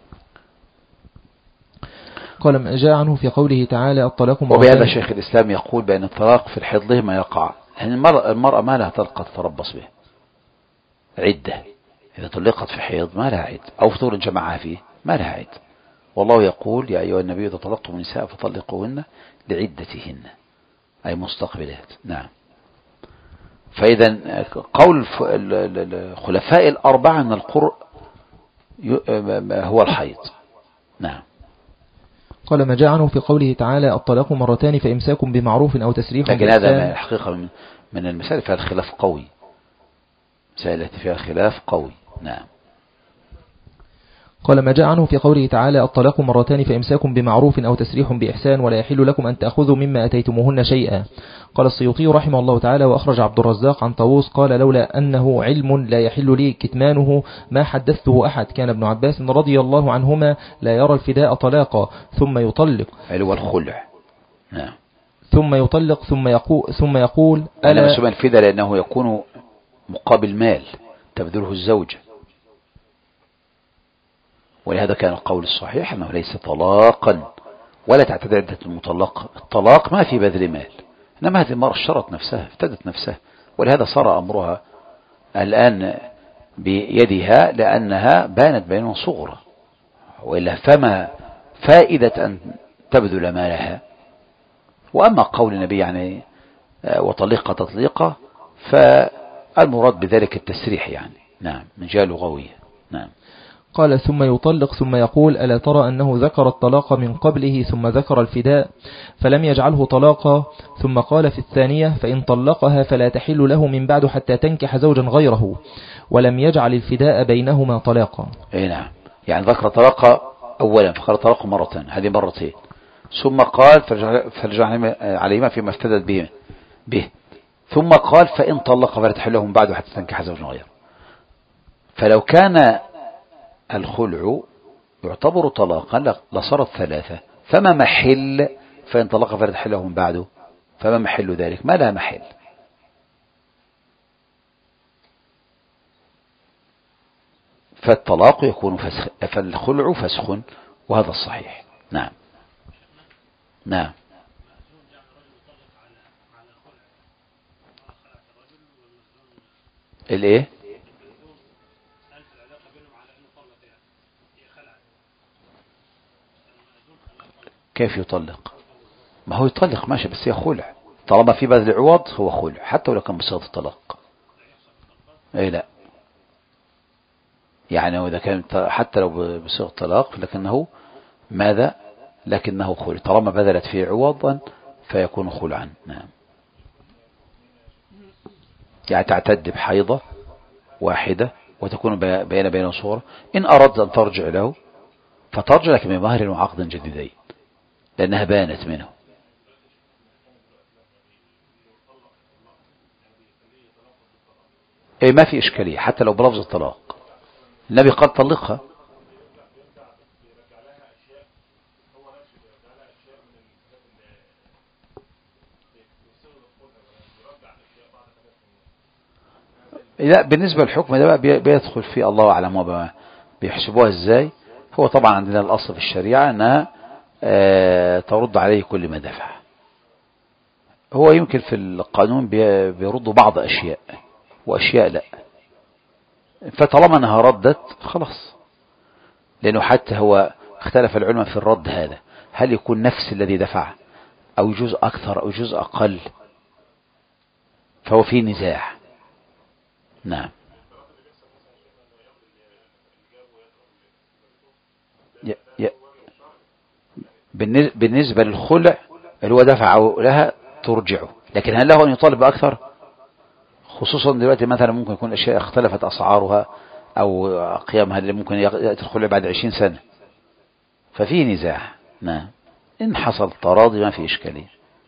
قال ما جاء عنه في قوله تعالى: الطلاق مرتين. وبهذا شيخ الإسلام يقول بأن الطلاق في الحيض ما يقع، يعني المرأة ما لها طلقة تتربص به عدة. إذا طلقت في حيض ما لها عد، أو فطور جمعها فيه ما لها عد. والله يقول: يا أيها النبي إذا طلقتم النساء فطلقوهن لعدتهن، أي مستقبلات. نعم. فإذا قول الخلفاء 4 أن القرء هو الحيض. نعم. قال ما جاء عنه في قوله تعالى: الطلاق مرتان فإمساك بمعروف أو تسريح بإحسان. لكن هذا حقيقة من المسائل فيها الخلاف قوي، مسائل فيها خلاف قوي. نعم. قال ما جاء عنه في قوله تعالى: الطلاق مرتان فإمساك بمعروف أو تسريح بإحسان ولا يحل لكم أن تأخذوا مما أتيتموهن شيئا. قال السيوطي رحمه الله تعالى: وأخرج عبد الرزاق عن طاووس قال: لولا أنه علم لا يحل لي كتمانه ما حدثته أحد. كان ابن عباس رضي الله عنهما لا يرى الفداء طلاقا ثم يطلق، هو الخلع. نعم. ثم يطلق ثم يقول ألا سمى الفداء لأنه يكون مقابل مال تبذله الزوجة، ولهذا كان القول الصحيح أنه ليس طلاقا ولا تعتد عدة المطلقة. الطلاق ما في بذل مال، إنما هذه المرأة اشترت نفسها، افتدت نفسها، ولهذا صار أمرها الآن بيدها لأنها بانت بين صغرى، وإلا فما فائدة أن تبذل مالها. وأما قول النبي يعني وطلقة تطليقة فالمراد بذلك التسريح يعني. نعم، من جهة لغوية. نعم. قال ثم يطلق ثم يقول ألا ترى أنه ذكر الطلاق من قبله ثم ذكر الفداء فلم يجعله طلاقا، ثم قال في الثانية فإن طلقها فلا تحل له من بعد حتى تنكح زوجا غيره، ولم يجعل الفداء بينهما طلاقا. اي نعم، يعني ذكر طلاق أولا فقال طلاق مرة، هذه مرتين، ثم قال فرجع عليهما فيما افتدت به، ثم قال فإن طلق فلا تحل له من بعد حتى تنكح زوجا غيره. فلو كان الخلع يعتبر طلاقا لصارت ثلاثة، فما محل فإن طلق فلا تحل له من بعده؟ فما محل ذلك؟ ما لا محل. فالطلاق يكون فسخ، فالخلع فسخ، وهذا الصحيح. نعم. نعم. الايه؟ كيف يطلق؟ ما هو يطلق ماشي، بس هي خلع، طالما في بذل عوض هو خلع حتى ولو كان بصيغة الطلاق. اي لا، يعني إذا كان حتى لو بصيغة الطلاق لكنه ماذا؟ لكنه خلع، طالما بذلت فيه عوضا فيكون خلعا. نعم. يعني تعتد بحيضة واحدة وتكون بين صورة، إن أردت أن ترجع له فترجع لك بمهر وعقد جديدين لأنها بانت منه. إيه، ما في إشكالية حتى لو بلفظ الطلاق. النبي قال طلقها. لا، بالنسبة للحكم ده بقى بيدخل فيه الله أعلم وما بيحسبوها إزاي. هو طبعا عندنا الأصل في الشريعة أنها ترد عليه كل ما دفع. هو يمكن في القانون بيردوا بعض أشياء وأشياء لا، فطالما أنها ردت خلاص. لأنه حتى هو اختلف العلماء في الرد هذا، هل يكون نفس الذي دفع أو جزء أكثر أو جزء أقل، فهو فيه نزاع. نعم. بالنسبة للخلع اللي هو دفع لها ترجعه، لكن هل له أن يطالب بأكثر؟ خصوصا دلوقتي مثلا ممكن يكون أشياء اختلفت أسعارها أو قيامها اللي ممكن يأتي الخلع بعد 20 سنة، ففيه نزاع. نعم. إن حصل تراضي ما في إشكالية.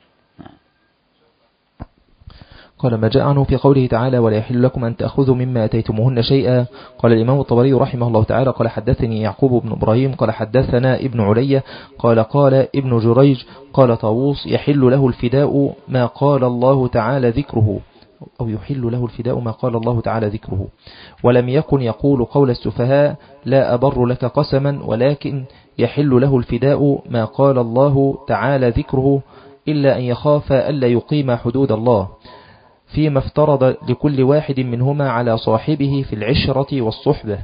قال ما جاء عنه في قوله تعالى ولا يحل لكم أن تأخذوا مما أتيتموهن شيئا. قال الإمام الطبري رحمه الله تعالى قال حدثني يعقوب بن إبراهيم قال حدثنا ابن علي قال ابن جريج قال طاووس يحل له الفداء ما قال الله تعالى ذكره، أو يحل له الفداء ما قال الله تعالى ذكره، ولم يكن يقول قول السفهاء لا أبر لك قسما، ولكن يحل له الفداء ما قال الله تعالى ذكره إلا أن يخاف ألا يقيم حدود الله فيما افترض لكل واحد منهما على صاحبه في العشرة والصحبة.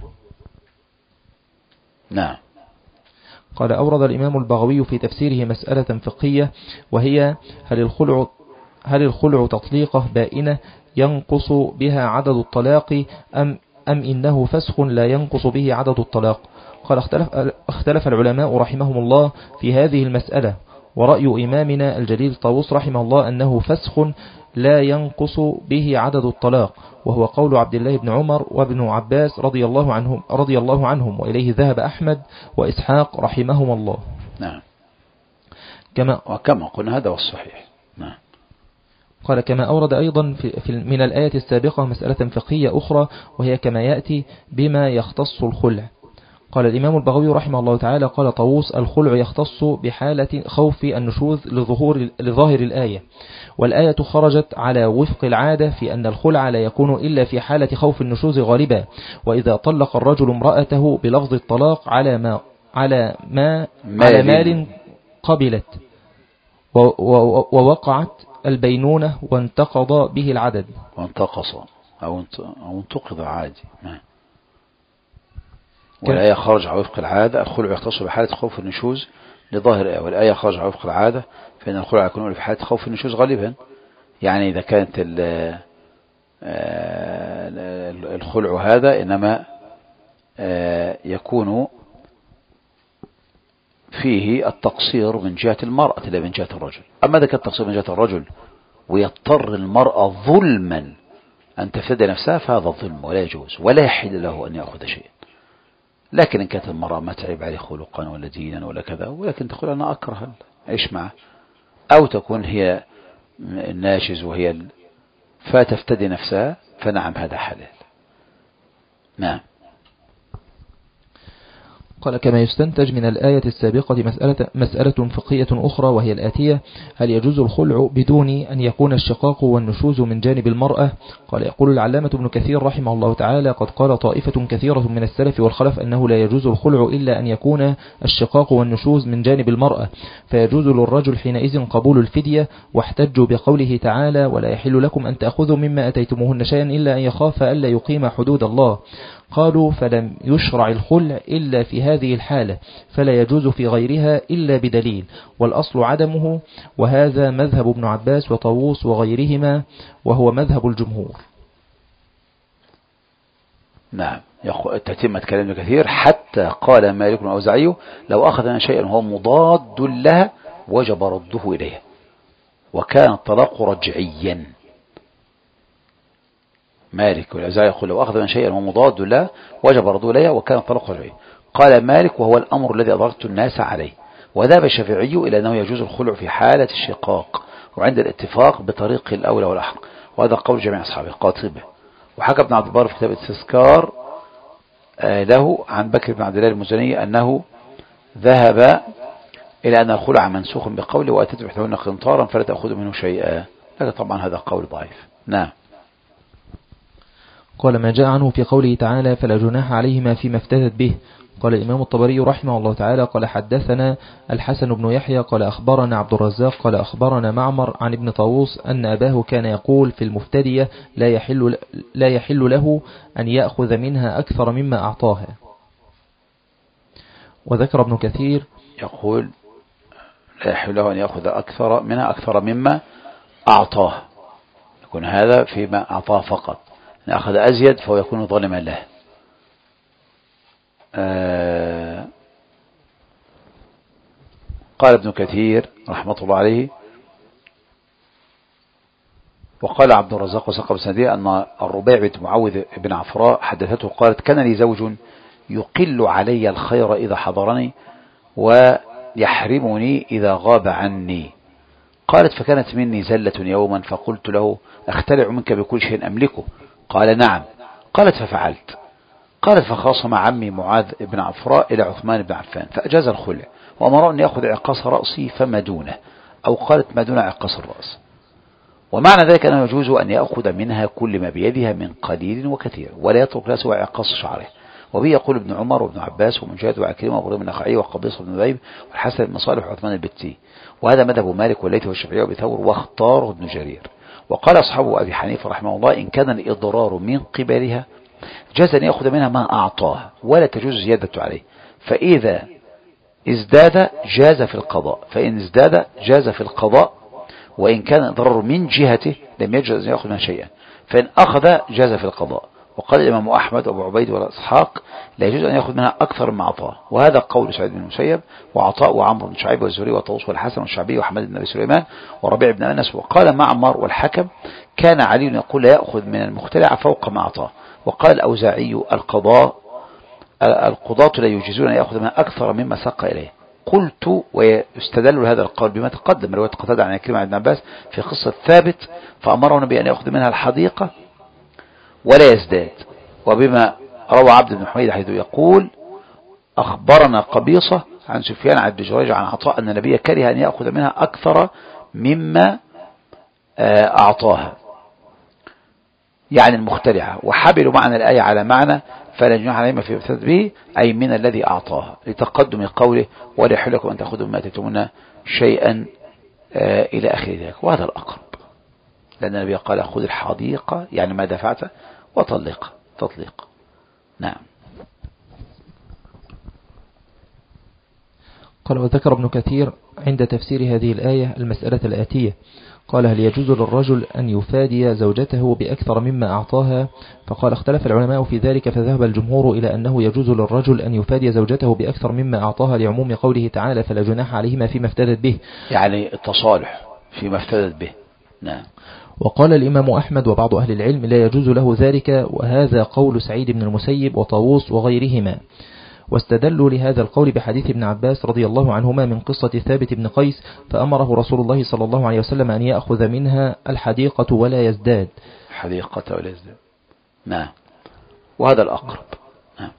نعم. قال أورد الإمام البغوي في تفسيره مسألة فقهية، وهي هل الخلع تطليقة بائنة ينقص بها عدد الطلاق أم إنه فسخ لا ينقص به عدد الطلاق؟ قال اختلف العلماء رحمهم الله في هذه المسألة، ورأي إمامنا الجليل طاووس رحمه الله أنه فسخ لا ينقص به عدد الطلاق، وهو قول عبد الله بن عمر وابن عباس رضي الله عنهم وإليه ذهب أحمد وإسحاق رحمهم الله. نعم. كما قلنا هذا والصحيح. نعم. قال كما أورد أيضا من الآية السابقة مسألة فقهية أخرى، وهي كما يأتي بما يختص الخلع. قال الإمام البغوي رحمه الله تعالى قال طاووس: الخلع يختص بحالة خوف النشوذ لظاهر الآية، والآية خرجت على وفق العادة في أن الخلع لا يكون إلا في حالة خوف النشوذ غالبا، وإذا طلق الرجل امرأته بلفظ الطلاق على مال قبلت ووقعت البينونة وانتقض به العدد. وانتقص أو انتقض عادي. والآية خرج على وفق العادة. الخلع يختص بحالة خوف النشوز لظاهر الآية، والآية خرج على وفق العادة فإن الخلع يكون في حالة خوف النشوز غالبا. يعني إذا كانت الخلع هذا إنما يكون فيه التقصير من جهة المرأة لا من جهة الرجل. أما إذا كان التقصير من جهة الرجل ويضطر المرأة ظلما أن تفدى نفسها فهذا الظلم ولا يجوز ولا يحل له أن يأخذ شيئا. لكن إن كانت المرأة ما تعب عليه خلقا ولا دينا ولا كذا، ولكن تقول أنا أكره عيش معه، أو تكون هي الناشز وهي فتفتدي نفسها، فنعم هذا حلال. نعم. قال: كما يستنتج من الآية السابقة مسألة فقهية أخرى، وهي الآتية: هل يجوز الخلع بدون أن يكون الشقاق والنشوز من جانب المرأة؟ قال: يقول العلامة ابن كثير رحمه الله تعالى: قد قال طائفة كثيرة من السلف والخلف أنه لا يجوز الخلع إلا أن يكون الشقاق والنشوز من جانب المرأة، فيجوز للرجل حينئذ قبول الفدية، واحتجوا بقوله تعالى: ولا يحل لكم أن تأخذوا مما أتيتموهن شيئا إلا أن يخاف ألا يقيم حدود الله. قالوا: فلم يشرع الخلع إلا في هذه الحالة، فلا يجوز في غيرها إلا بدليل، والأصل عدمه، وهذا مذهب ابن عباس وطاووس وغيرهما، وهو مذهب الجمهور. نعم. تتمة كلام كثير حتى قال مالك الأوزاعي: لو أخذ من شيئا هو مضاد لها وجب رده إليها، وكان الطلاق رجعيا. مالك والأوزاعي يقول: لو أخذ من شيئا هو مضاد له وجب رده إليها وكان الطلاق رجعيا. قال مالك: وهو الأمر الذي أضغطت الناس عليه. وذهب الشافعي إلى أنه يجوز الخلع في حالة الشقاق، وعند الاتفاق بطريق الأولى والأحق، وهذا قول جميع أصحابه قاطبة. وحكى ابن عبد البر في كتاب التذكار له عن بكر بن عبد الله المزني أنه ذهب إلى أن الخلع منسوخ بقوله: وأتت بحثهن قنطارا فلا تأخذ منه شيئا، لكن طبعا هذا قول ضعيف. نعم. قال: ما جاء عنه في قوله تعالى: فلا جناح عليهما فيما افتدت به. قال الإمام الطبري رحمه الله تعالى: قال حدثنا الحسن بن يحيى قال أخبرنا عبد الرزاق قال أخبرنا معمر عن ابن طاووس أن أباه كان يقول في المفتدية: لا يحل له أن يأخذ منها أكثر مما أعطاها. وذكر ابن كثير يقول: لا يحل له أن يأخذ أكثر منها أكثر مما أعطاه، يكون هذا فيما أعطاه فقط. إن أخذ أزيد فهو يكون ظالما له. قال ابن كثير رحمة الله عليه: وقال عبد الرزاق وساق بسندية أن الربيع بنت معوذ بن عفراء حدثته قالت: كان لي زوج يقل علي الخير إذا حضرني ويحرمني إذا غاب عني. قالت: فكانت مني زلة يوما فقلت له: أختلع منك بكل شيء أملكه؟ قال: نعم. قالت: ففعلت. قالت: فخاصم عمي معاذ بن عفراء إلى عثمان بن عفان فأجاز الخلع، وأمر أن يأخذ عقاص رأسي فما دونه، أو قالت ما دون عقاص الرأس. ومعنى ذلك أنه يجوز أن يأخذ منها كل ما بيدها من قليل وكثير، ولا يترك لا سوى عقاص شعره. وبه يقول ابن عمر وابن عباس ومجاهد وعكرمة وابراهيم النخعي وقبيصة بن ذئب والحسن بن صالح وعثمان البتي. وهذا مذهب مالك والليث والشافعي وابي ثور، واختاره ابن جرير. وقال أصحابه أبي حنيفة رحمه الله: إن كان الإضرار من قبلها جاز أن يأخذ منها ما أعطاه ولا تجوز زيادة عليه، فإذا ازداد جاز في القضاء، فإن ازداد جاز في القضاء، وإن كان الضرر من جهته لم يجوز أن يأخذ منها شيئا، فإن أخذ جاز في القضاء. وقال الإمام أحمد وأبو عبيد والإسحاق: لا يجوز أن يأخذ منها أكثر مما أعطاه، وهذا قول سعيد بن المسيب وعطاء وعمرو بن شعيب والزهري وطاووس والحسن والشعبي وحماد بن أبي سليمان وربيع بن أنس. وقال معمر والحكم: كان علي يقول: لا يأخذ من المختلع فوق ما أعطاه. وقال الأوزاعي: القضاة لا يجوزون أن يأخذ منها أكثر مما ساق إليه. قلت: ويستدل هذا القول بما تقدم رواية قتادة عن عكرمة عن ابن عباس في قصة ثابت فأمره النبي أن يأخذ منها الحديقة ولا يزداد، وبما روى عبد بن حميد حيث يقول: أخبرنا قبيصة عن سفيان عن ابن جريج عن عطاء أن النبي كره أن يأخذ منها أكثر مما أعطاها، يعني المخترعة، وحبلوا معنى الآية على معنى فلا جناح عليهما في افتدت به، أي من الذي أعطاها، لتقدم قوله ولا يحل لكم أن تأخذوا مما آتيتموهن شيئا إلى آخر ذلك. وهذا الأقرب، لأن النبي قال خذ الحديقة يعني ما دفعت وطلق تطليق. نعم. قال وذكر ابن كثير عند تفسير هذه الآية المسألة الآتية، قال هل يجوز للرجل أن يفادي زوجته بأكثر مما أعطاها؟ فقال اختلف العلماء في ذلك، فذهب الجمهور إلى أنه يجوز للرجل أن يفادي زوجته بأكثر مما أعطاها لعموم قوله تعالى فلا جناح عليهما فيما افتدت به، يعني التصالح فيما افتدت به. نعم. وقال الإمام أحمد وبعض أهل العلم لا يجوز له ذلك، وهذا قول سعيد بن المسيب وطاووس وغيرهما، واستدلوا لهذا القول بحديث ابن عباس رضي الله عنهما من قصة ثابت بن قيس، فأمره رسول الله صلى الله عليه وسلم أن يأخذ منها الحديقة ولا يزداد. حديقة ولا يزداد. نعم. وهذا الأقرب. نعم.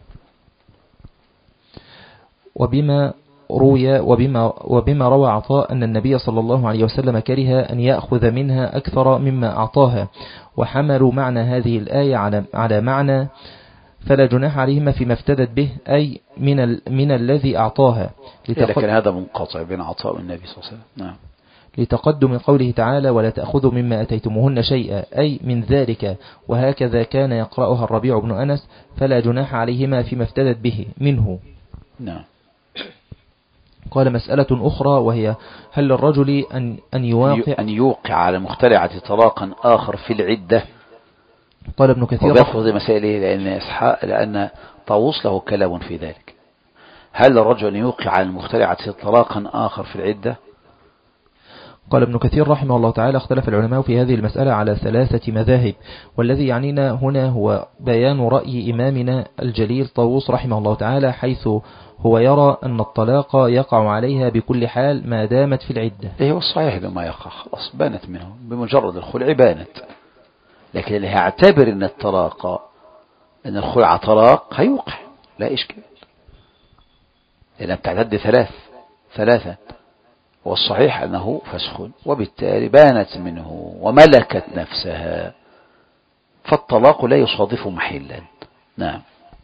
وبما روى عطاء أن النبي صلى الله عليه وسلم كره أن يأخذ منها أكثر مما أعطاها، وحملوا معنى هذه الآية على معنى فلا جناح عليهما فيما افتدت به، أي من الذي أعطاها، لكن هذا منقطع بين عطاء والنبي صلى الله عليه وسلم. نعم. لتقدم قوله تعالى ولا تأخذوا مما أتيتموهن شيئا، أي من ذلك، وهكذا كان يقرأها الربيع بن أنس فلا جناح عليهما فيما افتدت به منه. نعم. قال مسألة أخرى وهي هل للرجل أن يوقع على المخترعة طلاقا آخر في العدة؟ قال ابن كثير وبيأخذ مسائله لأن طاووس له كلام في ذلك. هل الرجل أن يوقع على المخترعة طلاقا آخر في العدة؟ قال ابن كثير رحمه الله تعالى اختلف العلماء في هذه المسألة على 3 مذاهب، والذي يعنينا هنا هو بيان رأي إمامنا الجليل طاووس رحمه الله تعالى، حيث هو يرى أن الطلاق يقع عليها بكل حال ما دامت في العدة. هو الصحيح لما يقع خلاص بانت منه بمجرد الخلع بانت، لكن اللي هيعتبر ان الخلع طلاق هيوقع لا إشكال، لأنها بتعتد 3 والصحيح أنه فسخ، وبالتالي بانت منه وملكت نفسها، فالطلاق لا يصادف محلا. نعم.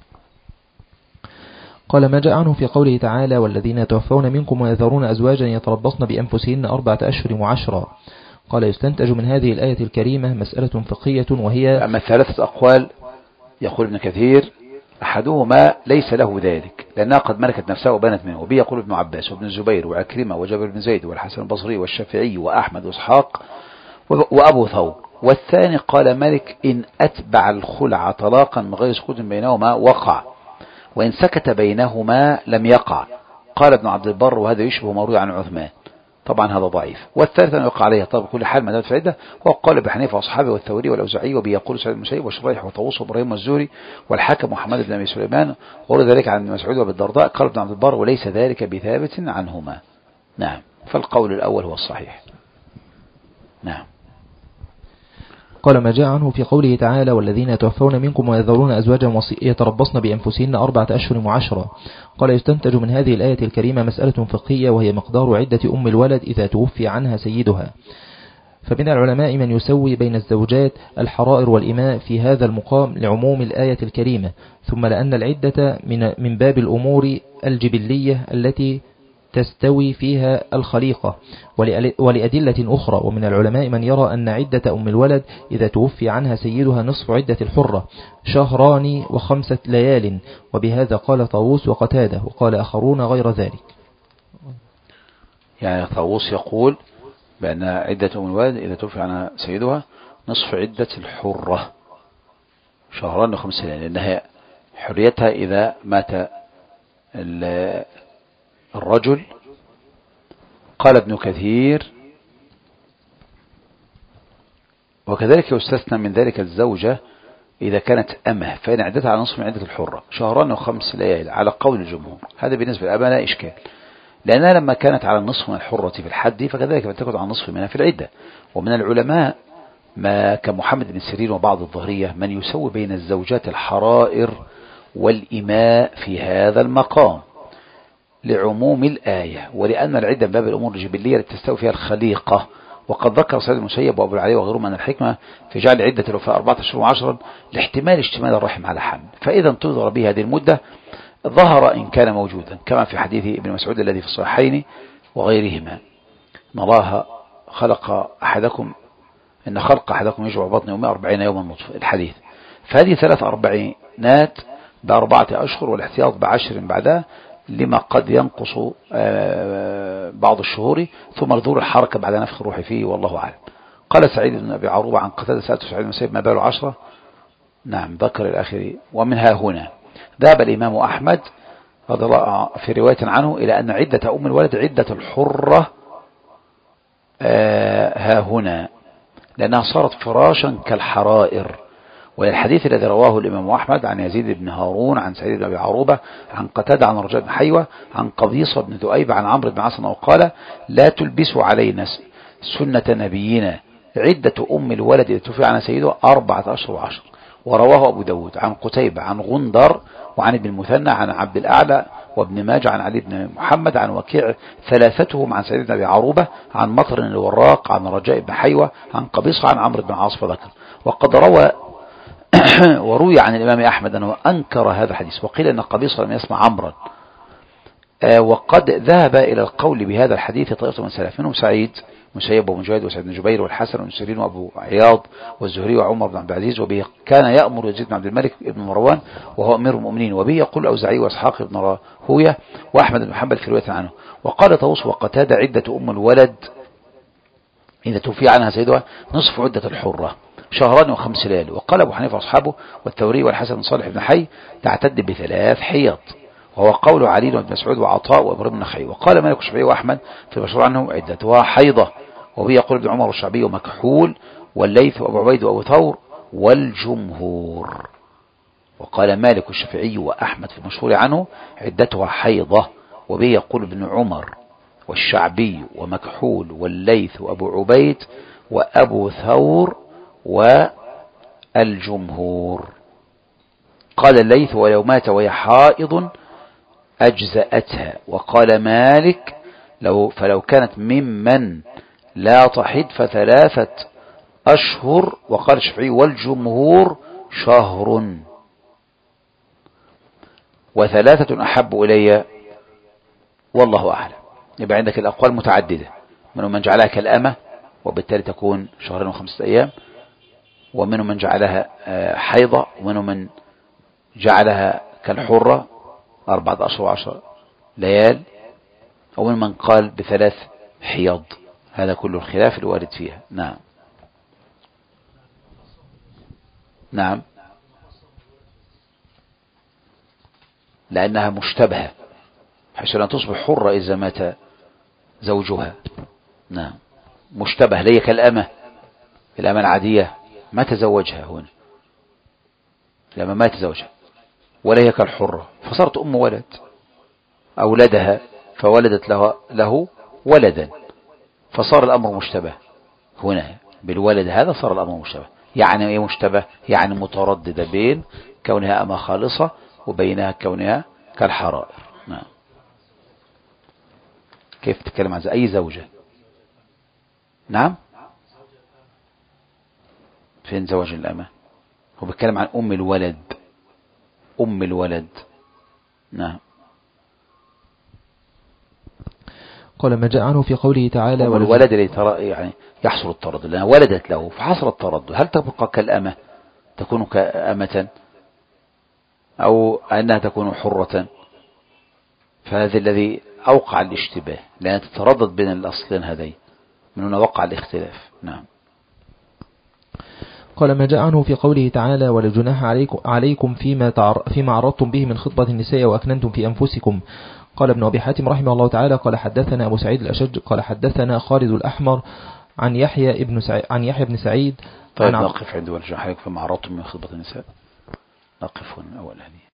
قال ما جاء عنه في قوله تعالى والذين يتوفون منكم ويذرون أزواجا يتربصن بأنفسهن 4 أشهر و10. قال يستنتج من هذه الآية الكريمة مسألة فقهية، وهي أما 3 أقوال يقول ابن كثير أحدهما ليس له ذلك لأنها قد ملكت نفسها وبانت منه، وبه يقول ابن عباس وابن الزبير وعكرمة وجابر بن زيد والحسن البصري والشافعي وأحمد وإسحاق وأبو ثور. والثاني قال مالك إن أتبع الخلع طلاقا من غير سكوت بينهما وقع، وإن سكت بينهما لم يقع. قال ابن عبد البر وهذا يشبه مروي عن عثمان، طبعا هذا ضعيف. والثالث أن يقع عليه طب بكل حال ما دامت في عدة، وقال ابن حنيفة وأصحابه والثوري والأوزاعي، وبه يقول سعيد بن المسيب وشريح وطاووس وإبراهيم والزهري والحاكم محمد بن أبي سليمان، وورد ذلك عن مسعود وبالدرداء. قال ابن عبد البر وليس ذلك بثابت عنهما. نعم. فالقول الأول هو الصحيح. نعم. قال ما جاء عنه في قوله تعالى والذين يتوفون منكم ويذرون أزواجا يتربصن بأنفسهن 4 أشهر و10. قال يستنتج من هذه الآية الكريمة مسألة فقهية، وهي مقدار عدة أم الولد إذا توفي عنها سيدها. فمن العلماء من يسوي بين الزوجات الحرائر والإماء في هذا المقام لعموم الآية الكريمة، ثم لأن العدة من باب الأمور الجبلية التي تستوي فيها الخليقة، ولأدلة أخرى. ومن العلماء من يرى أن عدة أم الولد إذا توفي عنها سيدها نصف عدة الحرة 2 و5 ليال، وبهذا قال طاووس وقتاده، وقال آخرون غير ذلك. يعني طاووس يقول بأن عدة أم الولد إذا توفي عنها سيدها نصف عدة الحرة 2 و5 ليال، لأنها حريتها إذا مات الرجل. قال ابن كثير وكذلك يستثنى من ذلك الزوجة إذا كانت أمه، فإن عدتها على نصف من عدة الحرة 2 و5 ليال على قول الجمهور. هذا بالنسبة للأمة لا إشكال، لأنها لما كانت على النصف من الحرة في الحد فكذلك تكون على النصف منها في العدة. ومن العلماء ما كمحمد بن سيرين وبعض الظهرية من يسوي بين الزوجات الحرائر والإماء في هذا المقام لعموم الآية، ولأن العدة من باب الأمور الجبلية التي تستوي فيها الخليقة. وقد ذكر سيد المسيب وأبو العلي وغيرهم أن الحكمة في جعل عدة الوفاء 4 أشهر و10 لاحتمال اشتمال الرحم على حمل، فإذا انتظر به هذه المدة ظهر إن كان موجودا، كما في حديث ابن مسعود الذي في الصحيحين وغيرهما: إن الله خلق أحدكم إن خلق أحدكم يجمع بطن 140 يوما نطفة، الحديث. فهذه 3 أربعينات ب4 أشهر، والاحتياط ب10 بعدها لما قد ينقص بعض الشهور، ثم ظهور الحركة بعد نفخ الروح فيه، والله أعلم. قال سعيد بن أبي عروبة عن قتادة: سألت سعيد بن المسيب ما بال 10؟ نعم، ذكر الآخر. ومنها هنا ذهب الإمام أحمد رضي الله في رواية عنه إلى أن عدة أم الولد عدة الحرة ها هنا، لأنها صارت فراشا كالحرائر. والحديث الذي رواه الإمام أحمد عن يزيد بن هارون عن سعيد بن أبي عروبة عن قتادة عن رجاء بن حيوة عن قبيصة بن ذؤيب عن عمرو بن عاص وقال: لا تلبسوا علينا سنة نبينا، عدة أم الولد التي توفي عنها سيده 4 أشهر و10. ورواه أبو داود عن قتيبة عن غندر وعن ابن المثنى عن عبد الأعلى وابن ماجه عن علي بن محمد عن وكيع ثلاثتهم عن سعيد بن أبي عروبة عن مطر الوراق عن رجاء بن حيوة عن قبيصة عن عمرو بن عاص فذكر. وقد وروي عن الإمام أحمد أنه أنكر هذا الحديث، وقيل أن قبيصة لم يسمع عمرا. وقد ذهب إلى القول بهذا الحديث طائفة من سلف، منهم سعيد مسيب ومجاهد وسعيد بن جبير والحسن بن سيرين وأبو عياض والزهري وعمر بن عبد العزيز، وبه كان يأمر يزيد بن عبد الملك بن مروان وهو أمير المؤمنين، وبه يقول الأوزاعي وإسحاق بن راهوية وأحمد بن حنبل في رواية عنه. وقال طاووس وقتادة: عدة أم الولد إذا توفي عنها سيدها نصف عدة الحرة 2 شهر و5 ليال. وقال أبو حنيفة وأصحابه والثوري والحسن بن صالح بن حي: تعتد ب3 حيض، وهو قول علي بن مسعود وعطاء وإبراهيم بن نخعي. وقال مالك الشافعي وأحمد في المشهور عنهم عدتها حيضة، وبه يقول ابن عمر والشعبي ومكحول والليث وأبو عبيد وأبو ثور والجمهور. وقال مالك الشافعي وأحمد في المشهور عنه عدتها حيضة، وبه يقول ابن عمر والشعبي ومكحول والليث وأبو عبيد وأبو ثور والجمهور. قال الليث: ولو مات وهي حائض أجزأتها. وقال مالك: فلو كانت ممن لا تحيض ف3 أشهر. وقال الشافعي والجمهور 1 شهر. و3 أحب إلي والله أعلم. يبقى عندك الأقوال متعددة، منهم من جعلها كالأمة وبالتالي تكون 2 شهر و5 أيام، ومنهم من جعلها حيضة، ومنهم من جعلها كالحرة 4 أشهر و10 ليال، ومن من قال ب3 حيض. هذا كله الخلاف الوارد فيها. نعم نعم، لأنها مشتبهة حيث لا تصبح حرة إذا مات زوجها. نعم، مشتبه، ليه كالأمة، الأمة العادية ما تزوجها هنا، لما ما تزوجها، ولا هي كالحرة فصارت أم ولد، أولدها فولدت له ولدا، فصار الأمر مشتبه هنا بالولد هذا، صار الأمر مشتبه. يعني ايه مشتبه؟ يعني مترددة بين كونها أمة خالصة وبينها كونها كالحرائر. نعم. كيف تتكلم عن أي زوجة؟ نعم، فين زواج الأمة؟ هو بيتكلم عن أم الولد، أم الولد. نعم. قال ما جاء عنه في قوله تعالى: أم الولد اللي ترى يعني يحصل التردد، لأنها ولدت له فحصل التردد، هل تبقى كالأمة تكون كأمة أو أنها تكون حرة؟ فهذا الذي أوقع الاشتباه، لأنها تتردد بين الأصلين هذين، من هنا وقع الاختلاف. نعم. قال ما جاء عنه في قوله تعالى: ولا جناح عليكم فيما عرضتم به من خطبة النساء وأكننتم في أنفسكم. قال ابن أبي حاتم رحمه الله تعالى: قال حدثنا أبو سعيد الأشج قال حدثنا خالد الأحمر عن يحيى بن سعيد. طيب نقف عند ولا جناح عليكم فيما عرضتم من خطبة النساء، نقف هنا أولا.